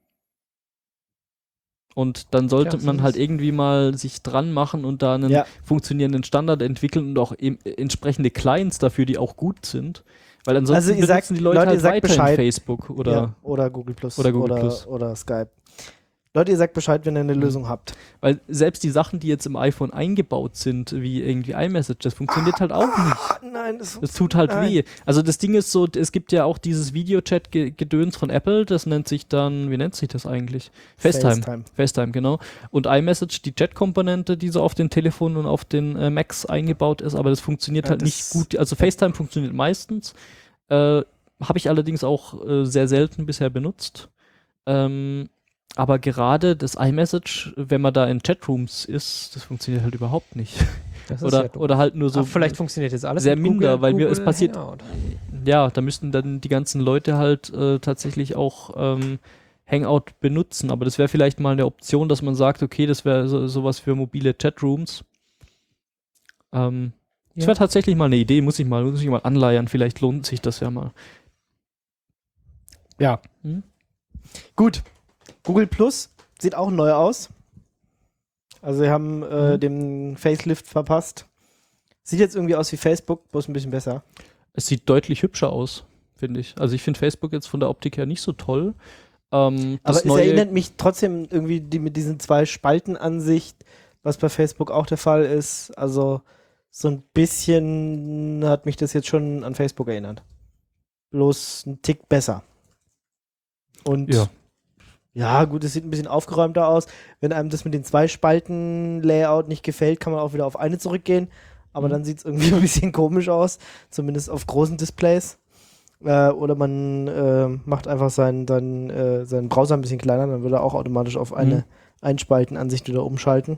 Und dann sollte Ja, so man ist halt es. irgendwie mal sich dran machen und da einen Ja. funktionierenden Standard entwickeln und auch entsprechende Clients dafür, die auch gut sind. Weil ansonsten Also ihr sagt- benutzen die Leute, Leute, ihr halt sagt weiterhin Bescheid. Facebook oder Ja, oder Google Plus. oder Google Plus. Oder Skype. Leute, ihr sagt Bescheid, wenn ihr eine Mhm. Lösung habt. weil selbst die Sachen, die jetzt im iPhone eingebaut sind, wie irgendwie iMessage, das funktioniert halt auch nicht. Nein, Das tut halt Nein. weh. Also das Ding ist so, es gibt ja auch dieses Videochat-Gedöns von Apple, das nennt sich dann, wie nennt sich das eigentlich? FaceTime, genau. Und iMessage, die Chat-Komponente, die so auf den Telefonen und auf den Macs eingebaut ist, aber das funktioniert Ja, halt das- nicht gut. Also FaceTime funktioniert meistens. Habe ich allerdings auch sehr selten bisher benutzt. Aber gerade das iMessage, wenn man da in Chatrooms ist, das funktioniert halt überhaupt nicht. Das ist ja doof. Oder halt nur so. Ach, vielleicht funktioniert jetzt alles sehr mit minder, weil es Google passiert- Hangout. Ja, da müssten dann die ganzen Leute halt tatsächlich auch Hangout benutzen. Aber das wäre vielleicht mal eine Option, dass man sagt, okay, das wäre sowas für mobile Chatrooms. Das Ja. wäre tatsächlich mal eine Idee, muss ich mal anleiern. Vielleicht lohnt sich das ja mal. Ja. Hm? Gut. Google Plus sieht auch neu aus. Also sie haben den Facelift verpasst. Sieht jetzt irgendwie aus wie Facebook, bloß ein bisschen besser. Es sieht deutlich hübscher aus, finde ich. Also ich finde Facebook jetzt von der Optik her nicht so toll. Das Aber es neue- erinnert mich trotzdem irgendwie mit diesen 2 Spaltenansicht, was bei Facebook auch der Fall ist. Also so ein bisschen hat mich das jetzt schon an Facebook erinnert. Bloß ein Tick besser. Und Ja. ja, gut, es sieht ein bisschen aufgeräumter aus. Wenn einem das mit den 2 Spalten-Layout nicht gefällt, kann man auch wieder auf eine zurückgehen. Aber dann sieht es irgendwie ein bisschen komisch aus, zumindest auf großen Displays. Oder man macht einfach seinen Browser ein bisschen kleiner, dann würde er auch automatisch auf eine Einspaltenansicht wieder umschalten.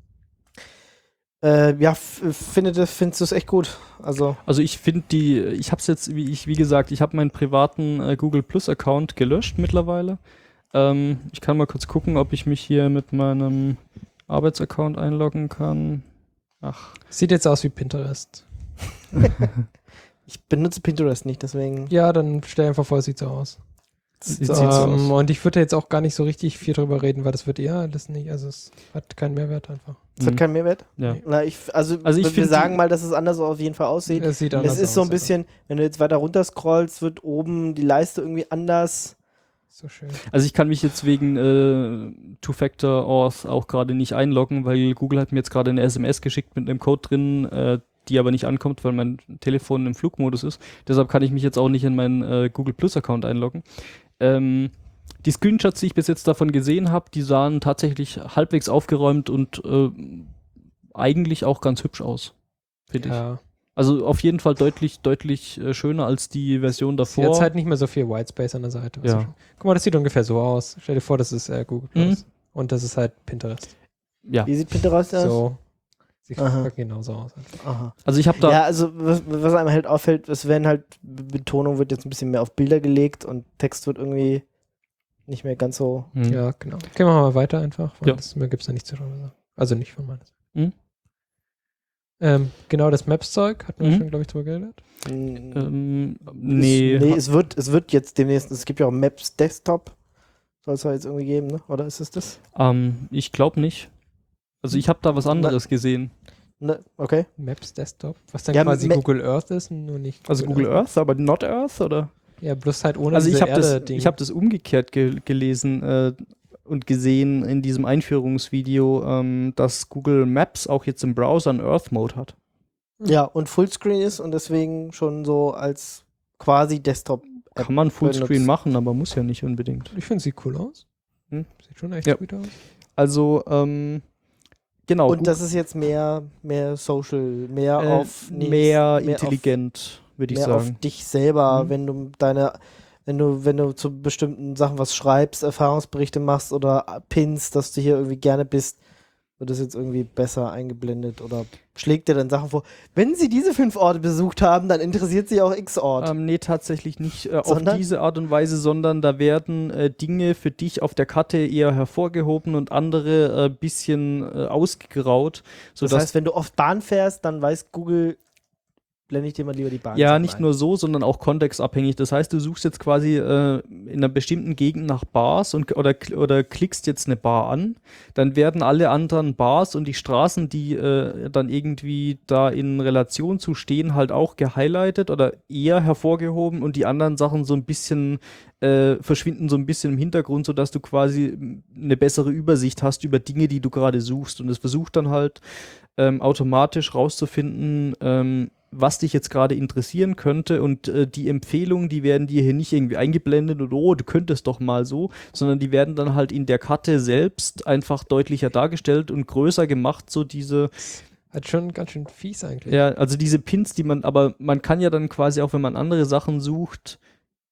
Findest du es echt gut? Also ich finde ich habe es jetzt, wie gesagt, ich habe meinen privaten Google Plus Account gelöscht mittlerweile. Ich kann mal kurz gucken, ob ich mich hier mit meinem Arbeitsaccount einloggen kann. Ach, Sieht jetzt aus wie Pinterest. ich benutze Pinterest nicht, deswegen Ja, dann stell einfach vor, es sieht so aus. sieht so aus. Und ich würde jetzt auch gar nicht so richtig viel drüber reden, weil das wird eher alles nicht, also es hat keinen Mehrwert einfach. es hat keinen Mehrwert. Ja. Na, also ich wir find sagen die- mal, dass es anders auf jeden Fall aussieht. Es sieht anders Es ist so ein aus, bisschen, wenn du jetzt weiter runter scrollst, wird oben die Leiste irgendwie anders. aber so schön. Also ich kann mich jetzt wegen Two-Factor-Auth auch gerade nicht einloggen, weil Google hat mir jetzt gerade eine SMS geschickt mit einem Code drin, die aber nicht ankommt, weil mein Telefon im Flugmodus ist. Deshalb kann ich mich jetzt auch nicht in meinen Google Plus-Account einloggen. Die Screenshots, die ich bis jetzt davon gesehen habe, die sahen tatsächlich halbwegs aufgeräumt und eigentlich auch ganz hübsch aus, finde ich. Ja. Also auf jeden Fall deutlich schöner als die Version Sie davor. hat halt nicht mehr so viel Whitespace an der Seite. was Ja. du schon- Guck mal, das sieht ungefähr so aus. Stell dir vor, das ist Google Plus. Und das ist halt Pinterest. Ja, Wie sieht Pinterest aus? So. Sieht Aha. genauso aus. Aha. also ich habe da Ja, also was einem halt auffällt, es werden halt, Betonung wird jetzt ein bisschen mehr auf Bilder gelegt und Text wird irgendwie nicht mehr ganz so. Mhm. Ja, genau. Gehen wir mal weiter einfach, weil Ja. mehr gibt es da nicht zu schauen. Also nicht von meiner Seite. Mhm. Genau, das Maps-Zeug hatten wir Mhm. schon, glaube ich, drüber geredet. Nee. Es wird jetzt demnächst, es gibt ja auch Maps Desktop, soll es ja jetzt irgendwie geben, ne? Oder ist es das? Ich glaube nicht. Also ich habe da was anderes gesehen. Ne, okay. Maps Desktop, was dann Ja, quasi Ma- Google Earth ist, nur nicht Also Google Earth, aber not Earth, oder? Ja, bloß halt ohne Also diese ich habe Erde-Ding. hab das umgekehrt gelesen und gesehen in diesem Einführungsvideo, dass Google Maps auch jetzt im Browser einen Earth Mode hat. Ja, und Fullscreen ist und deswegen schon so als quasi Desktop. Kann man Fullscreen benutzt. machen, aber muss ja nicht unbedingt. Ich finde, sieht cool aus. Hm? Sieht schon echt Ja. gut aus. Also, genau. Und das ist jetzt mehr Social, mehr auf mehr mehr intelligent, würde ich mehr auf sagen. dich selber, Mhm. wenn du zu bestimmten Sachen was schreibst, Erfahrungsberichte machst oder pinst, dass du hier irgendwie gerne bist, Wird das jetzt irgendwie besser eingeblendet oder schlägt dir dann Sachen vor? Wenn Sie diese 5 Orte besucht haben, dann interessiert Sie auch X-Ort. Nee, tatsächlich nicht auf Sondern? diese Art und Weise, sondern da werden Dinge für dich auf der Karte eher hervorgehoben und andere ein bisschen ausgegraut. Das Sodass heißt, wenn du oft Bahn fährst, dann weiß Google, blende ich dir mal lieber die Bahn. ja, nicht nur so, sondern auch kontextabhängig. Das heißt, du suchst jetzt quasi in einer bestimmten Gegend nach Bars oder klickst jetzt eine Bar an, dann werden alle anderen Bars und die Straßen, die dann irgendwie da in Relation zu stehen, halt auch gehighlightet oder eher hervorgehoben und die anderen Sachen so ein bisschen verschwinden so ein bisschen im Hintergrund, sodass du quasi eine bessere Übersicht hast über Dinge, die du gerade suchst. Und es versucht dann halt automatisch rauszufinden, was dich jetzt gerade interessieren könnte und die Empfehlungen, die werden dir hier nicht irgendwie eingeblendet und oh, du könntest doch mal so, sondern die werden dann halt in der Karte selbst einfach deutlicher dargestellt und größer gemacht, so diese Halt schon ganz schön fies eigentlich. ja, also diese Pins, aber man kann ja dann quasi auch, wenn man andere Sachen sucht,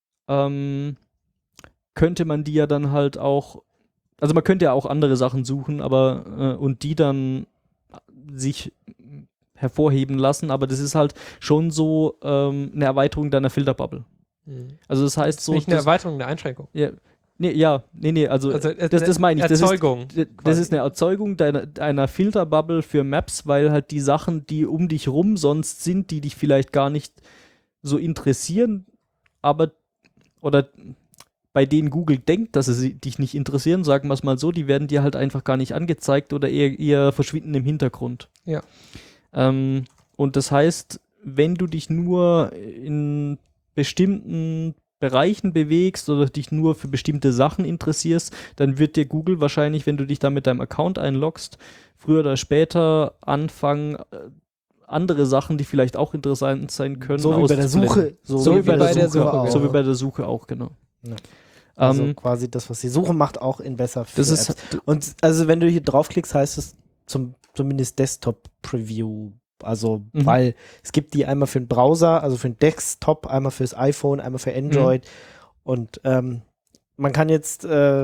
könnte man die ja dann halt auch, also man könnte ja auch andere Sachen suchen, aber und die dann sich hervorheben lassen, aber das ist halt schon so eine Erweiterung deiner Filterbubble. Mhm. Also das heißt so, Nicht eine Erweiterung, eine Einschränkung. ja, also Also das meine ich. Erzeugung. Das ist eine Erzeugung deiner Filterbubble für Maps, weil halt die Sachen, die um dich rum sonst sind, die dich vielleicht gar nicht so interessieren, aber oder bei denen Google denkt, dass sie dich nicht interessieren, sagen wir es mal so, die werden dir halt einfach gar nicht angezeigt oder eher verschwinden im Hintergrund. Ja. Und das heißt, wenn du dich nur in bestimmten Bereichen bewegst oder dich nur für bestimmte Sachen interessierst, dann wird dir Google wahrscheinlich, wenn du dich da mit deinem Account einloggst, früher oder später anfangen, andere Sachen, die vielleicht auch interessant sein können, So wie bei der Suche. So wie bei der Suche auch. So wie bei der Suche auch, genau. Ja. Also Ähm, quasi das, was die Suche macht, auch in besser für das ist, Apps. Und also wenn du hier draufklickst, heißt es zumindest Desktop-Preview. Also, weil es gibt die einmal für den Browser, also für den Desktop, einmal fürs iPhone, einmal für Android. Und man kann jetzt,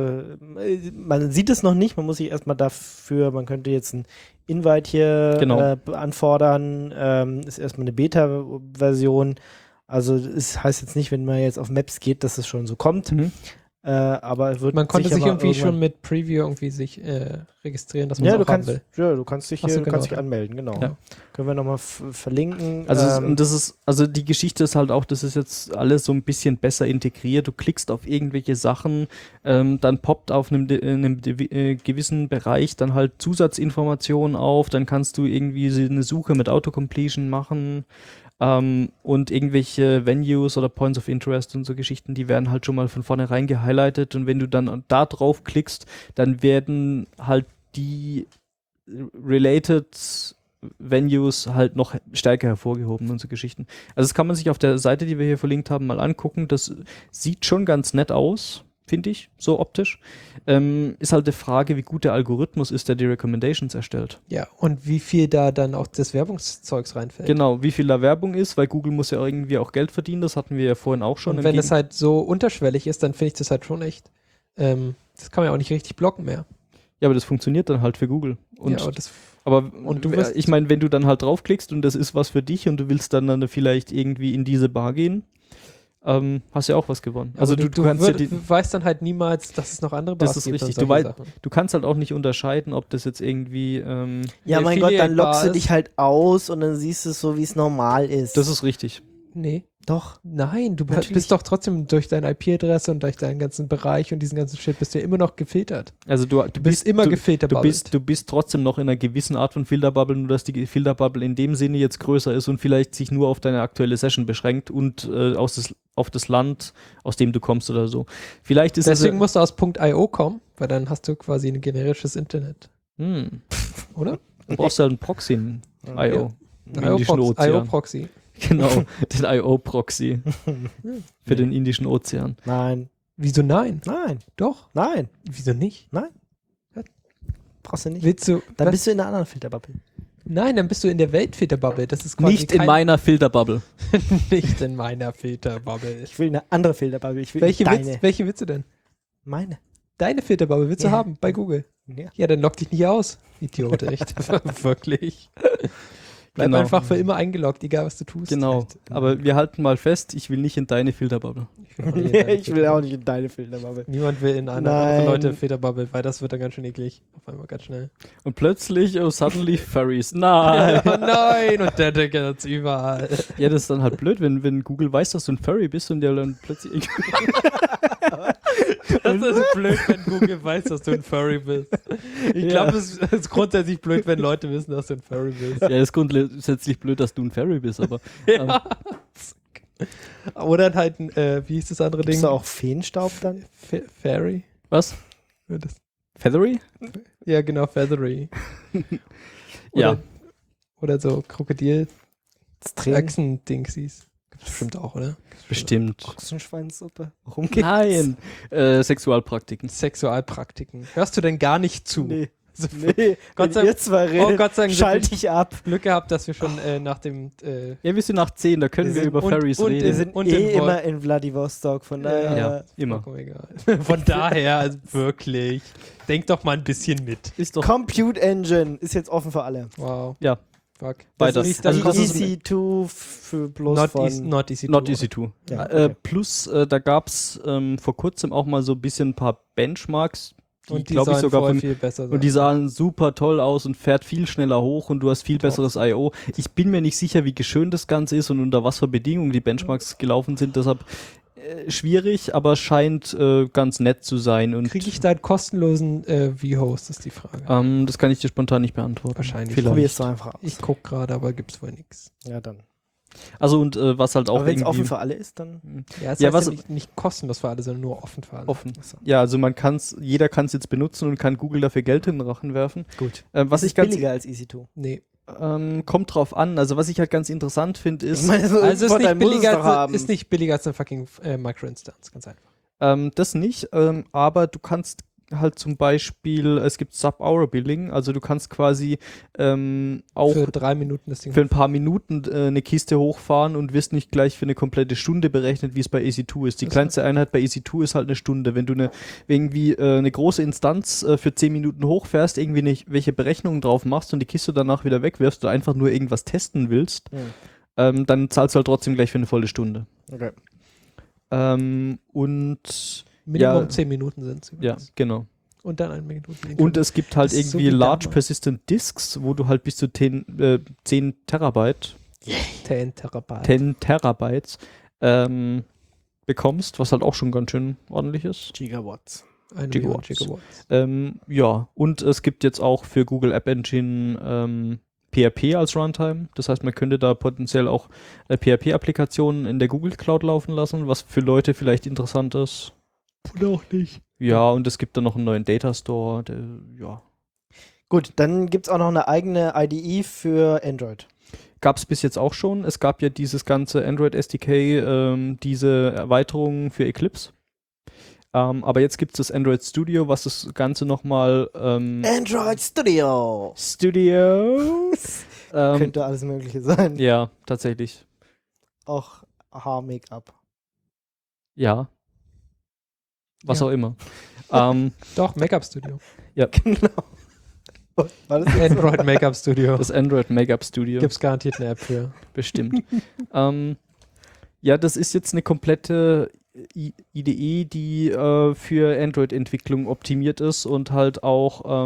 man sieht es noch nicht, man muss sich erstmal dafür, man könnte jetzt ein Invite hier anfordern, ist erstmal eine Beta-Version. Also es heißt jetzt nicht, wenn man jetzt auf Maps geht, dass es schon so kommt. Aber es wird Man konnte sich aber irgendwie schon mit Preview irgendwie sich registrieren, dass man es auch haben will. Ja, du kannst dich hier, Genau. kannst dich anmelden, genau. Ja. Können wir nochmal verlinken. Also die Geschichte ist halt auch, das ist jetzt alles so ein bisschen besser integriert. Du klickst auf irgendwelche Sachen, dann poppt auf einem gewissen Bereich dann halt Zusatzinformationen auf, dann kannst du irgendwie eine Suche mit Autocompletion machen. Und irgendwelche Venues oder Points of Interest und so Geschichten, die werden halt schon mal von vornherein gehighlightet und wenn du dann da drauf klickst, dann werden halt die related Venues halt noch stärker hervorgehoben und so Geschichten. Also das kann man sich auf der Seite, die wir hier verlinkt haben, mal angucken. Das sieht schon ganz nett aus, finde ich, so optisch. Ist halt die Frage, wie gut der Algorithmus ist, der die Recommendations erstellt. Ja, und wie viel da dann auch das Werbungszeugs reinfällt. Genau, wie viel da Werbung ist, weil Google muss ja irgendwie auch Geld verdienen, das hatten wir ja vorhin auch schon. Und wenn das halt so unterschwellig ist, dann finde ich das halt schon echt, das kann man ja auch nicht richtig blocken mehr. Ja, aber das funktioniert dann halt für Google. Und ja, und ich meine, wenn du dann halt draufklickst und das ist was für dich und du willst dann vielleicht irgendwie in diese Bar gehen, hast ja auch was gewonnen. Also du kannst weißt dann halt niemals, dass es noch andere Bars gibt. Das ist gibt. richtig. Du kannst halt auch nicht unterscheiden, ob das jetzt irgendwie ja, mein Gott, dann loggst du dich halt aus und dann siehst du es so, wie es normal ist. Das ist richtig. Nee. Doch. Nein, du Natürlich. bist doch trotzdem durch deine IP-Adresse und durch deinen ganzen Bereich und diesen ganzen Shit bist du ja immer noch gefiltert. Also du bist immer gefilterbubbled. Du bist trotzdem noch in einer gewissen Art von Filterbubble, nur dass die Filterbubble in dem Sinne jetzt größer ist und vielleicht sich nur auf deine aktuelle Session beschränkt und auf das Land, aus dem du kommst oder so. Vielleicht ist Deswegen musst du aus .io kommen, weil dann hast du quasi ein generisches Internet. Oder? Du brauchst halt einen Proxy in IO. Im Indischen Ozean. IO-Proxy. Genau, den IO-Proxy für den Indischen Ozean. Nein. Wieso nein? Nein. Doch. Nein. Wieso nicht? Nein. Brauchst du nicht. Willst du, Dann bist du in einer anderen Filterbubble. Nein, dann bist du in der Weltfilterbubble. Das ist quasi Nicht in meiner Filterbubble. Nicht in meiner Filterbubble. Ich will eine andere Filterbubble. Ich will Welche deine. willst du denn? Meine. Deine Filterbubble willst du haben bei Google. Ja. Ja, dann log dich nicht aus. Idiot, echt. Wirklich. Bleib Genau. einfach für immer eingeloggt, egal was du tust. Genau. Aber wir halten mal fest, ich will nicht in deine Filterbubble. Ich will auch nicht in deine Filterbubble. Niemand will in eine Nein. andere Leute Filterbubble, weil das wird dann ganz schön eklig. Auf einmal ganz schnell. Und plötzlich, oh, suddenly Furries. Nein! Oh nein, und der Deckelt's überall. Ja, das ist dann halt blöd, wenn Google weiß, dass du ein Furry bist und der dann plötzlich. Das ist blöd, wenn Google weiß, dass du ein Furry bist. Ich glaube, es ist grundsätzlich blöd, wenn Leute wissen, dass du ein Furry bist. Ja, ist grundsätzlich blöd, dass du ein Furry bist, aber. Ja. Oder halt ein, wie hieß das andere Ding? Ist da auch Feenstaub dann? Fairy? Was? Ja, das- Feathery? Ja, genau, Feathery. Ja. Oder so Krokodil, Das Tränen. Echsen-Dingsies. Gibt's bestimmt auch, oder? Bestimmt. Ochsenschweinssuppe. Worum geht's? Nein! Sexualpraktiken. Sexualpraktiken. Hörst du denn gar nicht zu? Nee. Also, Nee, Gott sei- wenn ihr zwei redet, Oh Gott sei Dank schalte ich ab. Glück gehabt, dass wir schon nach dem Ja, wir sind nach 10, da können Wir wir sind- über Furries und reden. Wir sind und in Wolf- immer in Vladivostok, von daher. Ja, immer. vollkommen egal. Von daher, also wirklich. Denk doch mal ein bisschen mit. Ist doch. Compute Engine ist jetzt offen für alle. Wow. Ja. Fuck. Weiter. Das ist, das Also kostet EC2 für bloß not, von... easy, not easy. Not to- easy to. Ja, okay. Plus, da gab es vor kurzem auch mal so ein bisschen ein paar Benchmarks, die, Und die glaube ich, sollen sogar voll von, viel besser sein. und die sahen super toll aus und fährt viel schneller hoch und du hast viel besseres I.O. Ich bin mir nicht sicher, wie geschön das Ganze ist und unter was für Bedingungen die Benchmarks gelaufen sind, deshalb schwierig, aber scheint ganz nett zu sein. Und Kriege ich da einen kostenlosen V-Host, ist die Frage. das kann ich dir spontan nicht beantworten. Wahrscheinlich. Vielleicht. Probier's doch einfach aus. Ich gucke gerade, aber gibt's wohl nichts. Ja, dann. Also und was halt auch Aber wenn es irgendwie offen für alle ist, dann... Ja, es Ja, heißt was- ja nicht kostenlos für alle, sondern nur offen für alle. offen. Achso. Ja, also jeder kann es jetzt benutzen und kann Google dafür Geld in den Rachen werfen. Gut. Was Ist ich ganz billiger als EC2. Nee. kommt drauf an. Also was ich halt ganz interessant finde, ist so Also ist Vorteil nicht, muss es billiger doch als, haben. ist nicht billiger als eine fucking Micro-Instance, ganz einfach. das nicht, aber du kannst halt zum Beispiel, es gibt Sub-Hour-Billing, also du kannst quasi auch Für 3 Minuten das Ding. für ein paar Minuten eine Kiste hochfahren und wirst nicht gleich für eine komplette Stunde berechnet, wie es bei EC2 ist. Die Das kleinste Einheit bei EC2 ist halt eine Stunde. Wenn du irgendwie eine große Instanz für 10 Minuten hochfährst, irgendwie nicht welche Berechnungen drauf machst und die Kiste danach wieder wegwirfst oder einfach nur irgendwas testen willst, dann zahlst du halt trotzdem gleich für eine volle Stunde. Okay. Und Minimum ja. 10 Minuten sind es ja, übrigens. genau. Und dann 1 Minute. Und es gibt halt Das ist so irgendwie wie Large damals. Persistent Disks, wo du halt bis zu 10 Terabyte 10 Terabyte. 10 Terabytes bekommst, was halt auch schon ganz schön ordentlich ist. Gigawatts. 1 Gigawatts. Million Gigawatts. Ja, und es gibt jetzt auch für Google App Engine PHP als Runtime. Das heißt, man könnte da potenziell auch PHP-Applikationen in der Google Cloud laufen lassen, was für Leute vielleicht interessant ist. Oder auch nicht. Ja, und es gibt dann noch einen neuen Data Store. Ja. Gut, dann gibt es auch noch eine eigene IDE für Android. Gab es bis jetzt auch schon. Es gab ja dieses ganze Android SDK, diese Erweiterung für Eclipse. Aber jetzt gibt es das Android Studio, was das Ganze nochmal Android Studio! Könnte alles Mögliche sein. Ja, tatsächlich. Auch Haar-Make-up. Ja. Was Ja. auch immer. Doch, Make-up Studio. Genau. War das jetzt so? Android Make-up Studio. Das Android Make-up Studio. Gibt's garantiert eine App für. Bestimmt. Ja, das ist jetzt eine komplette IDE, die für Android-Entwicklung optimiert ist und halt auch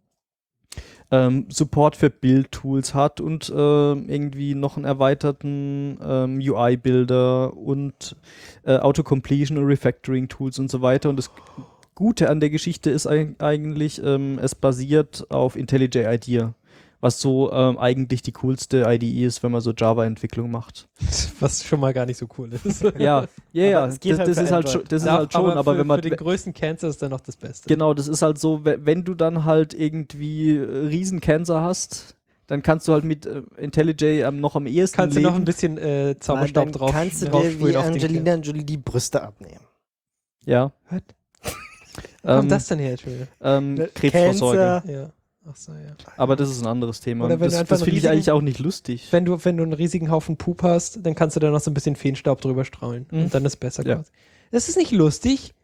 Support für Build-Tools hat und irgendwie noch einen erweiterten UI-Builder und Autocompletion und Refactoring-Tools und so weiter. Und das Gute an der Geschichte ist eigentlich, es basiert auf IntelliJ IDEA, was so eigentlich die coolste IDE ist, wenn man so Java-Entwicklung macht. Was schon mal gar nicht so cool ist. Ja, ja, es geht das, halt das für ist halt Android. schon, das ist halt schon, aber für, wenn man für den größten Cancer ist dann noch das Beste. genau, das ist halt so, wenn du dann halt irgendwie Riesen-Cancer hast, dann kannst du halt mit IntelliJ noch am ehesten Kannst du leben. noch ein bisschen Zauberstab Dann drauf kannst du dir draufsprühen wie auf den Angelina Jolie die Brüste abnehmen. Ja. What? Wo kommt das denn her jetzt schon wieder? Krebsvorsorge. Cancer. Ja. Ach so, ja. Aber das ist ein anderes Thema. Oder wenn du Das, einfach das einen finde ich riesigen- eigentlich auch nicht lustig. Wenn du einen riesigen Haufen Pup hast, dann kannst du da noch so ein bisschen Feenstaub drüber streuen. Mhm. Und dann ist besser Ja. quasi. Das ist nicht lustig.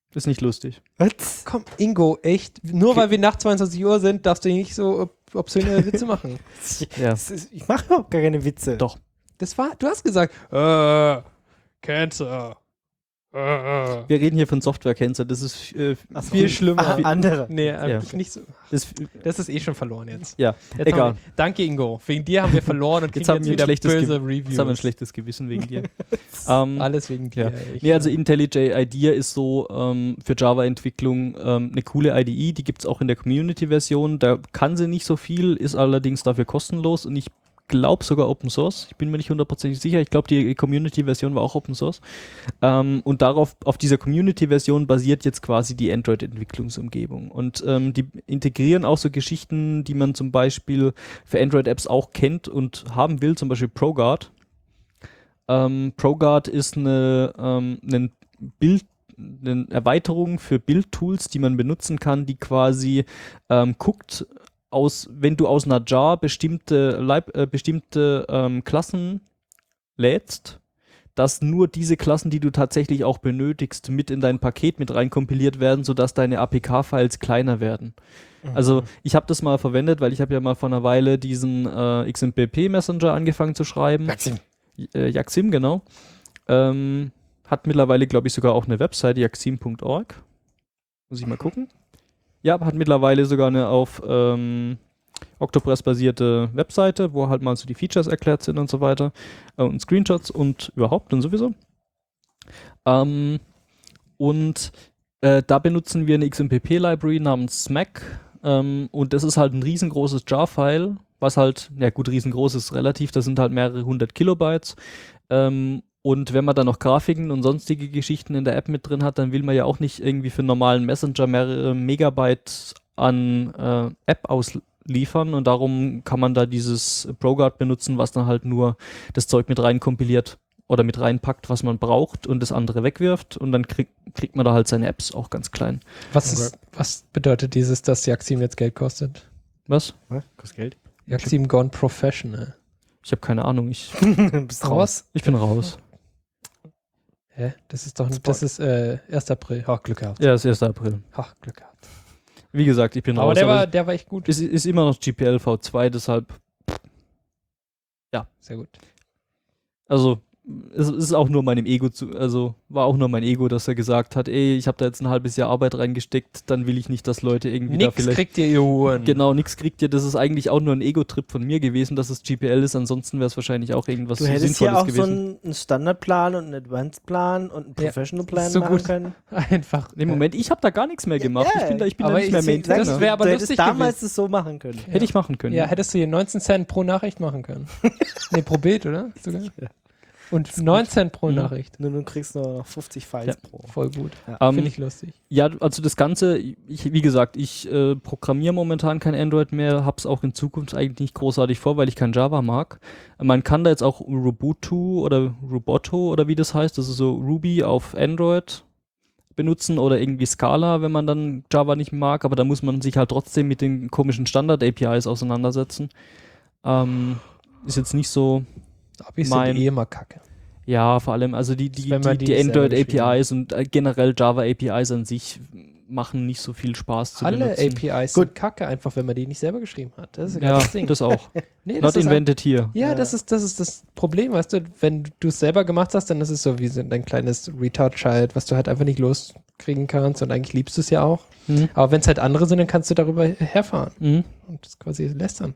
Ist nicht lustig. Was? Komm, Ingo, echt. Nur weil wir nach 22 Uhr sind, darfst du nicht so obszöne Witze machen. Ja. Ich mache überhaupt gar keine Witze. Doch. Du hast gesagt, Cancer. Wir reden hier von Software-Cancer. Das ist Viel schlimmer. Andere. Nee, Ja. nicht so. Das, Das ist eh schon verloren jetzt. ja, Jetzt egal. Danke, Ingo. Wegen dir haben wir verloren und Jetzt kriegen haben wir jetzt wieder ein schlechtes böse Jetzt Reviews. haben wir ein schlechtes Gewissen wegen dir. Alles wegen dir. Ja. Ich, Nee, also IntelliJ IDEA ist so für Java-Entwicklung eine coole IDE, die gibt es auch in der Community-Version. Da kann sie nicht so viel, ist allerdings dafür kostenlos und ich glaube sogar Open Source. Ich bin mir nicht hundertprozentig sicher. Ich glaube, die Community-Version war auch Open Source. Und auf dieser Community-Version basiert jetzt quasi die Android-Entwicklungsumgebung. Und die integrieren auch so Geschichten, die man zum Beispiel für Android-Apps auch kennt und haben will, zum Beispiel ProGuard. ProGuard ist eine Erweiterung für Build-Tools, die man benutzen kann, die quasi guckt, wenn du aus einer Jar bestimmte Klassen lädst, dass nur diese Klassen, die du tatsächlich auch benötigst, mit in dein Paket mit reinkompiliert werden, sodass deine APK-Files kleiner werden. Also ich habe das mal verwendet, weil ich habe ja mal vor einer Weile diesen XMPP-Messenger angefangen zu schreiben. Yaxim, genau. Hat mittlerweile, glaube ich, sogar auch eine Webseite, yaxim.org. Muss ich mal gucken. Ja, hat mittlerweile sogar eine auf Octopress-basierte Webseite, wo halt mal so die Features erklärt sind und so weiter. Und Screenshots und überhaupt und sowieso. Da benutzen wir eine XMPP-Library namens Smack. Und das ist halt ein riesengroßes Jar-File, was halt, ja gut, riesengroß ist relativ, das sind halt mehrere 100 Kilobytes. Und wenn man dann noch Grafiken und sonstige Geschichten in der App mit drin hat, dann will man ja auch nicht irgendwie für einen normalen Messenger mehrere Megabyte an App ausliefern und darum kann man da dieses ProGuard benutzen, was dann halt nur das Zeug mit rein kompiliert oder mit reinpackt, was man braucht und das andere wegwirft und dann kriegt man da halt seine Apps auch ganz klein. Was bedeutet dieses, dass Yaxim jetzt Geld kostet? Was? Kostet Geld. Yaxim Gone Professional. Ich habe keine Ahnung. Ich Bist raus. bin raus. Hä? Das ist doch, das ist 1. April. Ach, Glück gehabt. Ja, das ist 1. April. Ach, Glück gehabt. Wie gesagt, ich bin Aber raus. der war echt gut. Ist immer noch GPL V2, deshalb Sehr gut. also es ist auch nur meinem Ego war auch nur mein Ego, dass er gesagt hat, ey, ich habe da jetzt ein halbes Jahr Arbeit reingesteckt, dann will ich nicht, dass Leute irgendwie da Nix vielleicht... kriegt ihr Huren. Genau, nix kriegt ihr. Das ist eigentlich auch nur ein Ego-Trip von mir gewesen, dass es GPL ist, ansonsten wäre es wahrscheinlich auch irgendwas Du hättest Sinnvolles hier auch gewesen. so einen Standardplan und einen Advanced-Plan und einen Ja, Professional-Plan so machen gut. können. Einfach. Nee, Moment, ich habe da gar nichts mehr gemacht. Ja, ich bin da aber nicht mehr ich- Maintainer. das wäre aber du lustig hättest damals gewesen. es so machen können. Hätte ich machen können. Ja, hättest du hier 19 Cent pro Nachricht machen können. Nee, pro Bild, oder? Sogar. Und 9 Cent pro Nachricht. Nur du kriegst nur noch 50 Files Ja. pro. Voll gut. Ähm, Finde ich lustig. Ja, also das Ganze, wie gesagt, ich programmiere momentan kein Android mehr, hab's auch in Zukunft eigentlich nicht großartig vor, weil ich kein Java mag. Man kann da jetzt auch Roboto oder wie das heißt, das ist so Ruby auf Android benutzen oder irgendwie Scala, wenn man dann Java nicht mag, aber da muss man sich halt trotzdem mit den komischen Standard-APIs auseinandersetzen. Ist jetzt nicht so... APIs sind eh immer kacke. Ja, vor allem, also die wenn man die nicht selber Android-APIs und generell Java-APIs an sich machen nicht so viel Spaß zu Alle benutzen. APIs sind kacke, einfach wenn man die nicht selber geschrieben hat. Das ist ein Ja, ganzes Ding. das auch. Nee, das Not ist invented here. Ja, das ist das Problem, weißt du, wenn du es selber gemacht hast, dann ist es so wie so ein kleines Retard-Child, was du halt einfach nicht loskriegen kannst und eigentlich liebst du es ja auch. Mhm. Aber wenn es halt andere sind, dann kannst du darüber herfahren Mhm. und das quasi lästern.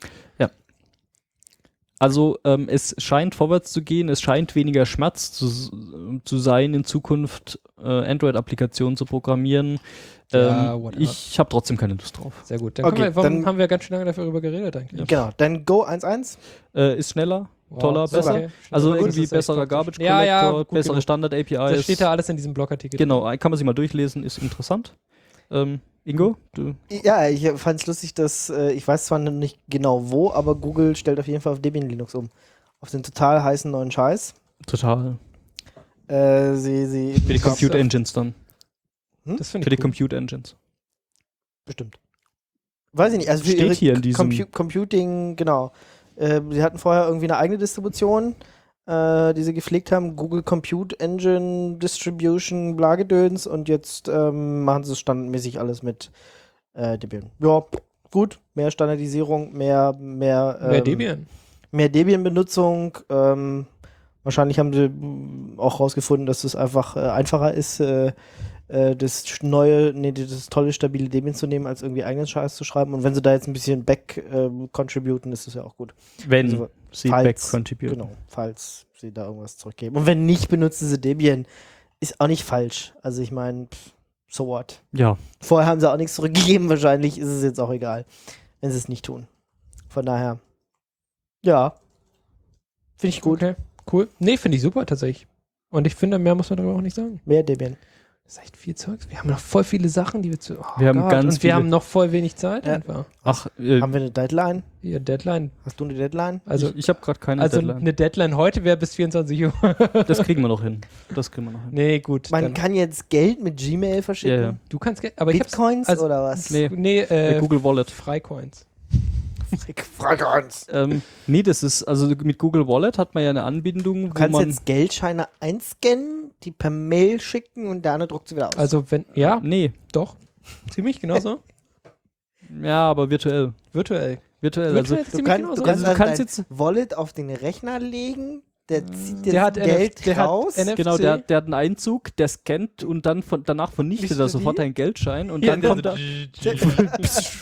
Also es scheint vorwärts zu gehen, es scheint weniger Schmerz zu sein, in Zukunft Android-Applikationen zu programmieren. Ja, whatever. Ich habe trotzdem keine Lust drauf. Sehr gut. Dann, Okay, warum dann- haben wir ganz schön lange darüber geredet eigentlich? Genau, dann Go 1.1. Ist schneller, Wow, toller, super. besser. Okay. Also Aber gut, irgendwie das ist echt besserer praktisch. Garbage Ja, ja, Collector, gut bessere genug. Standard-APIs. Das steht da alles in diesem Blogartikel. Genau, kann man sich mal durchlesen, ist interessant. Ingo, du? Ja, ich fand es lustig, dass, ich weiß zwar noch nicht genau wo, aber Google stellt auf jeden Fall auf Debian Linux um. Auf den total heißen neuen Scheiß. Total. Sie Für die Compute Engines dann. Das finde Für die ich cool. Compute Engines. Bestimmt. Weiß ich nicht. Also für Steht ihre hier in diesem- Computing, genau. Sie hatten vorher irgendwie eine eigene Distribution. die sie gepflegt haben. Google Compute Engine, Distribution, Blagedöns und jetzt machen sie es standardmäßig alles mit Debian. Ja, gut. Mehr Standardisierung, mehr Debian. Mehr Debian-Benutzung. Wahrscheinlich haben sie auch rausgefunden, dass es einfach einfacher ist, das tolle, stabile Debian zu nehmen, als irgendwie eigenen Scheiß zu schreiben. Und wenn sie da jetzt ein bisschen contributen, ist das ja auch gut. Wenn Also, sie falls- back-contributen. Genau, falls sie da irgendwas zurückgeben. Und wenn nicht, benutzen sie Debian. Ist auch nicht falsch. Also ich meine, so what? Ja, Vorher haben sie auch nichts zurückgegeben, wahrscheinlich ist es jetzt auch egal, wenn sie es nicht tun. Von daher, ja, finde ich gut. Okay, cool. Nee, finde ich super tatsächlich. Und ich finde, mehr muss man darüber auch nicht sagen. Mehr Debian. Das ist echt viel Zeugs. Wir haben noch voll viele Sachen, die wir zu. Oh Wir haben Gott, ganz und wir viele- haben noch voll wenig Zeit Ja. einfach. ach, Haben wir eine Deadline? Hier, Deadline. Hast du eine Deadline? Also, ich habe gerade keine also Deadline. eine Deadline heute wäre bis 24 Uhr. Das kriegen wir noch hin. Das kriegen wir noch hin. Nee, gut. Man dann- kann jetzt Geld mit Gmail verschicken. Ja, ja. Du kannst Geld, aber ich hab's. Bitcoins also- oder was? Nee. Google Wallet. Freicoins. Freigons. Nee, das ist, also mit Google Wallet hat man ja eine Anbindung, Du kannst wo man. jetzt Geldscheine einscannen, die per Mail schicken und der andere druckt sie wieder aus. Also wenn, ja, Nee, doch. Ziemlich genauso. ja, aber virtuell. Virtuell. Virtuell. Virtuell Also, ist du, ziemlich kann, genauso. du kannst, Also du dann kannst dein Wallet auf den Rechner legen, der zieht Der jetzt hat Geld der hat raus. NFC. genau, der hat einen Einzug, der scannt und dann danach vernichtet er Wisst ihr sofort wie? einen Geldschein und Ja, dann der kommt so- er.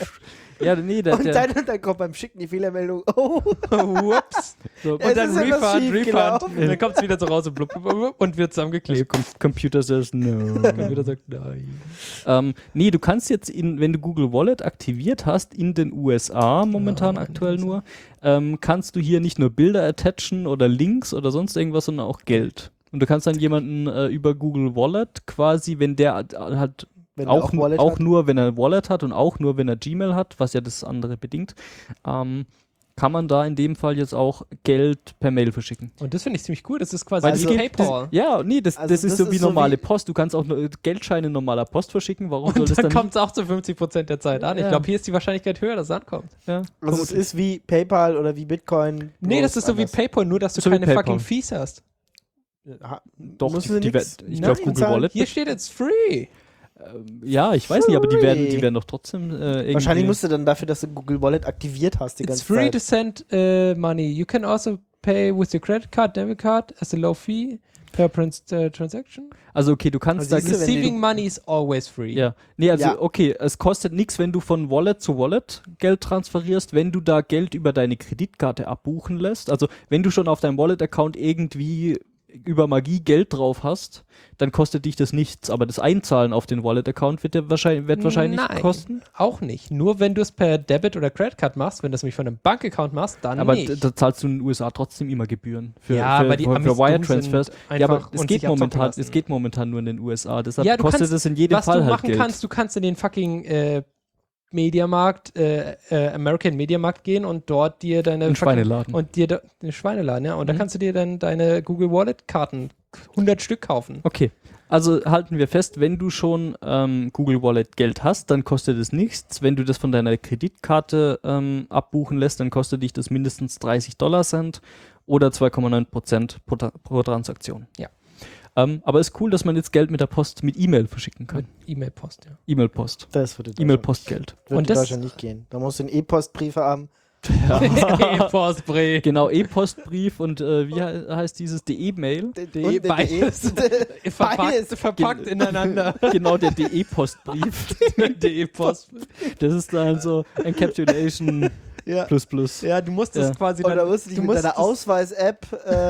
Ja, nee, der. und dann kommt beim Schicken die Fehlermeldung. Oh, Whoops. So, Es Und dann ist etwas Refund. schiefgelaufen. Und dann kommt es wieder so raus und, blub, blub, blub, und wird zusammengeklebt. Computer says no. Der Computer sagt nein. Nee, du kannst jetzt, wenn du Google Wallet aktiviert hast, in den USA momentan Ja, aktuell nur, kannst du hier nicht nur Bilder attachen oder Links oder sonst irgendwas, sondern auch Geld. Und du kannst dann jemanden über Google Wallet quasi, wenn der halt wenn auch, er Wallet auch hat. nur, wenn er ein Wallet hat und auch nur, wenn er Gmail hat, was ja das andere bedingt, kann man da in dem Fall jetzt auch Geld per Mail verschicken. Und das finde ich ziemlich cool. Das ist quasi Weil wie das geht- PayPal. Ja, nee, das Also ist das so wie ist so normale wie- Post. Du kannst auch nur Geldscheine in normaler Post verschicken. Warum soll Und das dann dann kommt es auch zu 50% der Zeit an. Ich Ja. glaube, hier ist die Wahrscheinlichkeit höher, dass es ankommt. Ja, Also es ist wie PayPal oder wie Bitcoin. Nee, das bloß ist so wie anders. PayPal, nur dass du So wie keine PayPal. fucking Fees hast. Ha- doch, Musst du die nix- ich Nein, glaube, Google zahlen. Wallet. Hier steht jetzt free. Ja, ich weiß nicht, aber die Free. werden doch trotzdem irgendwie. Wahrscheinlich musst du dann dafür, dass du Google Wallet aktiviert hast, die It's ganze free to Zeit. send money. You can also pay with your credit card, debit card as a low fee per transaction. Also okay, du kannst Also da. siehst du, wenn Receiving money is always free. Ja, nee, also Ja. okay, es kostet nichts, wenn du von Wallet zu Wallet Geld transferierst, wenn du da Geld über deine Kreditkarte abbuchen lässt. Also wenn du schon auf deinem Wallet-Account irgendwie über Magie Geld drauf hast, dann kostet dich das nichts. Aber das Einzahlen auf den Wallet-Account wird wahrscheinlich Nein. kosten. Auch nicht. Nur wenn du es per Debit oder Credit Card machst, wenn du es nämlich von einem Bankaccount machst, dann Aber nicht. da zahlst du in den USA trotzdem immer Gebühren für, Ja, für, aber die für, Amis für Wire dumm Transfers. sind Ja, aber einfach es und geht, sich abzocken momentan, lassen. es geht momentan nur in den USA. Deshalb Ja, du kostet kannst- es in jedem Was Fall du halt machen Geld. kannst, du kannst in den fucking Mediamarkt, American Mediamarkt gehen und dort dir deine Ein fucking- Schweineladen. und dir den Schweineladen, ja, und da Mhm. kannst du dir dann deine Google Wallet Karten 100 Stück kaufen. Okay, also halten wir fest, wenn du schon Google Wallet Geld hast, dann kostet es nichts. Wenn du das von deiner Kreditkarte abbuchen lässt, dann kostet dich das mindestens 30 $Cent oder 2,9% pro Transaktion. Ja. Aber ist cool, dass man jetzt Geld mit der Post, mit E-Mail verschicken kann. Mit E-Mail-Post, ja. E-Mail-Post. Das würde in E-Mail-Postgeld. Wird Und in das- Deutschland nicht gehen. Da musst du einen E-Postbrief haben. E-Postbrief. Genau, E-Postbrief und wie heißt dieses? Die E-Mail. Die beides. Beides. Verpackt ineinander. Genau, der DE-Postbrief. Die E-Post. Das ist dann so Encapsulation Ja. plus. Ja, du musst Ja. das quasi Oder musst du dich mit deiner das- Ausweis-App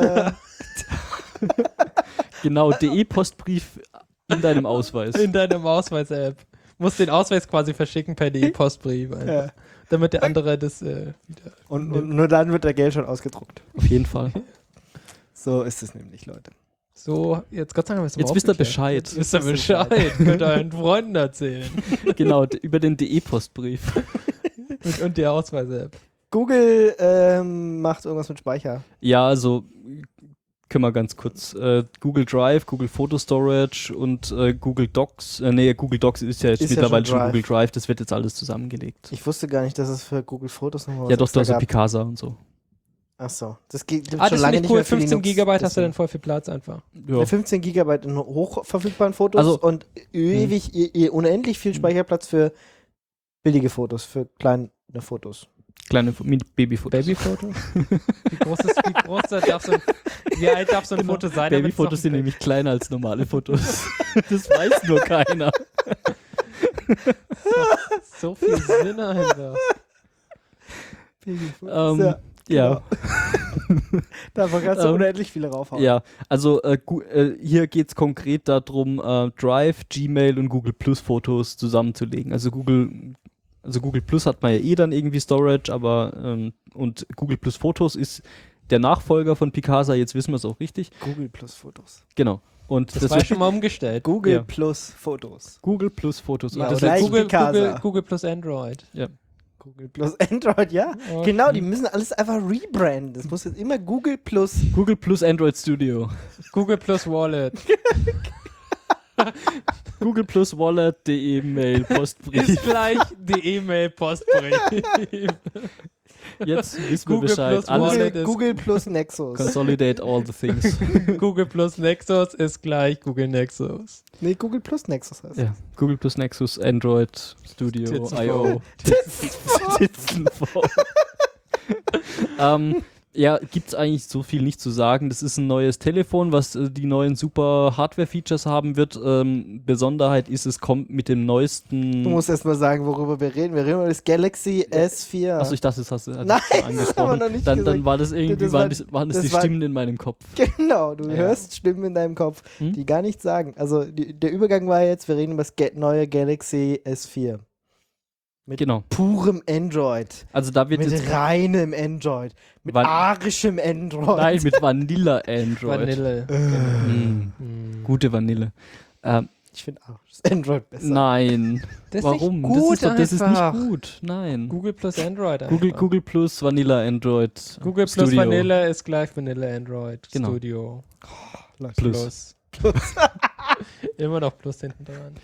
Genau, DE-Postbrief in deinem Ausweis. in deinem Ausweis-App. Musst den Ausweis quasi verschicken per DE-Postbrief. einfach. ja. Damit der andere das wieder. und nur dann wird der Geld schon ausgedruckt. Auf jeden Fall. So ist es nämlich, Leute. So, jetzt Gott sei Dank haben wir es Jetzt mal wisst ihr aufgeklärt. Bescheid. Jetzt wisst ihr Bescheid. Könnt ihr euren Freunden erzählen. Genau, über den DE-Postbrief. Und die Ausweis-App. Google macht irgendwas mit Speicher. Ja, also können wir ganz kurz. Google Drive, Google Photo Storage und Google Docs. Google Docs ist ja jetzt Ist ja mittlerweile schon schon Google Drive. Das wird jetzt alles zusammengelegt. Ich wusste gar nicht, dass es für Google Fotos noch was Ja, doch, extra da so gab. Picasa und so. Achso, das gibt Das schon ist lange nicht nicht cool. mehr für 15 Linux, Gigabyte hast du deswegen. dann voll viel Platz einfach. Ja. 15 Gigabyte in hochverfügbaren Fotos Also- und unendlich viel Speicherplatz für billige Fotos, für kleine Fotos. Kleine Babyfotos. Babyfoto? Wie alt darf so ein Foto sein? damit es Babyfotos noch sind ein nämlich kleiner als normale Fotos. Das weiß nur keiner. so viel Sinn dahinter. Ja. Genau. Davon kannst du Ähm, unendlich viele raufhauen. Ja, also hier geht es konkret darum, Drive, Gmail und Google Plus Fotos zusammenzulegen. Also Google Plus hat man ja eh dann irgendwie Storage, aber und Google Plus Fotos ist der Nachfolger von Picasa, jetzt wissen wir es auch richtig. Google plus Fotos. Genau. Und Das war ja schon mal umgestellt. Google Ja. plus Fotos. Google Plus Fotos. Ja, und das oder heißt, gleich- Google plus Android. Google plus Android, ja. Okay. Genau, die müssen alles einfach rebranden. Das muss jetzt immer Google plus. Google Plus Android Studio. Google plus Wallet. Google Plus Wallet, die E-Mail, Postbrief. Ist gleich die E-Mail-Postbrief. Jetzt wissen wir Google Bescheid. Plus Alles Wallet. ist- Google plus Nexus. consolidate all the things. Google plus Nexus ist gleich Google Nexus. Nee, Google plus Nexus heißt Ja, Google Plus Nexus, Android Studio, Titzenv. I.O. Titzenv. Ja, gibt's eigentlich so viel nicht zu sagen. Das ist ein neues Telefon, was die neuen super Hardware-Features haben wird. Besonderheit ist, es kommt mit dem neuesten... Du musst erst mal sagen, worüber wir reden. Wir reden über das Galaxy S4. Achso, ich dachte, das hast du Nein, schon das haben wir angesprochen. noch nicht Dann gesagt. war das irgendwie, Das waren das das die war- Stimmen in meinem Kopf. Genau, du Ja. hörst Stimmen in deinem Kopf, Hm? die gar nichts sagen. Also der Übergang war jetzt, wir reden über das neue Galaxy S4. Mit Genau. purem Android. Also da wird Mit jetzt... reinem Android. Mit Van- arischem Android. Nein, mit Vanilla Android. Vanille. Gute Vanille. Ich finde arisches Android besser. Nein. Das ist Warum? nicht gut das ist einfach. nicht gut. Nein. Google plus Android einfach. Google Plus Vanilla Android. Google plus Studio. Vanille ist gleich Vanilla Android Genau. Studio. Plus. Immer noch Plus hinten dran.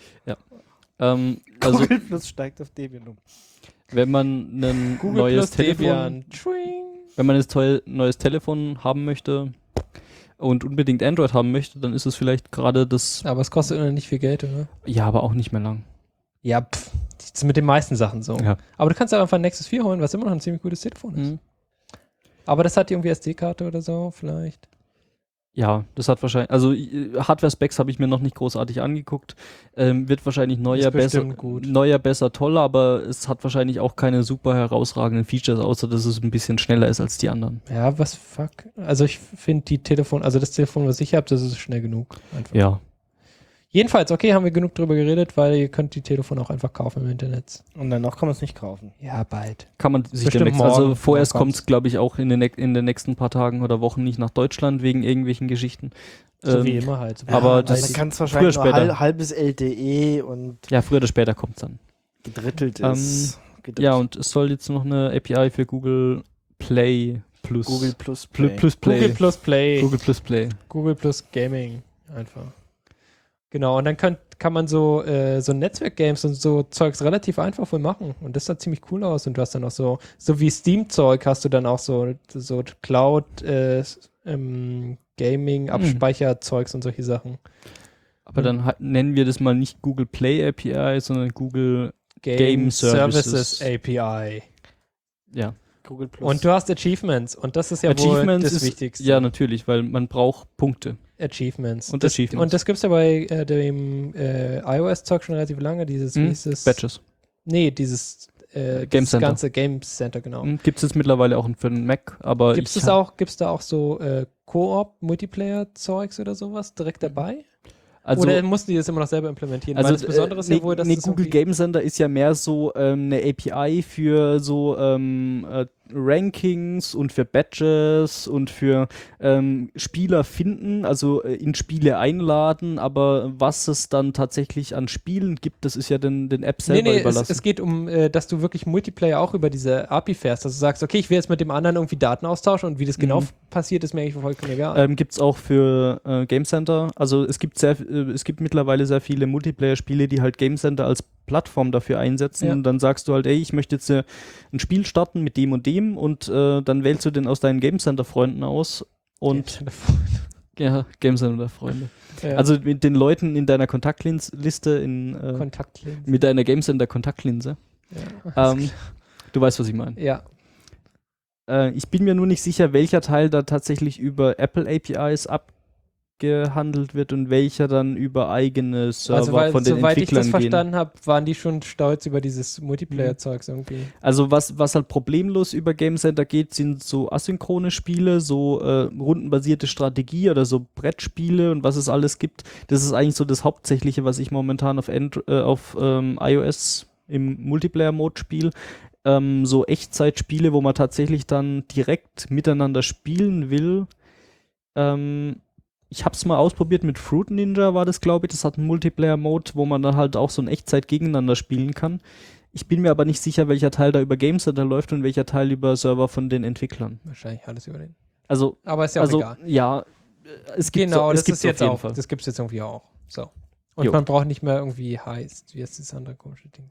Also Google Plus steigt auf Debian um. wenn man ein Google neues plus Telefon, Debian. Tschwing. wenn man ein neues Telefon haben möchte und unbedingt Android haben möchte, dann ist es vielleicht gerade das. Aber es kostet immer nicht viel Geld, oder? Ja, aber auch nicht mehr lang. Ja, das ist mit den meisten Sachen so. Ja. Aber du kannst auch einfach ein Nexus 4 holen, was immer noch ein ziemlich gutes Telefon ist. Mhm. Aber das hat irgendwie SD-Karte oder so, vielleicht. Ja, das hat wahrscheinlich, also Hardware-Specs habe ich mir noch nicht großartig angeguckt. Wird wahrscheinlich neuer, Ist besser, bestimmt gut. neuer, besser, toller, aber es hat wahrscheinlich auch keine super herausragenden Features, außer dass es ein bisschen schneller ist als die anderen. Ja, was fuck. Also ich finde das Telefon, was ich habe, das ist schnell genug. Einfach. Ja. Jedenfalls, okay, haben wir genug drüber geredet, weil ihr könnt die Telefone auch einfach kaufen im Internet. Und danach kann man es nicht kaufen. Ja, bald. Kann man sich Bestimmt demnächst, also morgen vorerst kommt's. kommt es, glaube ich, auch in den nächsten paar Tagen oder Wochen nicht nach Deutschland wegen irgendwelchen Geschichten. So wie immer halt. aber Ja, das- man kann es wahrscheinlich früher, nur später. halbes LTE und Ja, früher oder später kommt es dann. gedrittelt Ähm, ist. Gedrittelt. Ja, und es soll jetzt noch eine API für Google Play Plus. Google Plus Plus Play. Google plus Play. Google Plus Play. Google plus Gaming einfach. Genau, und dann kann man so Netzwerk-Games und so Zeugs relativ einfach wohl machen. Und das sah ziemlich cool aus. Und du hast dann auch so wie Steam-Zeug hast du dann auch so Cloud Gaming, Abspeicherzeugs und solche Sachen. Aber dann nennen wir das mal nicht Google Play API, sondern Google Game Services. API. Ja. Google Plus. Und du hast Achievements. Und das ist ja Achievements wohl das ist, Wichtigste. Ja, natürlich, weil man braucht Punkte. Achievements. Und das, Achievements. Und das gibt es ja bei dem iOS-Zeug schon relativ lange. Dieses, wie hieß es? Badges. Nee, dieses Game Center. ganze Game Center, genau. Gibt es jetzt mittlerweile auch für den Mac, aber Gibt's da auch so Koop-Multiplayer-Zeugs oder sowas direkt dabei? also, Oder mussten die das immer noch selber implementieren? also Weil das Besondere ist ja wohl, dass es Google irgendwie- Game Center ist ja mehr so eine API für so Rankings und für Badges und für Spieler finden, also in Spiele einladen, aber was es dann tatsächlich an Spielen gibt, das ist ja den App selber überlassen. es geht um, dass du wirklich Multiplayer auch über diese API fährst, dass du sagst, okay, ich will jetzt mit dem anderen irgendwie Daten austauschen und wie das genau passiert, ist mir eigentlich vollkommen egal. Gibt es auch für Game Center, also es gibt mittlerweile sehr viele Multiplayer-Spiele, die halt Game Center als Plattform dafür einsetzen. Ja. Und dann sagst du halt, ey, ich möchte jetzt ein Spiel starten mit dem und dem und dann wählst du den aus deinen Game Center Freunden aus und ja, Game Center Freunde. Ja. Also mit den Leuten in deiner Kontaktliste Kontaktlinsen. mit deiner Game Center Kontaktlinse. Ja. Du weißt, was ich meine. Ja. Ich bin mir nur nicht sicher, welcher Teil da tatsächlich über Apple APIs abgehandelt wird und welcher dann über eigene Server Also weil, von den soweit ich Entwicklern das gehen. verstanden habe, waren die schon stolz über dieses Multiplayer-Zeugs irgendwie. Also was halt problemlos über Game Center geht, sind so asynchrone Spiele, so rundenbasierte Strategie oder so Brettspiele und was es alles gibt. Das ist eigentlich so das Hauptsächliche, was ich momentan auf iOS im Multiplayer-Mode spiele. So Echtzeitspiele, wo man tatsächlich dann direkt miteinander spielen will. Ich habe es mal ausprobiert mit Fruit Ninja, war das, glaube ich. Das hat einen Multiplayer-Mode, wo man dann halt auch so in Echtzeit gegeneinander spielen kann. Ich bin mir aber nicht sicher, welcher Teil da über Game Center läuft und welcher Teil über Server von den Entwicklern. Wahrscheinlich alles über den. Also, Aber ist ja auch egal. Ja, es gibt Genau, es das ist jetzt auf jeden auch. Fall. Das gibt es jetzt irgendwie auch. So. Und Jo. man braucht nicht mehr irgendwie heißt. Wie heißt das andere komische Ding?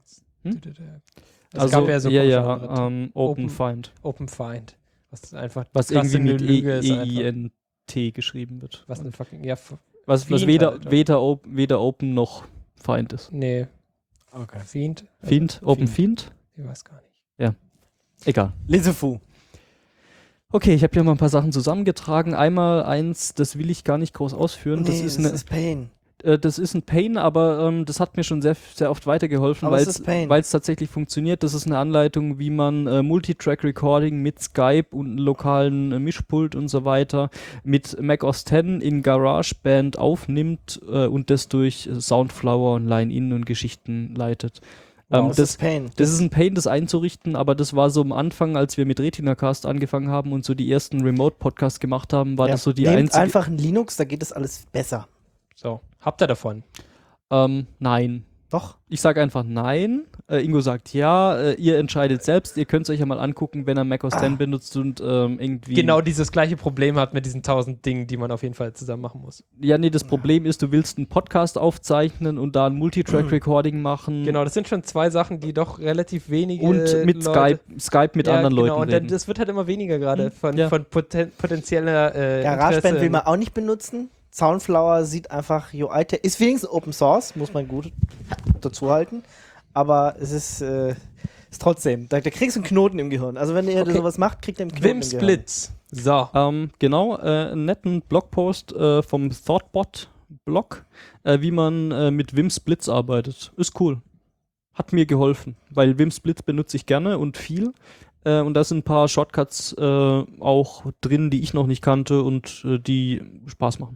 Es Also, gab ja so komische andere- Open Find. Open Find. Was einfach Was krasse irgendwie mit Lüge ist einfach. EINT geschrieben wird. Was eine fucking. Ja, Was Fiend weder, halt, oder? weder Open noch Find ist. nee. Okay. Fiend? Fiend? Open Fiend? Ich weiß gar nicht. Egal. Lisefu. Okay, ich habe hier mal ein paar Sachen zusammengetragen. Einmal eins, das will ich gar nicht groß ausführen. Nee, das ist Pain. Das ist ein Pain, aber das hat mir schon sehr, sehr oft weitergeholfen, Aber weil es ist Pain. es tatsächlich funktioniert. Das ist eine Anleitung, wie man Multitrack-Recording mit Skype und einem lokalen Mischpult und so weiter mit Mac OS X in GarageBand aufnimmt und das durch Soundflower und Line-In und Geschichten leitet. Das ist Pain. Das ist ein Pain, das einzurichten, aber das war so am Anfang, als wir mit RetinaCast angefangen haben und so die ersten Remote-Podcasts gemacht haben, war das so die Nehmt einzige... einfach ein Linux, da geht das alles besser. So. Habt ihr davon? Nein. Doch? Ich sage einfach nein. Ingo sagt ja. Ihr entscheidet selbst. Ihr könnt es euch ja mal angucken, wenn er Mac OS X benutzt und irgendwie... Genau dieses gleiche Problem hat mit diesen 1000 Dingen, die man auf jeden Fall zusammen machen muss. Ja, nee, das Problem ist, du willst einen Podcast aufzeichnen und da ein Multitrack-Recording machen. Genau, das sind schon zwei Sachen, die doch relativ wenige Und mit Leute Skype mit anderen genau, Leuten und reden. das wird halt immer weniger gerade von Ja. potenzieller GarageBand Interesse. will man auch nicht benutzen. Soundflower sieht einfach UI, ist wenigstens Open Source, muss man gut dazu halten. Aber es ist trotzdem, da kriegst du einen Knoten im Gehirn. Also wenn ihr sowas macht, kriegt ihr einen Knoten Wim im Gehirn. Splits. So. Genau, einen netten Blogpost vom Thoughtbot-Blog, wie man mit Wim Splits arbeitet. Ist cool. Hat mir geholfen, weil Wim Splits benutze ich gerne und viel. Und da sind ein paar Shortcuts auch drin, die ich noch nicht kannte und die Spaß machen.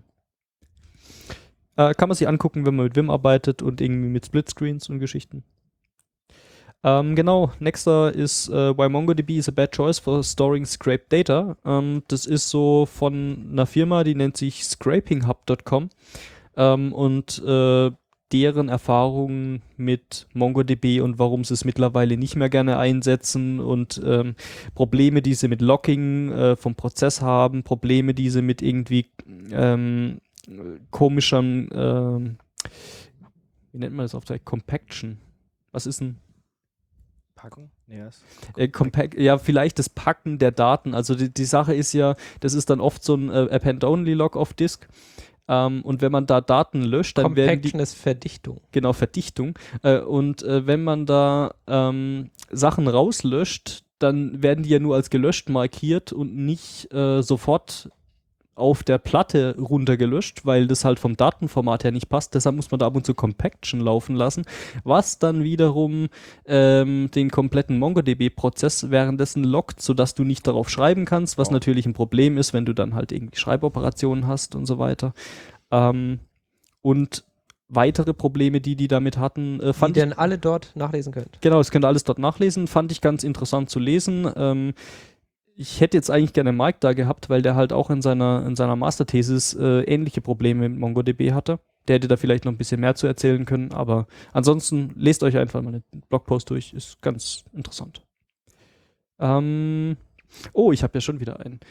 Kann man sich angucken, wenn man mit Vim arbeitet und irgendwie mit Splitscreens und Geschichten. Genau, nächster ist Why MongoDB is a bad choice for storing scraped data. Das ist so von einer Firma, die nennt sich scrapinghub.com und deren Erfahrungen mit MongoDB und warum sie es mittlerweile nicht mehr gerne einsetzen und Probleme, die sie mit Locking vom Prozess haben, Probleme, die sie mit irgendwie komischem, wie nennt man das auf der Compaction? Was ist ein Packung? Yes. Ja, vielleicht das Packen der Daten. Also die Sache ist ja, das ist dann oft so ein Append-Only-Log auf Disk. Und wenn man da Daten löscht, dann werden die... Compaction ist Verdichtung. Genau, Verdichtung. Und wenn man da Sachen rauslöscht, dann werden die ja nur als gelöscht markiert und nicht sofort auf der Platte runtergelöscht, weil das halt vom Datenformat her nicht passt. Deshalb muss man da ab und zu Compaction laufen lassen, was dann wiederum den kompletten MongoDB-Prozess währenddessen lockt, sodass du nicht darauf schreiben kannst, was natürlich ein Problem ist, wenn du dann halt irgendwie Schreiboperationen hast und so weiter. Und weitere Probleme, die damit hatten, Die fand ihr ich... dann alle dort nachlesen könnt. Genau, das könnt ihr alles dort nachlesen. Fand ich ganz interessant zu lesen. Ich hätte jetzt eigentlich gerne Mike da gehabt, weil der halt auch in seiner Masterthesis ähnliche Probleme mit MongoDB hatte. Der hätte da vielleicht noch ein bisschen mehr zu erzählen können, aber ansonsten lest euch einfach mal den Blogpost durch, ist ganz interessant. Oh, ich habe ja schon wieder einen.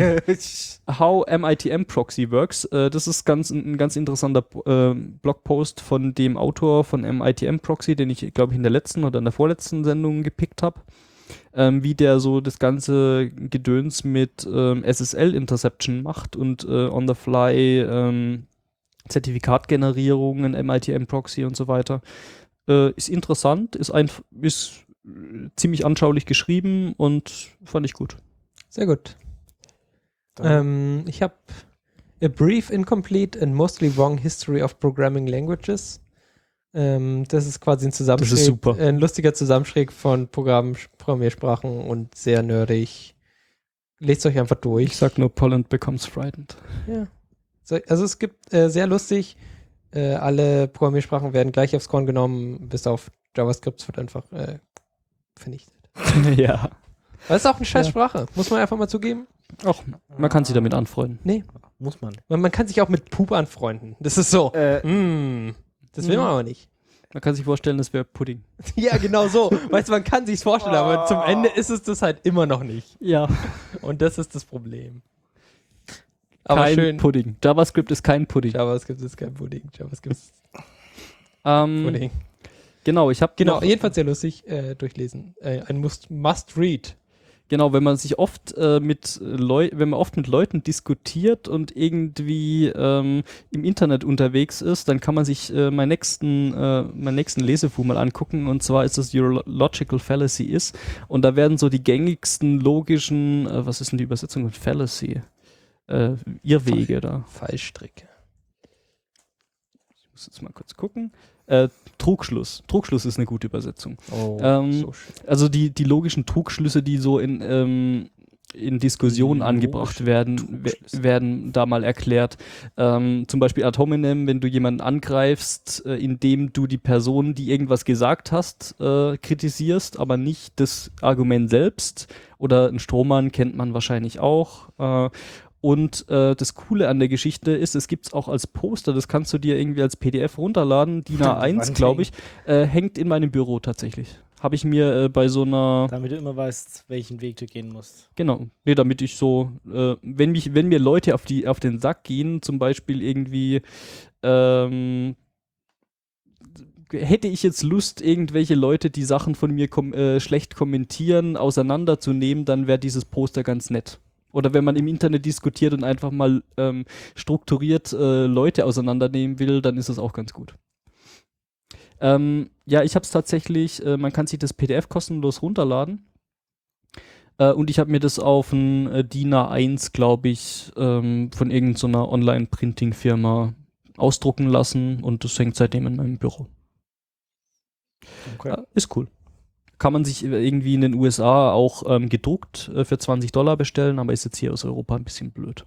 How MITM Proxy Works. Das ist ein ganz interessanter Blogpost von dem Autor von MITM Proxy, den ich, glaube ich, in der letzten oder in der vorletzten Sendung gepickt habe. Wie der so das ganze Gedöns mit SSL-Interception macht und on-the-fly Zertifikatgenerierungen, MITM Proxy und so weiter. Ist interessant, ist ziemlich anschaulich geschrieben und fand ich gut. Sehr gut. Ich habe A Brief, Incomplete and Mostly Wrong History of Programming Languages. Das ist quasi ein Zusammenschräg, Das ist super. Ein lustiger Zusammenschräg von Programmiersprachen und sehr nerdig. Lest euch einfach durch. Ich sag nur, Poland becomes frightened. Ja. Also es gibt sehr lustig, alle Programmiersprachen werden gleich aufs Korn genommen, bis auf JavaScript wird einfach vernichtet. Ja. Das ist auch eine scheiß Sprache, muss man einfach mal zugeben. Ach, man kann sich damit anfreunden. Nee. Muss man. Man kann sich auch mit Pup anfreunden. Das ist so. Das will man aber nicht. Man kann sich vorstellen, das wäre Pudding. Ja, genau so. Weißt du, man kann sich's vorstellen, aber zum Ende ist es das halt immer noch nicht. Ja. Und das ist das Problem. Aber Kein schön. Pudding. JavaScript ist kein Pudding. JavaScript ist kein Pudding. JavaScript ist Pudding. Genau, ich habe Genau, jedenfalls sehr lustig durchlesen. Ein Must-Read. Genau, wenn man sich oft mit Leuten diskutiert und irgendwie im Internet unterwegs ist, dann kann man sich meinen nächsten Lesefu mal angucken, und zwar ist das Your Logical Fallacy is, und da werden so die gängigsten logischen, was ist denn die Übersetzung von Fallacy? Irrwege da. Fallstricke. Ich muss jetzt mal kurz gucken. Trugschluss. Trugschluss ist eine gute Übersetzung. Oh, so schön. Also die logischen Trugschlüsse, die so in Diskussionen angebracht werden da mal erklärt. Zum Beispiel ad hominem, wenn du jemanden angreifst, indem du die Person, die irgendwas gesagt hast, kritisierst, aber nicht das Argument selbst. Oder einen Strohmann kennt man wahrscheinlich auch. Und das Coole an der Geschichte ist, es gibt es auch als Poster, das kannst du dir irgendwie als PDF runterladen, DIN A1, glaube ich, hängt in meinem Büro tatsächlich. Habe ich mir bei so einer... Damit du immer weißt, welchen Weg du gehen musst. Genau, nee, damit ich so, wenn mir Leute auf den Sack gehen, zum Beispiel irgendwie, hätte ich jetzt Lust, irgendwelche Leute, die Sachen von mir schlecht kommentieren, auseinanderzunehmen, dann wäre dieses Poster ganz nett. Oder wenn man im Internet diskutiert und einfach mal strukturiert Leute auseinandernehmen will, dann ist das auch ganz gut. Ja, ich habe es tatsächlich, man kann sich das PDF kostenlos runterladen. Und ich habe mir das auf ein DIN A1, glaube ich, von irgendeiner Online-Printing-Firma ausdrucken lassen, und das hängt seitdem in meinem Büro. Okay. Ist cool. Kann man sich irgendwie in den USA auch gedruckt für $20 bestellen, aber ist jetzt hier aus Europa ein bisschen blöd.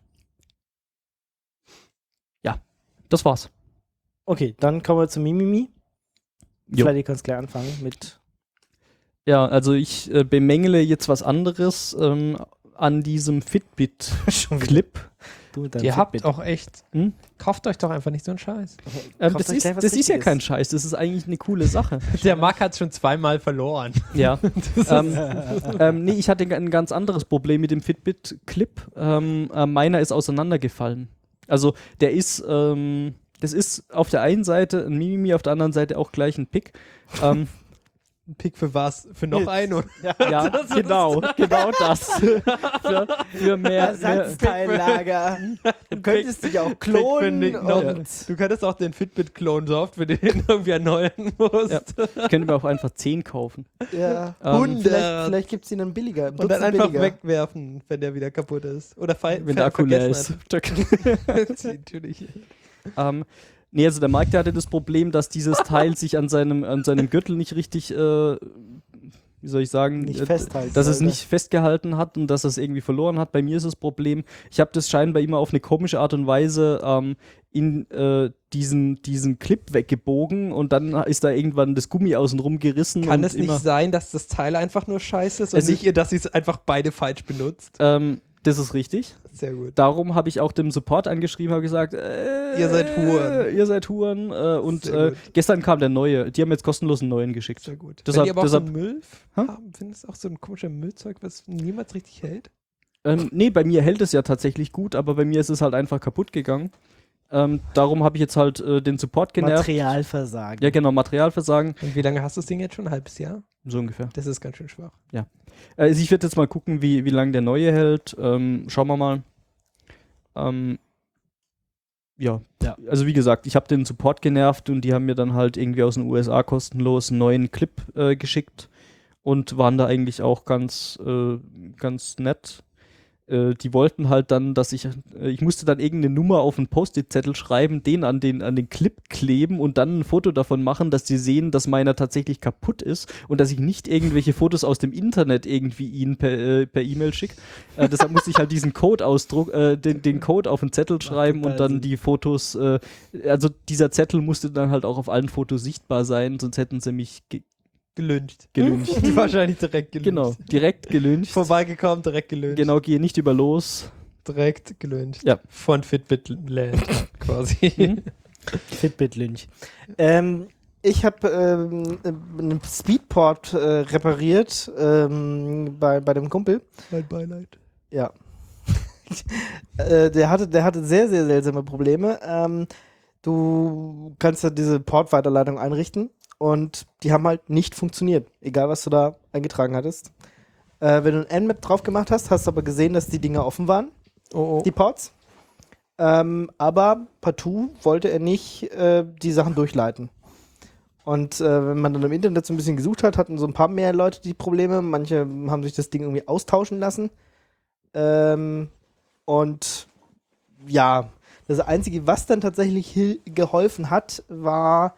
Ja, das war's. Okay, dann kommen wir zu Mimimi. Jo. Vielleicht kannst du gleich anfangen mit... Ja, also ich bemängele jetzt was anderes an diesem Fitbit-Clip. Ihr habt auch echt... Kauft euch doch einfach nicht so einen Scheiß. Das ist ja kein Scheiß, das ist eigentlich eine coole Sache. Der Marc hat es schon zweimal verloren. Ja. Nee, ich hatte ein ganz anderes Problem mit dem Fitbit-Clip. Meiner ist auseinandergefallen. Also der ist, das ist auf der einen Seite ein Mimimi, auf der anderen Seite auch gleich ein Pick. Ein Pick für was? Für noch einen? Oder? Ja, genau das. für mehr Ersatzteillager. Du könntest dich auch klonen. Du könntest auch den Fitbit klonen, so oft, wenn du den irgendwie erneuern musst. Ja. Ich könnte mir auch einfach 10 kaufen. Ja. 100. Vielleicht gibt es ihn dann billiger. Und dann einfach wegwerfen, wenn der wieder kaputt ist. Oder wenn der Akku leer ist. Natürlich. Nee, also der Marc, der hatte das Problem, dass dieses Teil sich an seinem Gürtel nicht richtig, wie soll ich sagen, nicht festhalten, dass es nicht festgehalten hat und dass es irgendwie verloren hat. Bei mir ist das Problem, ich habe das scheinbar immer auf eine komische Art und Weise in diesen Clip weggebogen, und dann ist da irgendwann das Gummi außenrum gerissen. Kann es nicht sein, dass das Teil einfach nur scheiße ist und nicht ihr, dass sie es einfach beide falsch benutzt? Das ist richtig. Sehr gut. Darum habe ich auch dem Support angeschrieben, habe gesagt, Ihr seid Huren. Ihr seid Huren. Und Sehr gut. gestern kam der neue. Die haben jetzt kostenlos einen neuen geschickt. Sehr gut. Deshalb- Wenn die aber auch so deshalb- einen Müll Hä? haben, findest du auch so ein komischer Müllzeug, was niemals richtig hält? Nee, bei mir hält es ja tatsächlich gut, aber bei mir ist es halt einfach kaputt gegangen. Darum habe ich jetzt halt den Support genervt. Materialversagen. Ja, genau, Materialversagen. Und wie lange hast du das Ding jetzt schon? Ein halbes Jahr? So ungefähr. Das ist ganz schön schwach. Also ich werde jetzt mal gucken, wie lange der neue hält. Schauen wir mal. Ja, also wie gesagt, ich habe den Support genervt und die haben mir dann halt irgendwie aus den USA kostenlos einen neuen Clip geschickt und waren da eigentlich auch ganz nett. Die wollten halt dann, dass ich musste dann irgendeine Nummer auf einen Post-it-Zettel schreiben, den an den Clip kleben und dann ein Foto davon machen, dass sie sehen, dass meiner tatsächlich kaputt ist und dass ich nicht irgendwelche Fotos aus dem Internet irgendwie ihnen per E-Mail schicke. Deshalb musste ich halt diesen Code den Code auf den Zettel schreiben und dann die Fotos, also dieser Zettel musste dann halt auch auf allen Fotos sichtbar sein, sonst hätten sie mich Gelüncht. gelüncht. Wahrscheinlich direkt gelüncht. Genau, direkt gelüncht. Vorbeigekommen, direkt gelüncht. Genau, gehe nicht über los. Direkt gelüncht. Ja. Von Fitbit Land quasi. Fitbit Lynch. Ich habe einen Speedport repariert bei dem Kumpel. Mein Beileid. Ja. Der hatte sehr, sehr seltsame Probleme. Du kannst ja diese Portweiterleitung einrichten und die haben halt nicht funktioniert, egal was du da eingetragen hattest. Wenn du ein Nmap drauf gemacht hast, hast du aber gesehen, dass die Dinger offen waren, die Ports. Aber partout wollte er nicht die Sachen durchleiten. Und wenn man dann im Internet so ein bisschen gesucht hat, hatten so ein paar mehr Leute die Probleme. Manche haben sich das Ding irgendwie austauschen lassen. Und ja, das Einzige, was dann tatsächlich geholfen hat, war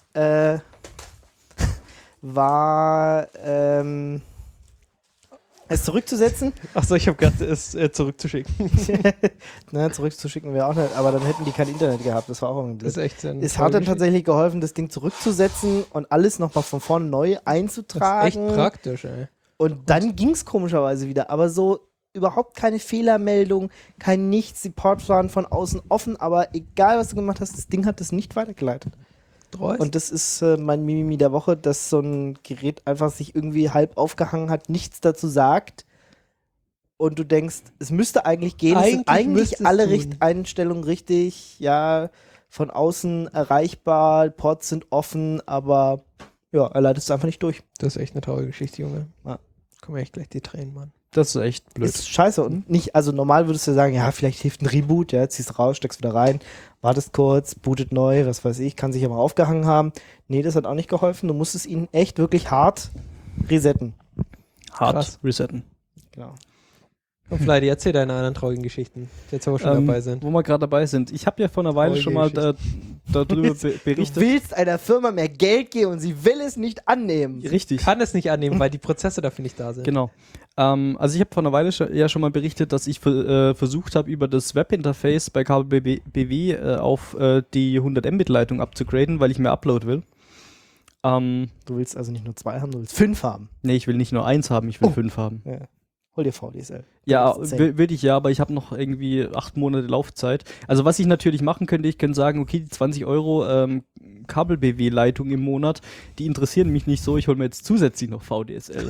es zurückzusetzen. Achso, ich habe gerade es zurückzuschicken. Na, zurückzuschicken wäre auch nicht, aber dann hätten die kein Internet gehabt. Das war auch irgendwie Das blöd. ist echt ein Es hat dann tatsächlich geholfen, das Ding zurückzusetzen und alles nochmal von vorne neu einzutragen. Das ist echt praktisch, ey. Und dann ging es komischerweise wieder. Aber so überhaupt keine Fehlermeldung, kein Nichts. Die Ports waren von außen offen, aber egal, was du gemacht hast, das Ding hat das nicht weitergeleitet. Dreust. Und das ist mein Mimimi der Woche, dass so ein Gerät einfach sich irgendwie halb aufgehangen hat, nichts dazu sagt. Und du denkst, es müsste eigentlich gehen. Es sind eigentlich alle Einstellungen richtig, ja, von außen erreichbar, Ports sind offen, aber ja, er leitet es einfach nicht durch. Das ist echt eine traurige Geschichte, Junge. Ja. Kommen echt gleich die Tränen, Mann. Das ist echt blöd. Ist scheiße und nicht, also normal würdest du sagen, ja, vielleicht hilft ein Reboot, ja, ziehst raus, steckst wieder rein, wartest kurz, bootet neu, was weiß ich, kann sich aber aufgehangen haben. Nee, das hat auch nicht geholfen. Du musstest ihn echt wirklich hart resetten. Hart Krass. resetten. Genau. Und Fleidy, erzähl deine anderen traurigen Geschichten, jetzt wo wir schon dabei sind. Wo wir gerade dabei sind. Ich habe ja vor einer Weile Traurige schon mal darüber Du berichtet. willst einer Firma mehr Geld geben und sie will es nicht annehmen. Richtig. Kann es nicht annehmen, weil die Prozesse dafür nicht da sind. Genau. Also ich habe vor einer Weile schon mal berichtet, dass ich versucht habe, über das Webinterface bei Kabel BW auf die 100 Mbit-Leitung abzugraden, weil ich mehr Upload will. Du willst also nicht nur 2 haben, du willst 5 haben. Nee, ich will nicht nur 1 haben, ich will 5 haben. Ja. Hol dir VDSL. Ja, Du willst 10. würde ich ja, aber ich habe noch irgendwie 8 Monate Laufzeit. Also was ich natürlich machen könnte, ich könnte sagen, okay, die 20 € Kabel-BW-Leitung im Monat, die interessieren mich nicht so, ich hole mir jetzt zusätzlich noch VDSL.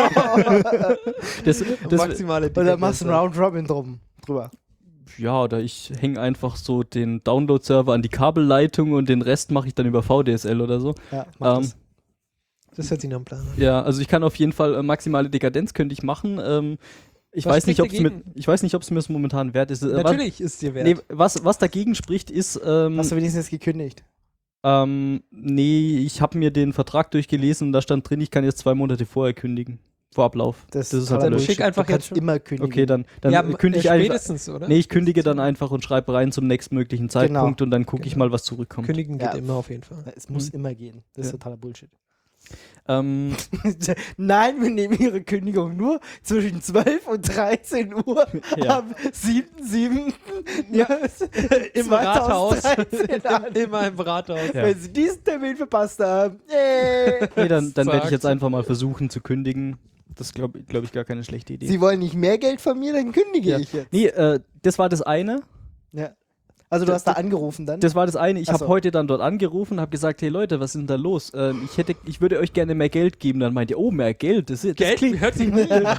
das, Maximale Und dann machst du einen Round-Robin drüber. ja, oder ich hänge einfach so den Download-Server an die Kabelleitung und den Rest mache ich dann über VDSL oder so. Ja, mach das. Das hört sich nach einem Plan an. Ja, also ich kann auf jeden Fall maximale Dekadenz könnte ich machen. Ich Was weiß nicht, ob spricht es mir momentan wert ist. Natürlich ist dir wert. Nee, was dagegen spricht, ist. Hast du wenigstens gekündigt? Nee, ich habe mir den Vertrag durchgelesen und da stand drin, ich kann jetzt 2 Monate vorher kündigen. Vor Ablauf. Das ist totaler halt blöd. Bullshit. Schick einfach du kannst jetzt schon. immer kündigen. Okay, dann ja, kündige ich einfach. spätestens, oder? Nee, ich kündige dann einfach und schreibe rein zum nächstmöglichen Zeitpunkt und dann gucke ich mal, was zurückkommt. Kündigen geht Ja. immer auf jeden Fall. Es muss immer gehen. Das ist totaler Bullshit. Ähm, Nein, wir nehmen Ihre Kündigung nur zwischen 12 und 13 Uhr Ja. am 7.7. Ja. Im Rathaus. 2013 an. Immer im Rathaus. Ja. Wenn Sie diesen Termin verpasst haben. nee, dann werde Zack. ich jetzt einfach mal versuchen zu kündigen. Das glaube ich gar keine schlechte Idee. Sie wollen nicht mehr Geld von mir, dann kündige ich jetzt. Nee, das war das eine. Ja. Also du hast da angerufen dann? Das war das eine. Ich Ach habe so. heute dann dort angerufen und habe gesagt, hey Leute, was ist denn da los? Ich würde euch gerne mehr Geld geben. Dann meint ihr, oh, mehr Geld. Das klingt, hört sich gut an.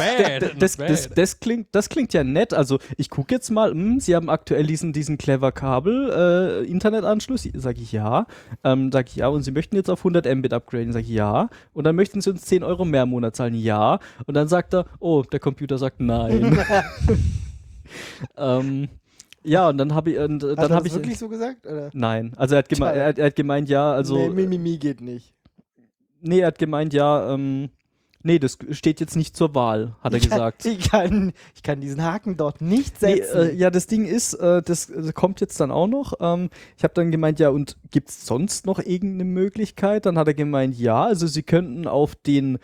das klingt ja nett. Also ich gucke jetzt mal, Sie haben aktuell diesen clever Kabel Internetanschluss. Sag ich ja. Sag ich ja. Und Sie möchten jetzt auf 100 Mbit upgraden. Sag ich ja. Und dann möchten Sie uns 10 Euro mehr im Monat zahlen. Ja. Und dann sagt er, oh, der Computer sagt nein. Ja, und dann habe ich. Hat er das wirklich so gesagt? Oder? Nein. Also er hat gemeint, ja, also. Nee, Mimimi geht nicht. Nee, er hat gemeint, ja, nee, das steht jetzt nicht zur Wahl, hat er gesagt. Ich kann diesen Haken dort nicht setzen. Nee, ja, das Ding ist, das kommt jetzt dann auch noch. Ich habe dann gemeint, ja, und gibt es sonst noch irgendeine Möglichkeit? Dann hat er gemeint, ja, also sie könnten auf den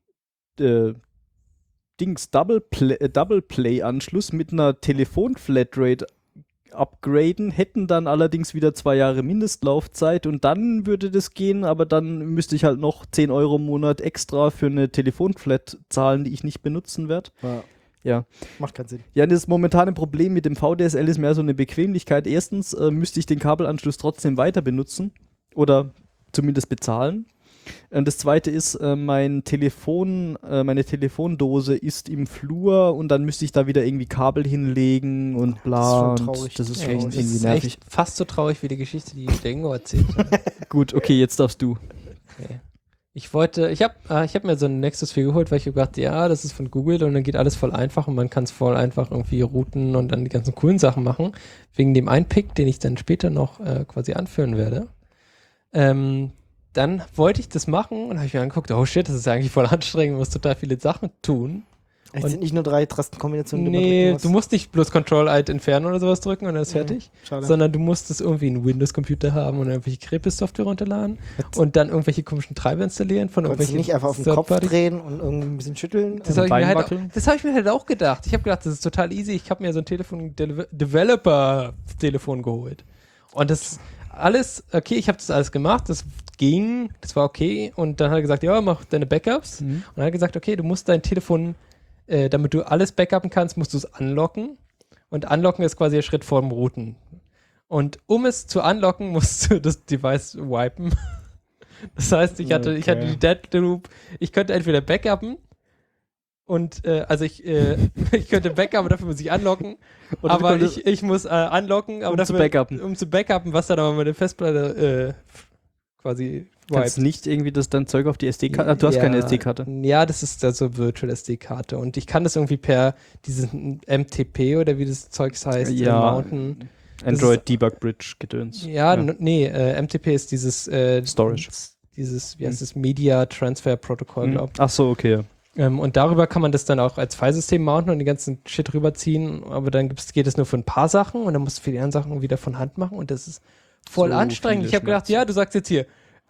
Double Play Anschluss mit einer Telefon-Flatrate upgraden, hätten dann allerdings wieder 2 Jahre Mindestlaufzeit und dann würde das gehen, aber dann müsste ich halt noch 10 Euro im Monat extra für eine Telefonflat zahlen, die ich nicht benutzen werde. Ja. Macht keinen Sinn. Ja, das momentane Problem mit dem VDSL ist mehr so eine Bequemlichkeit. Erstens müsste ich den Kabelanschluss trotzdem weiter benutzen oder zumindest bezahlen. Das zweite ist, meine Telefondose ist im Flur und dann müsste ich da wieder irgendwie Kabel hinlegen und bla. Das ist schon traurig. Das ist Ja, schon das irgendwie ist nervig. echt fast so traurig wie die Geschichte, die Dengo erzählt hat. Gut, okay, jetzt darfst du. Okay. Ich hab mir so ein Nexus 4 geholt, weil ich gedacht, ja, das ist von Google und dann geht alles voll einfach und man kann es voll einfach irgendwie routen und dann die ganzen coolen Sachen machen. Wegen dem Einpick, den ich dann später noch quasi anführen werde. Dann wollte ich das machen und habe ich mir angeguckt, oh shit, das ist eigentlich voll anstrengend, man muss total viele Sachen tun. Es sind nicht nur 3 Tastenkombinationen, die man Nee, drücken muss. du musst nicht bloß Control-Alt entfernen oder sowas drücken und dann ist fertig, Schade. sondern du musst es irgendwie einen Windows-Computer haben und irgendwelche Krepis-Software runterladen und dann irgendwelche komischen Treiber installieren von Kannst du irgendwelchen nicht einfach auf den Kopf Third-Party- drehen und irgendwie ein bisschen schütteln? Das habe ich, Bein mir halt wackeln? hab ich mir halt auch gedacht. Ich habe gedacht, das ist total easy. Ich habe mir so ein Developer-Telefon geholt. Und das alles, okay, ich habe das alles gemacht, das ging, das war okay. Und dann hat er gesagt, ja, mach deine Backups. Und dann hat er gesagt, okay, du musst dein Telefon, damit du alles backuppen kannst, musst du es unlocken. Und unlocken ist quasi der Schritt vor dem Routen. Und um es zu unlocken, musst du das Device wipen. Das heißt, ich hatte die Deadloop, ich könnte entweder backuppen und ich könnte backuppen, dafür muss ich unlocken, Oder aber du könntest- ich muss unlocken, aber Um zu dafür, backuppen. um zu backuppen, was dann aber meine Festplatte quasi Kannst nicht irgendwie das Zeug auf die SD-Karte? Du hast keine SD-Karte. Ja, das ist also Virtual SD-Karte und ich kann das irgendwie per diesen MTP oder wie das Zeugs heißt, mounten. Android Debug Bridge Gedöns. Ja, MTP ist dieses Storage. Dieses, wie heißt das, Media Transfer Protocol, glaube ich. Ach so, okay. Und darüber kann man das dann auch als Filesystem mounten und den ganzen Shit rüberziehen, aber dann geht es nur für ein paar Sachen und dann musst du für die anderen Sachen wieder von Hand machen und das ist voll So anstrengend. viele Ich habe gedacht, Schmerzen. ja, du sagst jetzt hier,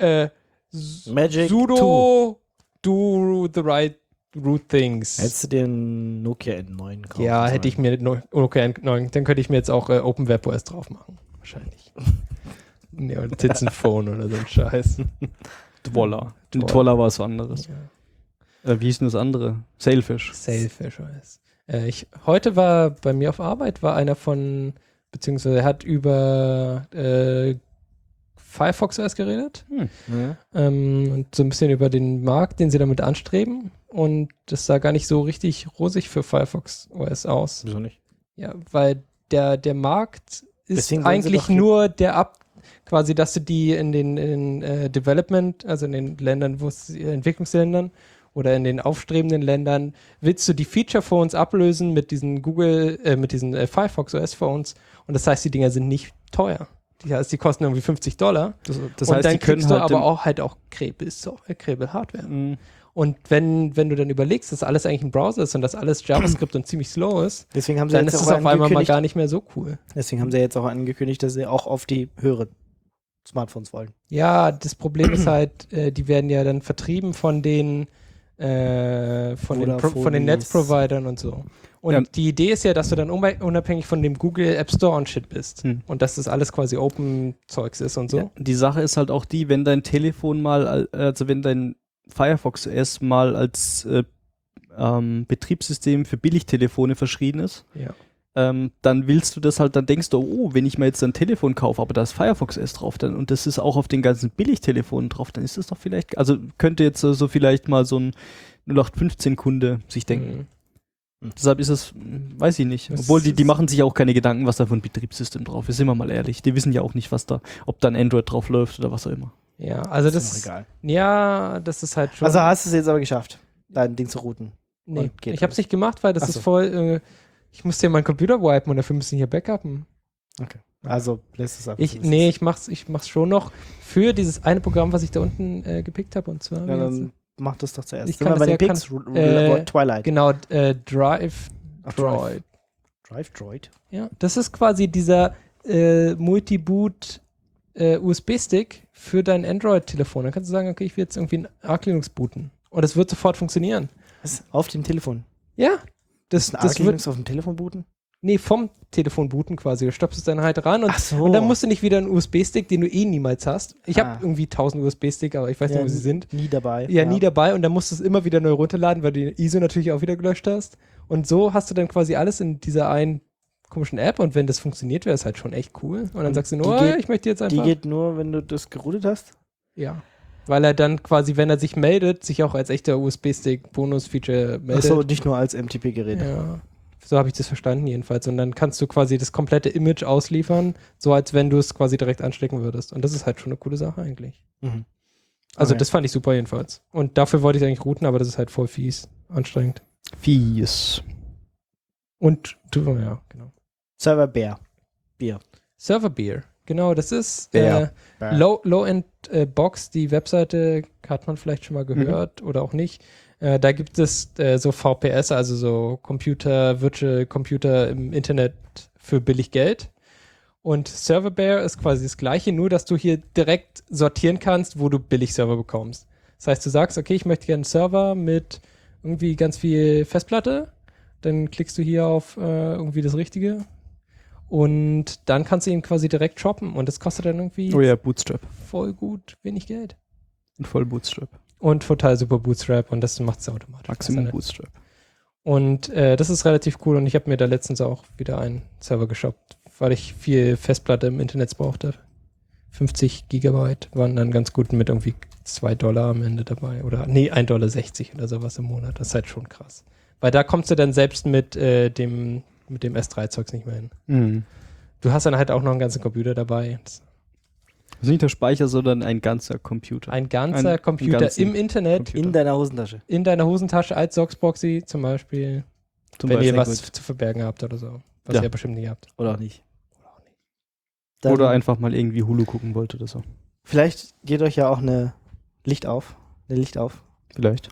Magic sudo do the right root things. Hättest du dir einen Nokia N9 kaufen Ja, sollen. hätte ich mir okay, dann könnte ich mir jetzt auch OpenWebOS drauf machen. Wahrscheinlich. Nee, oder Titzenphone oder so ein Scheiß. Twolla. Twolla. Twolla war was anderes. Ja. Wie hieß denn das andere? Sailfish. Sailfish OS. Heute war bei mir auf Arbeit, war einer beziehungsweise er hat über Firefox OS geredet. Ja. Und so ein bisschen über den Markt, den sie damit anstreben. Und das sah gar nicht so richtig rosig für Firefox OS aus. Wieso nicht? Ja, weil der Markt ist Deswegen wollen sie eigentlich doch nur quasi, dass du die in den Development, also in den Ländern, Entwicklungsländern oder in den aufstrebenden Ländern, willst du die Feature-Phones ablösen mit diesen Firefox OS-Phones und das heißt, die Dinger sind nicht teuer. Die kosten irgendwie $50. Das und heißt, dann die können kriegst du halt aber auch Krebel-Hardware. Mhm. Und wenn du dann überlegst, dass alles eigentlich ein Browser ist und dass alles JavaScript und ziemlich slow ist, Deswegen haben sie dann jetzt ist es auch auf einmal mal angekündigt, gar nicht mehr so cool. deswegen haben sie jetzt auch angekündigt, dass sie auch auf die höheren Smartphones wollen. Ja, das Problem ist halt, die werden ja dann vertrieben von den Netzprovidern und so. Und die Idee ist ja, dass du dann unabhängig von dem Google App Store und Shit bist. Und dass das alles quasi Open-Zeugs ist und so. Ja, die Sache ist halt auch die, wenn dein Telefon mal, also wenn dein Firefox OS mal als Betriebssystem für Billigtelefone verschrien ist, Ja. dann willst du das halt, dann denkst du, oh, wenn ich mir jetzt ein Telefon kaufe, aber da ist Firefox OS drauf, dann, und das ist auch auf den ganzen Billigtelefonen drauf, dann ist das doch vielleicht, also könnte jetzt so vielleicht mal so ein 0815-Kunde sich denken. Deshalb ist es, weiß ich nicht. Das Obwohl, die ist- machen sich auch keine Gedanken, was da für ein Betriebssystem drauf ist, sind wir mal ehrlich. Die wissen ja auch nicht, was da, ob da ein Android drauf läuft oder was auch immer. Ja, also Ist das, doch egal. ja, das ist halt schon. Also hast du es jetzt aber geschafft, dein Ding zu routen. nee, und geht ich hab's alles. nicht gemacht, weil das Ach ist so. voll, ich musste ja meinen Computer wipen und dafür müssen hier backuppen. Also lässt es einfach. Ich mach's schon noch für dieses eine Programm, was ich da unten gepickt habe, und zwar. Ja, wie heißt dann mach das doch zuerst. Ich Sind kann wir bei das den ja- Picks? äh, Twilight. genau, Drive Ach, Droid. Drive Droid. Ja, das ist quasi dieser Multi-Boot USB-Stick für dein Android-Telefon. Dann kannst du sagen, okay, ich will jetzt irgendwie ein Arch Linux booten. Und es wird sofort funktionieren. Was? Auf dem Telefon. Ja, das Ein wird, Arch Linux auf dem Telefon booten? nee, vom Telefon booten quasi. Du stopfst es dann halt ran und, Ach so. und dann musst du nicht wieder einen USB-Stick, den du eh niemals hast. Ich Ah. habe irgendwie 1000 USB-Stick, aber ich weiß nicht, wo sie sind. Nie dabei. Ja, nie dabei, und dann musst du es immer wieder neu runterladen, weil du die ISO natürlich auch wieder gelöscht hast. Und so hast du dann quasi alles in dieser einen komischen App, und wenn das funktioniert, wäre es halt schon echt cool. Und dann Und sagst du die nur, geht- ich möchte jetzt Die einfach. geht nur, wenn du das geroutet hast? Ja. Weil er dann quasi, wenn er sich meldet, sich auch als echter USB-Stick-Bonus-Feature meldet. Achso, nicht nur als MTP-Gerät. Ja. So habe ich das verstanden jedenfalls. Und dann kannst du quasi das komplette Image ausliefern, so als wenn du es quasi direkt anstecken würdest. Und das ist halt schon eine coole Sache eigentlich. Mhm. Also Okay. das fand ich super jedenfalls. Und dafür wollte ich eigentlich routen, aber das ist halt voll fies, anstrengend. Fies. Und du, ja, genau. Server Bear. Bier. Server Beer, genau, das ist Bear. Low-End Box. Die Webseite hat man vielleicht schon mal gehört oder auch nicht. Da gibt es so VPS, also so Virtual Computer im Internet für billig Geld. Und Server Bear ist quasi das Gleiche, nur dass du hier direkt sortieren kannst, wo du billig Server bekommst. Das heißt, du sagst, okay, ich möchte gerne einen Server mit irgendwie ganz viel Festplatte. Dann klickst du hier auf irgendwie das Richtige. Und dann kannst du ihn quasi direkt shoppen. Und das kostet dann irgendwie Oh ja, Bootstrap. voll gut wenig Geld. Und voll Bootstrap. Und total super Bootstrap. Und das macht es automatisch. Maximum besser. Bootstrap. Und das ist relativ cool. Und ich habe mir da letztens auch wieder einen Server geshoppt, weil ich viel Festplatte im Internet brauchte. 50 Gigabyte waren dann ganz gut mit irgendwie $2 am Ende dabei. Oder nee, $1,60 oder sowas im Monat. Das ist halt schon krass. Weil da kommst du dann selbst mit dem S3-Zeugs nicht mehr hin. Mhm. Du hast dann halt auch noch einen ganzen Computer dabei. Das Also nicht der Speicher, sondern ein ganzer Computer. ein ganzer Ein Computer ganzen im Internet, Computer. In deiner Hosentasche. in deiner Hosentasche als Socksproxy zum Beispiel, Zum wenn ihr Beispiel. was zu verbergen habt oder so. Was Ja. ihr bestimmt nicht habt. Oder auch nicht. Oder Dann- einfach mal irgendwie Hulu gucken wollte oder so. Vielleicht geht euch ja auch eine Licht auf. Vielleicht.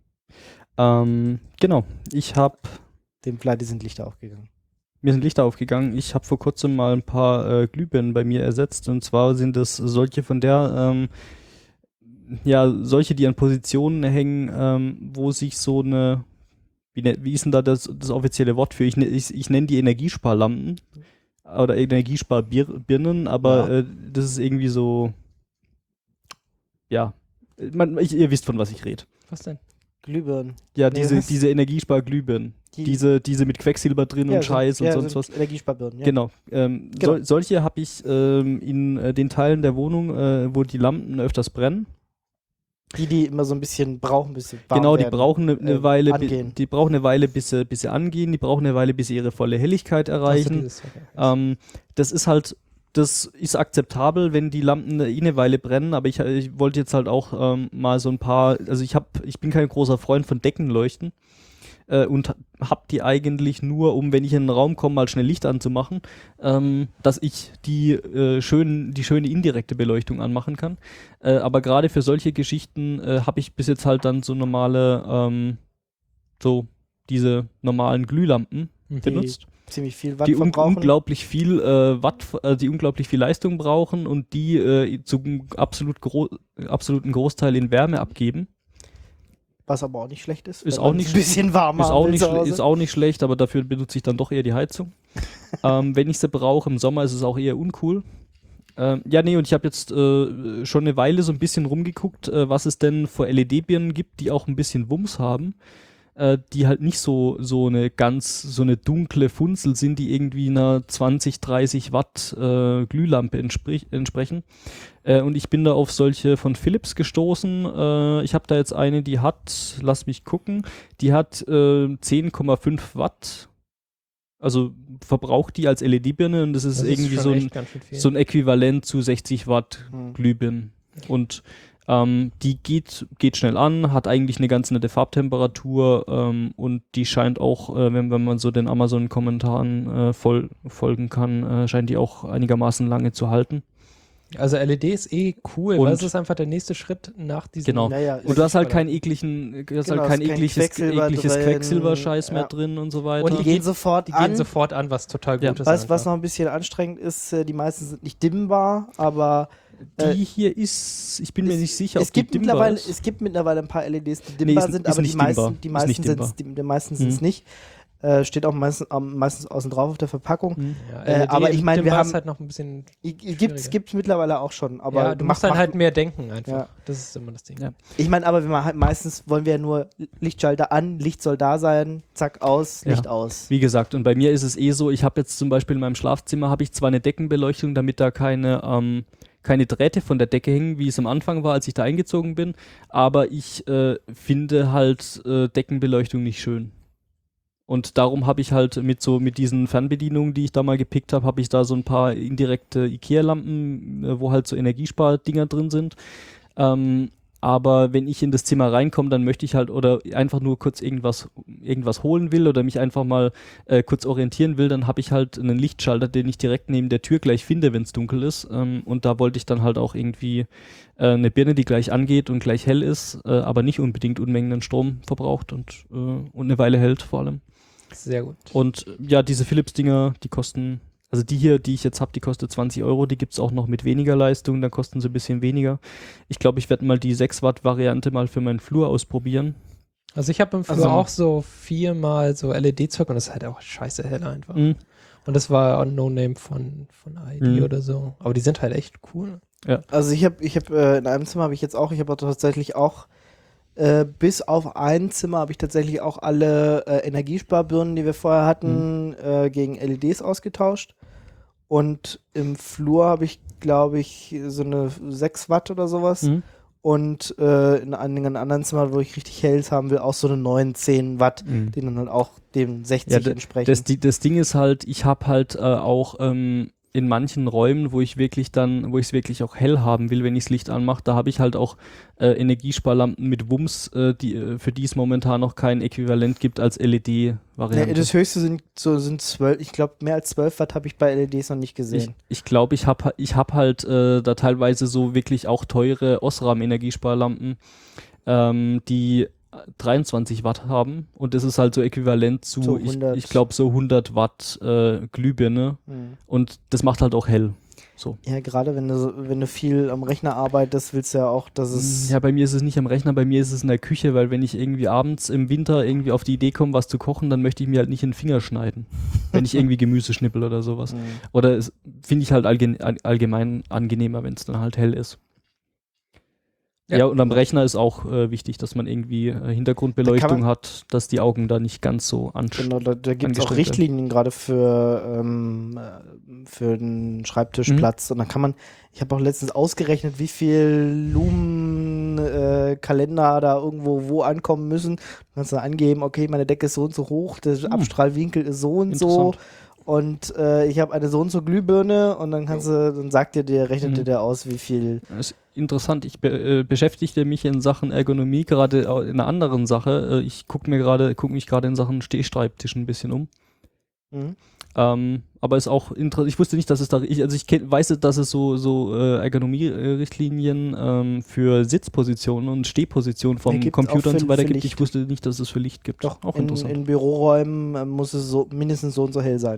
Genau. Vielleicht sind Lichter aufgegangen. Mir sind Lichter aufgegangen. Ich habe vor kurzem mal ein paar Glühbirnen bei mir ersetzt. Und zwar sind es solche von der, solche, die an Positionen hängen, wo sich so eine, wie ist denn da das offizielle Wort für? Ich nenne die Energiesparlampen oder Energiesparbirnen, aber Ja. das ist irgendwie so, ja, ihr wisst, von was ich rede. Was denn? Glühbirnen. Ja, Nee, diese, was? diese Energiesparglühbirnen. Diese mit Quecksilber drin und Scheiß und sonst was. Energiesparbirnen, ja. Genau. Genau. Solche habe ich in den Teilen der Wohnung, wo die Lampen öfters brennen. Die immer so ein bisschen brauchen, bis sie warm Genau, die werden. brauchen eine Weile, angehen. die brauchen eine Weile, bis sie angehen. Die brauchen eine Weile, bis sie ihre volle Helligkeit erreichen. Das ist halt, das ist akzeptabel, wenn die Lampen eine Weile brennen, aber ich wollte jetzt halt auch mal so ein paar, also ich bin kein großer Freund von Deckenleuchten und hab die eigentlich nur, um, wenn ich in einen Raum komme, mal schnell Licht anzumachen, dass ich die schöne indirekte Beleuchtung anmachen kann. Aber gerade für solche Geschichten habe ich bis jetzt halt dann so normale, diese normalen Glühlampen benutzt. Ziemlich viel Watt Die verbrauchen. unglaublich viel die unglaublich viel Leistung brauchen und die zum absoluten Großteil in Wärme abgeben. Was aber auch nicht schlecht ist. Ist wenn auch man nicht ein bisschen warm Ist haben auch, will nicht zu Hause. ist auch nicht schlecht, aber dafür benutze ich dann doch eher die Heizung. Wenn ich sie brauche, im Sommer ist es auch eher uncool. Und ich habe jetzt schon eine Weile so ein bisschen rumgeguckt, was es denn für LED-Birnen gibt, die auch ein bisschen Wumms haben. die halt nicht so eine dunkle Funzel sind, die irgendwie einer 20, 30 Watt Glühlampe entsprechen. Und ich bin da auf solche von Philips gestoßen. Ich habe da jetzt eine, die hat, lass mich gucken, die hat 10,5 Watt. Also verbraucht die als LED-Birne und das ist irgendwie so ein Äquivalent zu 60 Watt Glühbirnen. Und die geht schnell an, hat eigentlich eine ganz nette Farbtemperatur und die scheint auch, wenn man so den Amazon-Kommentaren folgen kann, scheint die auch einigermaßen lange zu halten. Also LED ist cool, weil es ist einfach der nächste Schritt nach diesem... Genau. Naja, und du hast halt kein ekliges Quecksilber-Scheiß mehr drin und so weiter. Und die gehen sofort an, was total gut ist. Was noch ein bisschen anstrengend ist, die meisten sind nicht dimmbar, aber die hier ist, ich bin mir nicht sicher, ob die dimmbar ist. Es gibt mittlerweile ein paar LEDs, die dimmbar sind, aber die meisten sind es nicht. Steht auch meistens außen drauf auf der Verpackung. Ja, aber ich meine, wir haben halt noch ein bisschen gibt's mittlerweile auch schon. Aber ja, du musst dann halt mehr denken einfach. Ja. Das ist immer das Ding. Ja. Ich meine, aber meistens wollen wir ja nur Lichtschalter an, Licht soll da sein, zack, aus, Licht aus. Wie gesagt, und bei mir ist es so, ich habe jetzt zum Beispiel in meinem Schlafzimmer habe ich zwar eine Deckenbeleuchtung, damit da keine Drähte von der Decke hängen, wie es am Anfang war, als ich da eingezogen bin, aber ich finde halt Deckenbeleuchtung nicht schön. Und darum habe ich halt mit diesen Fernbedienungen, die ich da mal gepickt habe ich da so ein paar indirekte IKEA-Lampen, wo halt so Energiespardinger drin sind. Aber wenn ich in das Zimmer reinkomme, dann möchte ich halt oder einfach nur kurz irgendwas holen will oder mich einfach mal kurz orientieren will, dann habe ich halt einen Lichtschalter, den ich direkt neben der Tür gleich finde, wenn es dunkel ist. Und da wollte ich dann halt auch irgendwie eine Birne, die gleich angeht und gleich hell ist, aber nicht unbedingt Unmengen an Strom verbraucht und eine Weile hält vor allem. Sehr gut. Und ja, diese Philips-Dinger, die kosten, also die hier, die ich jetzt habe, die kostet 20 €, die gibt es auch noch mit weniger Leistung, dann kosten sie ein bisschen weniger. Ich glaube, ich werde mal die 6 Watt Variante mal für meinen Flur ausprobieren. Also ich habe im Flur auch so 4-mal so LED-Zeug und das ist halt auch scheiße hell einfach. Und das war ein No-Name von ID oder so. Aber die sind halt echt cool. Ja. Also ich habe in einem Zimmer habe ich tatsächlich auch bis auf ein Zimmer habe ich tatsächlich auch alle Energiesparbirnen, die wir vorher hatten, gegen LEDs ausgetauscht. Und im Flur habe ich, glaube ich, so eine 6 Watt oder sowas. Und in einigen anderen Zimmern, wo ich richtig hell haben will, auch so eine 9, 10 Watt, die dann halt auch dem 60 entsprechen. Das Ding ist halt, ich habe halt auch in manchen Räumen, wo ich es wirklich auch hell haben will, wenn ich das Licht anmache, da habe ich halt auch Energiesparlampen mit Wumms, für die es momentan noch kein Äquivalent gibt als LED-Variante. Nee, das höchste sind 12, ich glaube mehr als 12 Watt habe ich bei LEDs noch nicht gesehen. Ich glaube, ich hab halt da teilweise so wirklich auch teure Osram-Energiesparlampen, die 23 Watt haben und das ist halt so äquivalent zu ich glaube so 100 Watt Glühbirne und das macht halt auch hell. So. Ja, gerade wenn du viel am Rechner arbeitest, willst du ja auch, dass es... Ja, bei mir ist es nicht am Rechner, bei mir ist es in der Küche, weil wenn ich irgendwie abends im Winter irgendwie auf die Idee komme, was zu kochen, dann möchte ich mir halt nicht in den Finger schneiden, wenn ich irgendwie Gemüse schnippel oder sowas. Oder finde ich halt allgemein angenehmer, wenn es dann halt hell ist. Ja, und am Rechner ist auch wichtig, dass man irgendwie Hintergrundbeleuchtung hat, dass die Augen da nicht ganz so Genau, da gibt es auch Richtlinien gerade für den Schreibtischplatz. Und dann kann man, ich habe auch letztens ausgerechnet, wie viel Lumen Kalender da irgendwo wo ankommen müssen. Du kannst dann angeben, okay, meine Decke ist so und so hoch, der Abstrahlwinkel ist so und so. Und ich habe eine so und so Glühbirne und dann rechnet dir der aus, wie viel. Das ist interessant. Ich beschäftigte mich in Sachen Ergonomie gerade in einer anderen Sache. Ich gucke mich gerade in Sachen Stehschreibtisch ein bisschen um. Aber ist auch interessant. Ich wusste nicht, dass es da, weiß, dass es so Ergonomie-Richtlinien für Sitzpositionen und Stehpositionen vom Computer und so weiter gibt. Ich wusste nicht, dass es für Licht gibt. Doch, auch interessant. In Büroräumen muss es mindestens so und so hell sein.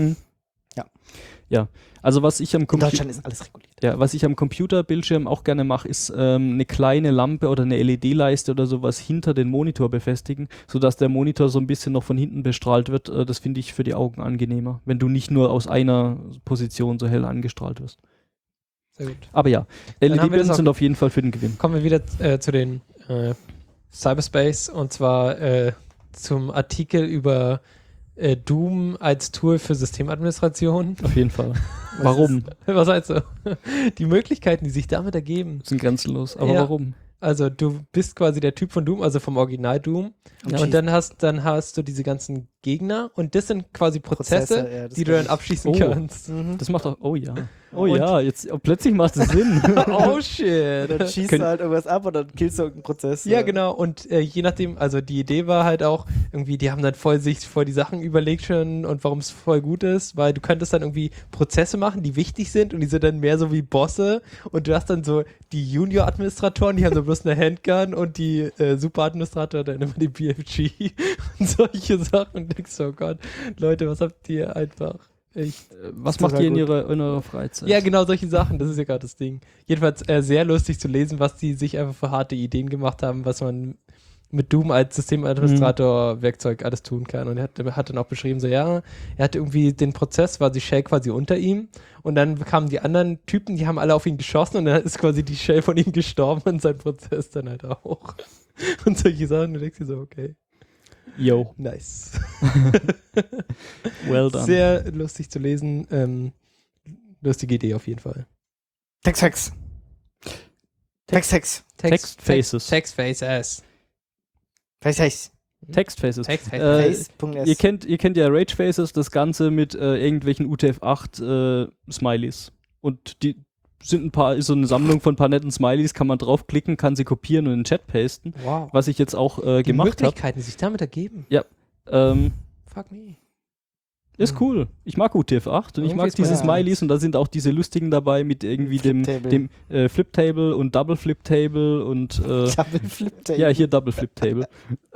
Ja, also was ich am In Deutschland ist alles reguliert. Ja, was ich am Computerbildschirm auch gerne mache, ist eine kleine Lampe oder eine LED-Leiste oder sowas hinter den Monitor befestigen, sodass der Monitor so ein bisschen noch von hinten bestrahlt wird. Das finde ich für die Augen angenehmer, wenn du nicht nur aus einer Position so hell angestrahlt wirst. Sehr gut. Aber ja, LED-Birnen sind auf jeden Fall für den Gewinn. Kommen wir wieder zu den Cyberspace und zwar zum Artikel über Doom als Tool für Systemadministration. Auf jeden Fall. Warum? Was heißt so? Die Möglichkeiten, die sich damit ergeben. Sind grenzenlos. Aber Ja. warum? Also du bist quasi der Typ von Doom, also vom Original Doom. Ja. Und dann hast du diese ganzen Gegner und das sind quasi Prozesse, ja, das die du kenn dann ich. abschließen Oh. kannst. Das macht doch. Oh ja. Oh Und- ja, jetzt plötzlich macht es Sinn. Oh shit. Dann schießt Können- du halt irgendwas ab und dann killst du irgendeinen Prozess. Ja, genau. Und je nachdem, also die Idee war halt auch, irgendwie, die haben dann sich voll die Sachen überlegt schon und warum es voll gut ist, weil du könntest dann irgendwie Prozesse machen, die wichtig sind und die sind dann mehr so wie Bosse und du hast dann so die Junior-Administratoren, die haben so bloß eine Handgun und die Super-Administrator dann immer die BFG und solche Sachen und denkst so, oh Gott, Leute, was habt ihr einfach echt... Was Total macht ihr in gut. eurer Freizeit? Ja, genau, solche Sachen, das ist ja gerade das Ding. Jedenfalls sehr lustig zu lesen, was die sich einfach für harte Ideen gemacht haben, was man mit Doom als Systemadministrator-Werkzeug alles tun kann. Und er hat dann auch beschrieben, so ja, er hatte irgendwie den Prozess, war die Shell quasi unter ihm und dann kamen die anderen Typen, die haben alle auf ihn geschossen und dann ist quasi die Shell von ihm gestorben und sein Prozess dann halt auch. Und solche Sachen, du denkst dir so, okay, Yo, nice. well done. Sehr lustig zu lesen, lustige Idee auf jeden Fall. Texthex. Texthex. Textfaces. Textfaces. Texthex. Textfaces. Textfaces. Face.s. Ihr kennt ja Ragefaces, das Ganze mit irgendwelchen UTF-8 Smileys. Und die sind ist so eine Sammlung von ein paar netten Smileys, kann man draufklicken, kann sie kopieren und in den Chat pasten. Wow. Was ich jetzt auch Die gemacht habe. Möglichkeiten, die sich damit ergeben. Fuck me. Ist cool. Ich mag UTF-8 und ich Irgendwie mag ist man diese ja- Smileys und da sind auch diese lustigen dabei mit irgendwie dem Flip-Table und Double-Flip-Table und Double Flip Table. ja, hier Double-Flip-Table.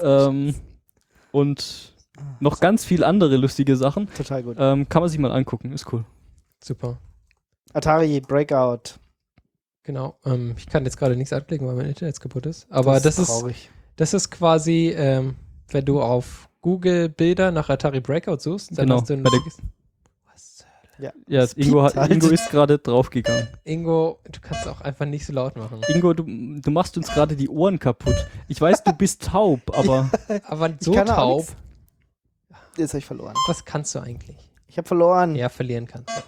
Und noch ganz viel andere lustige Sachen. Total gut. Kann man sich mal angucken, ist cool. Super. Atari Breakout. Genau. Ich kann jetzt gerade nichts anklicken, weil mein Internet jetzt kaputt ist. Aber das ist traurig. quasi, wenn du auf Google Bilder nach Atari Breakout suchst, dann Genau. hast du ein Bei der- Was? Ja, Das Ingo, piept halt. Ingo ist gerade draufgegangen. Ingo, du kannst auch einfach nicht so laut machen. Ingo, du machst uns gerade die Ohren kaputt. Ich weiß, du bist taub, aber Aber Ich so kann auch taub, nix. Jetzt habe ich verloren. was kannst du eigentlich? Ich habe verloren. Ja, verlieren kannst du.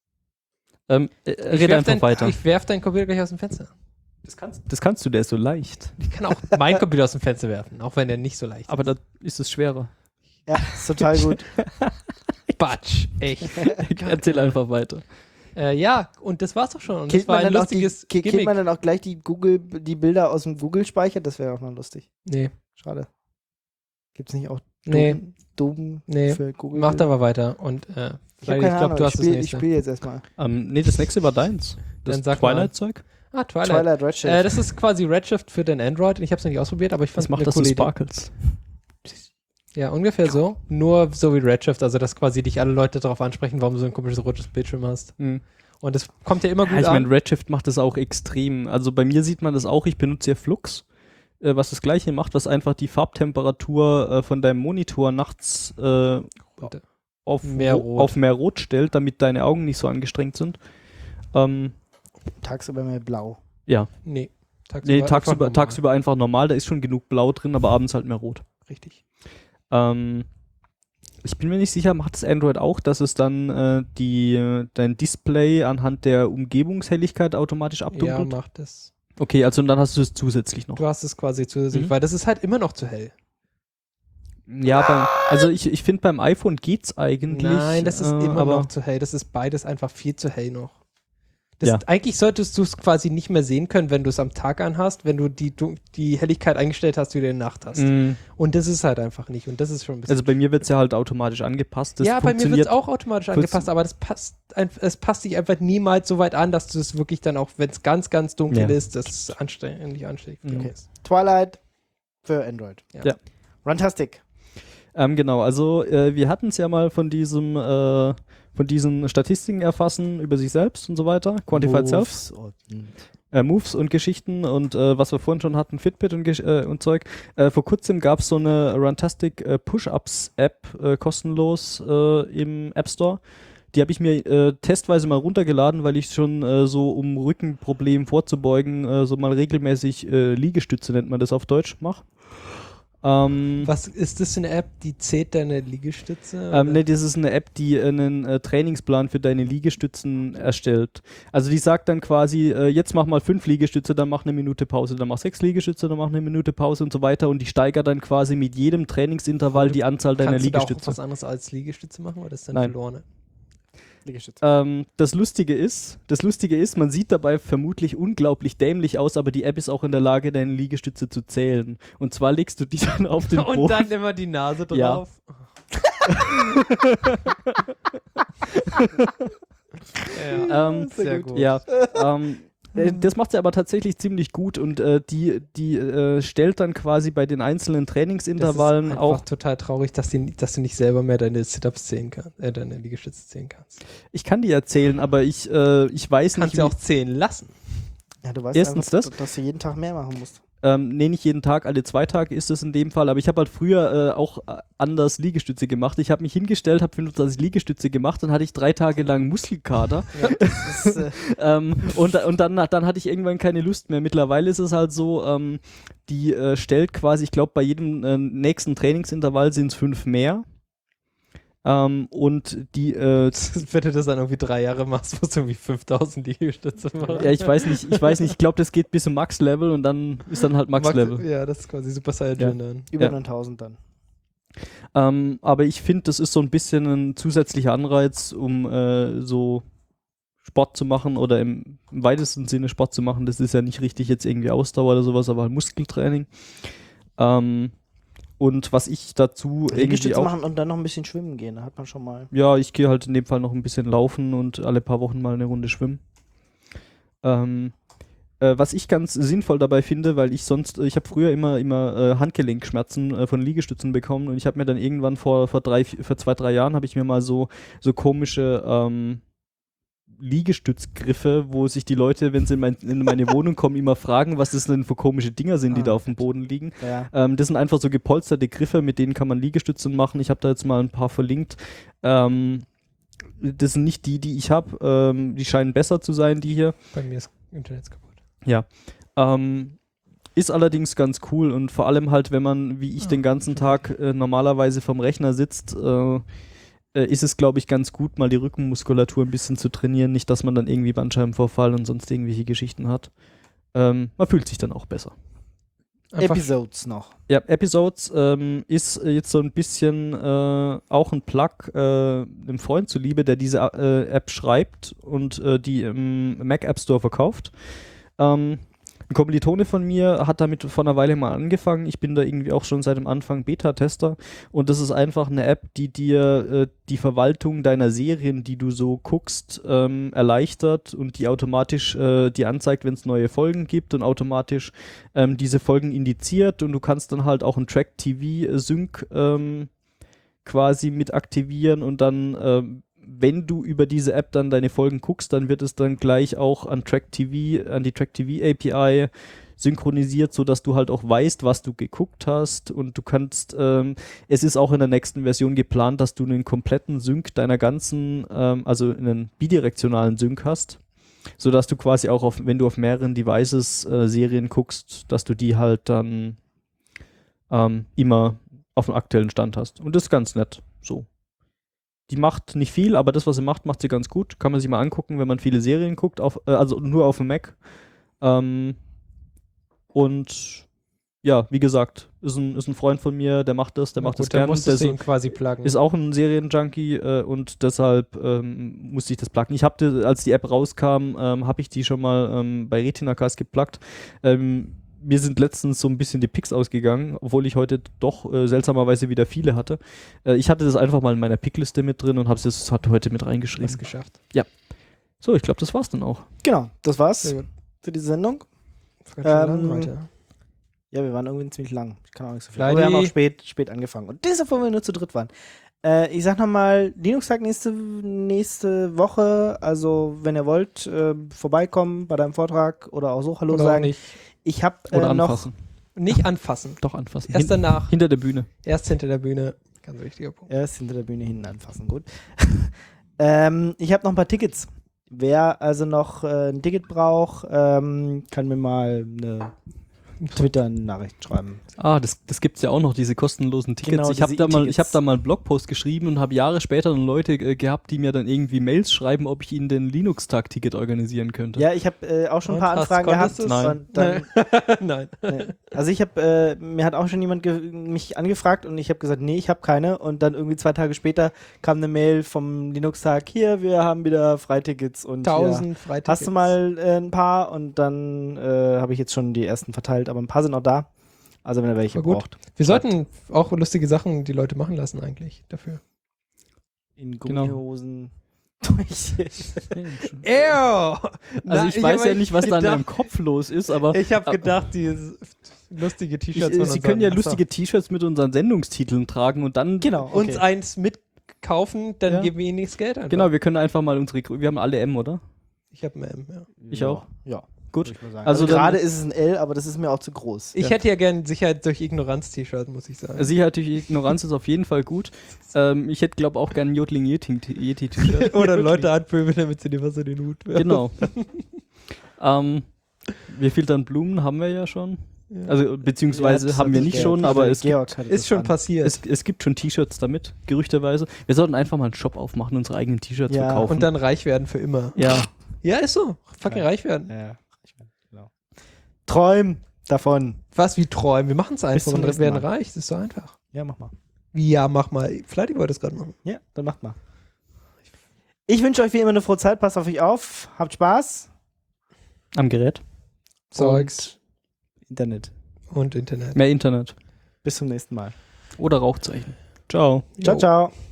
red einfach weiter. Ich werf deinen Computer gleich aus dem Fenster. Das kannst du, der ist so leicht. Ich kann auch meinen Computer aus dem Fenster werfen, auch wenn der nicht so leicht Aber da ist es schwerer. Ja, ist total gut. ist. Batsch, echt. Erzähl einfach weiter. Ja, und das war's doch schon. Und Killt das war man, ein dann auch lustiges killt Gimmick. man dann auch gleich die Bilder aus dem Google-Speicher? Das wäre auch noch lustig. Nee, Schade. Gibt's nicht auch nee, Doom nee. für Google? Mach da mal weiter. Und Ich habe ich keine glaube, Ahnung. du hast Ich das spiele nächste. spiel jetzt erstmal. Nee, das nächste war deins. Das Dann sag mal. Twilight-Zeug. Twilight. Twilight Redshift. Das ist quasi Redshift für den Android. Ich habe es noch nicht ausprobiert, aber ich fand Das macht eine das so coole Idee. Sparkles. Ja, ungefähr so. Nur so wie Redshift, also dass quasi dich alle Leute darauf ansprechen, warum du so ein komisches rotes Bildschirm hast. Mhm. Und das kommt ja immer gut Ja, ich an. meine, Redshift macht das auch extrem. Also bei mir sieht man das auch. Ich benutze ja Flux, was das Gleiche macht, was einfach die Farbtemperatur von deinem Monitor nachts auf Mehr Rot. auf mehr Rot stellt, damit deine Augen nicht so angestrengt sind. Tagsüber mehr blau. Ja, Nee, nee, einfach normal. tagsüber einfach normal. Da ist schon genug Blau drin, aber abends halt mehr Rot. Richtig. Ich bin mir nicht sicher, macht das Android auch, dass es dann dein Display anhand der Umgebungshelligkeit automatisch Ja, abdunkelt? macht das. Okay, also dann hast du es zusätzlich noch. Du hast es quasi zusätzlich, Mhm. weil das ist halt immer noch zu hell. Ja, also ich finde beim iPhone geht's eigentlich. Nein, das ist immer aber noch zu hell. Das ist beides einfach viel zu hell noch. Das Ja. Eigentlich solltest du es quasi nicht mehr sehen können, wenn du es am Tag anhast, wenn du die Helligkeit eingestellt hast, wie du in der Nacht hast. Und das ist halt einfach nicht. Und das ist schon ein bisschen. Also bei mir wird's ja halt automatisch angepasst. Das ja, bei mir wird es funktioniert. auch automatisch angepasst, aber es passt sich einfach niemals so weit an, dass du es wirklich dann auch, wenn es ganz, ganz dunkel Ja. ist, das ist nicht anständig für dich Mhm. ist. Twilight für Android. Ja. Runtastic. Genau, also wir hatten es ja mal von diesen Statistiken erfassen über sich selbst und so weiter. Quantified Self. Moves und Geschichten und was wir vorhin schon hatten, Fitbit und Zeug. Vor kurzem gab es so eine Runtastic Push-Ups-App kostenlos im App Store. Die habe ich mir testweise mal runtergeladen, weil ich schon so, um Rückenproblemen vorzubeugen, so mal regelmäßig Liegestütze, nennt man das auf Deutsch, mache. Was ist das für eine App, die zählt deine Liegestütze? Ne, das ist eine App, die einen Trainingsplan für deine Liegestützen erstellt. Also die sagt dann quasi, jetzt mach mal 5 Liegestütze, dann mach eine Minute Pause, dann mach 6 Liegestütze, dann mach eine Minute Pause und so weiter und die steigert dann quasi mit jedem Trainingsintervall die Anzahl deiner Kannst du da auch Liegestütze. was anderes als Liegestütze machen oder ist dann Nein. verlorene? Das Lustige ist, man sieht dabei vermutlich unglaublich dämlich aus, aber die App ist auch in der Lage, deine Liegestütze zu zählen. Und zwar legst du die dann auf den Boden. Und dann immer die Nase drauf. Ja. Sehr gut. Ja, das macht sie aber tatsächlich ziemlich gut und die stellt dann quasi bei den einzelnen Trainingsintervallen das ist auch. einfach total traurig, dass du nicht selber mehr deine Sit-Ups zählen kannst, deine Liegestütze zählen kannst. Ich kann die erzählen, aber ich weiß Kannst nicht. du auch zählen lassen. Ja, du weißt Erstens einfach, das. dass du jeden Tag mehr machen musst. Nee, nicht jeden Tag, alle 2 Tage ist es in dem Fall, aber ich habe halt früher auch anders Liegestütze gemacht. Ich habe mich hingestellt, habe 25 Liegestütze gemacht, dann hatte ich 3 Tage lang Muskelkater Das ist, und dann hatte ich irgendwann keine Lust mehr. Mittlerweile ist es halt so, die stellt quasi, ich glaube bei jedem nächsten Trainingsintervall sind es 5 mehr. Und die Wenn du das dann irgendwie 3 Jahre machst, musst du irgendwie 5000 Liegestütze machen. ja, ich weiß nicht, ich glaube, das geht bis zum Max-Level und dann ist dann halt Max-Level. Ja, das ist quasi Super Saiyan dann. über Ja. 1000 dann. Aber ich finde, das ist so ein bisschen ein zusätzlicher Anreiz, um so Sport zu machen oder im weitesten Sinne Sport zu machen. Das ist ja nicht richtig jetzt irgendwie Ausdauer oder sowas, aber halt Muskeltraining. Und was ich dazu irgendwie Liegestütze auch... machen und dann noch ein bisschen schwimmen gehen, da hat man schon mal. Ja, ich gehe halt in dem Fall noch ein bisschen laufen und alle paar Wochen mal eine Runde schwimmen. Was ich ganz sinnvoll dabei finde, weil ich habe früher immer Handgelenkschmerzen von Liegestützen bekommen und ich habe mir dann irgendwann vor 2-3 Jahren habe ich mir mal so komische Liegestützgriffe, wo sich die Leute, wenn sie in meine Wohnung kommen, immer fragen, was das denn für komische Dinger sind, die da auf dem Boden liegen. Ja. Das sind einfach so gepolsterte Griffe, mit denen kann man Liegestützen machen. Ich habe da jetzt mal ein paar verlinkt. Das sind nicht die ich habe. Die scheinen besser zu sein, die hier. Bei mir ist Internet kaputt. Ja. Ist allerdings ganz cool und vor allem halt, wenn man, wie ich den ganzen Tag normalerweise vom Rechner sitzt, ist es, glaube ich, ganz gut, mal die Rückenmuskulatur ein bisschen zu trainieren. Nicht, dass man dann irgendwie Bandscheibenvorfall und sonst irgendwelche Geschichten hat. Man fühlt sich dann auch besser. Episodes noch. Ja, Episodes ist jetzt so ein bisschen auch ein Plug einem Freund zuliebe, der diese App schreibt und die im Mac App Store verkauft. Ein Kommilitone von mir hat damit vor einer Weile mal angefangen. Ich bin da irgendwie auch schon seit dem Anfang Beta-Tester und das ist einfach eine App, die dir die Verwaltung deiner Serien, die du so guckst, erleichtert und die automatisch dir anzeigt, wenn es neue Folgen gibt und automatisch diese Folgen indiziert und du kannst dann halt auch ein Track-TV-Sync quasi mit aktivieren und dann wenn du über diese App dann deine Folgen guckst, dann wird es dann gleich auch an die Track-TV API synchronisiert, sodass du halt auch weißt, was du geguckt hast und du kannst, es ist auch in der nächsten Version geplant, dass du einen kompletten Sync deiner ganzen, also einen bidirektionalen Sync hast, sodass du quasi auch, wenn du auf mehreren Devices Serien guckst, dass du die halt dann immer auf dem aktuellen Stand hast. Und das ist ganz nett, so. Die macht nicht viel, aber das, was sie macht, macht sie ganz gut. Kann man sich mal angucken, wenn man viele Serien guckt, also nur auf dem Mac. Und ja, wie gesagt, ist ein Freund von mir, der macht das gerne. Der musste ihn quasi pluggen. Ist auch ein Serienjunkie und deshalb musste ich das pluggen. Ich habe, als die App rauskam, habe ich die schon mal bei RetinaCast gepluggt. Mir sind letztens so ein bisschen die Picks ausgegangen, obwohl ich heute doch seltsamerweise wieder viele hatte. Ich hatte das einfach mal in meiner Pickliste mit drin und habe es heute mit reingeschrieben. Was geschafft. Ja. So, ich glaube, das war's dann auch. Genau, das war's Sehr gut. für diese Sendung. Ganz schön lang heute. Ja, wir waren irgendwie ziemlich lang. Ich kann auch nicht so viel. Leider. Aber wir haben auch spät angefangen. Und das, obwohl wir nur zu dritt waren. Ich sag nochmal, Linux-Tag nächste Woche. Also, wenn ihr wollt, vorbeikommen bei deinem Vortrag oder auch so Hallo Oder sagen. auch nicht. Ich habe Oder noch. anfassen. Nicht anfassen. Doch anfassen. Erst danach. Hinter der Bühne. Erst hinter der Bühne. Ganz wichtiger Punkt. Erst hinter der Bühne hinten anfassen, gut. Ich habe noch ein paar Tickets. Wer also noch ein Ticket braucht, kann mir mal eine Twitter-Nachrichten schreiben. Ah, das gibt's ja auch noch, diese kostenlosen Tickets. Genau, ich habe diese da mal, E-Tickets. ich habe da mal einen Blogpost geschrieben und habe Jahre später dann Leute gehabt, die mir dann irgendwie Mails schreiben, ob ich ihnen den Linux-Tag-Ticket organisieren könnte. Ja, ich habe auch schon ein Und paar hast- Anfragen gehabt. konntest du's? Und dann, Nein. nee. Also mir hat auch schon jemand mich angefragt und ich habe gesagt, nee, ich habe keine. Und dann irgendwie 2 Tage später kam eine Mail vom Linux-Tag, hier, wir haben wieder Freitickets und 1000 Freitickets. hast du mal ein paar? Und dann habe ich jetzt schon die ersten verteilt, aber ein paar sind noch da. Also wenn ihr welche War gut. braucht. Wir sollten auch lustige Sachen die Leute machen lassen eigentlich dafür. In Genau. Gummihosen. Also ich weiß ja nicht, was da in deinem Kopf los ist, aber Ich habe gedacht, die lustige T-Shirts von Sie können ja unseren- lustige T-Shirts mit unseren Sendungstiteln tragen und dann Genau. uns Okay. eins mitkaufen, dann Ja. geben wir ihnen nichts Geld einfach. Genau, wir können einfach mal wir haben alle M, oder? Ich habe ein M, ja. Ich auch. Ja. Gut. würde ich mal sagen. Also Also dann- gerade ist es ein L, aber das ist mir auch zu groß. Ich hätte ja gern Sicherheit durch Ignoranz-T-Shirt, muss ich sagen. Sicherheit durch Ignoranz ist auf jeden Fall gut. Ich hätte, glaube auch gern ein Jodling Yeti-T-Shirt. Oder Leute anpöbeln, damit sie dir was in den Hut werfen. Genau. Wie viel dann Blumen haben wir ja schon? Ja. Also beziehungsweise das haben wir hat nicht der- schon, der aber es Georg hatte Ist das schon an. passiert. es gibt schon T-Shirts damit, gerüchteweise. Wir sollten einfach mal einen Shop aufmachen, unsere eigenen T-Shirts Ja, verkaufen. Und dann reich werden für immer. ja, Ja, ist so. Fucking Ja. reich werden. Ja, genau. Träum davon. Was wie träumen. Wir machen es einfach zum und nächsten werden Mal. reich. Das ist so einfach. Ja, mach mal. Ja, mach mal. Vielleicht wollte es gerade machen. Ja, dann macht mal. Ich wünsche euch wie immer eine frohe Zeit. Passt auf euch auf. Habt Spaß. am Gerät. Zeugs Internet. und Internet. Mehr Internet. Bis zum nächsten Mal. Oder Rauchzeichen. Ciao. Jo. Ciao, ciao.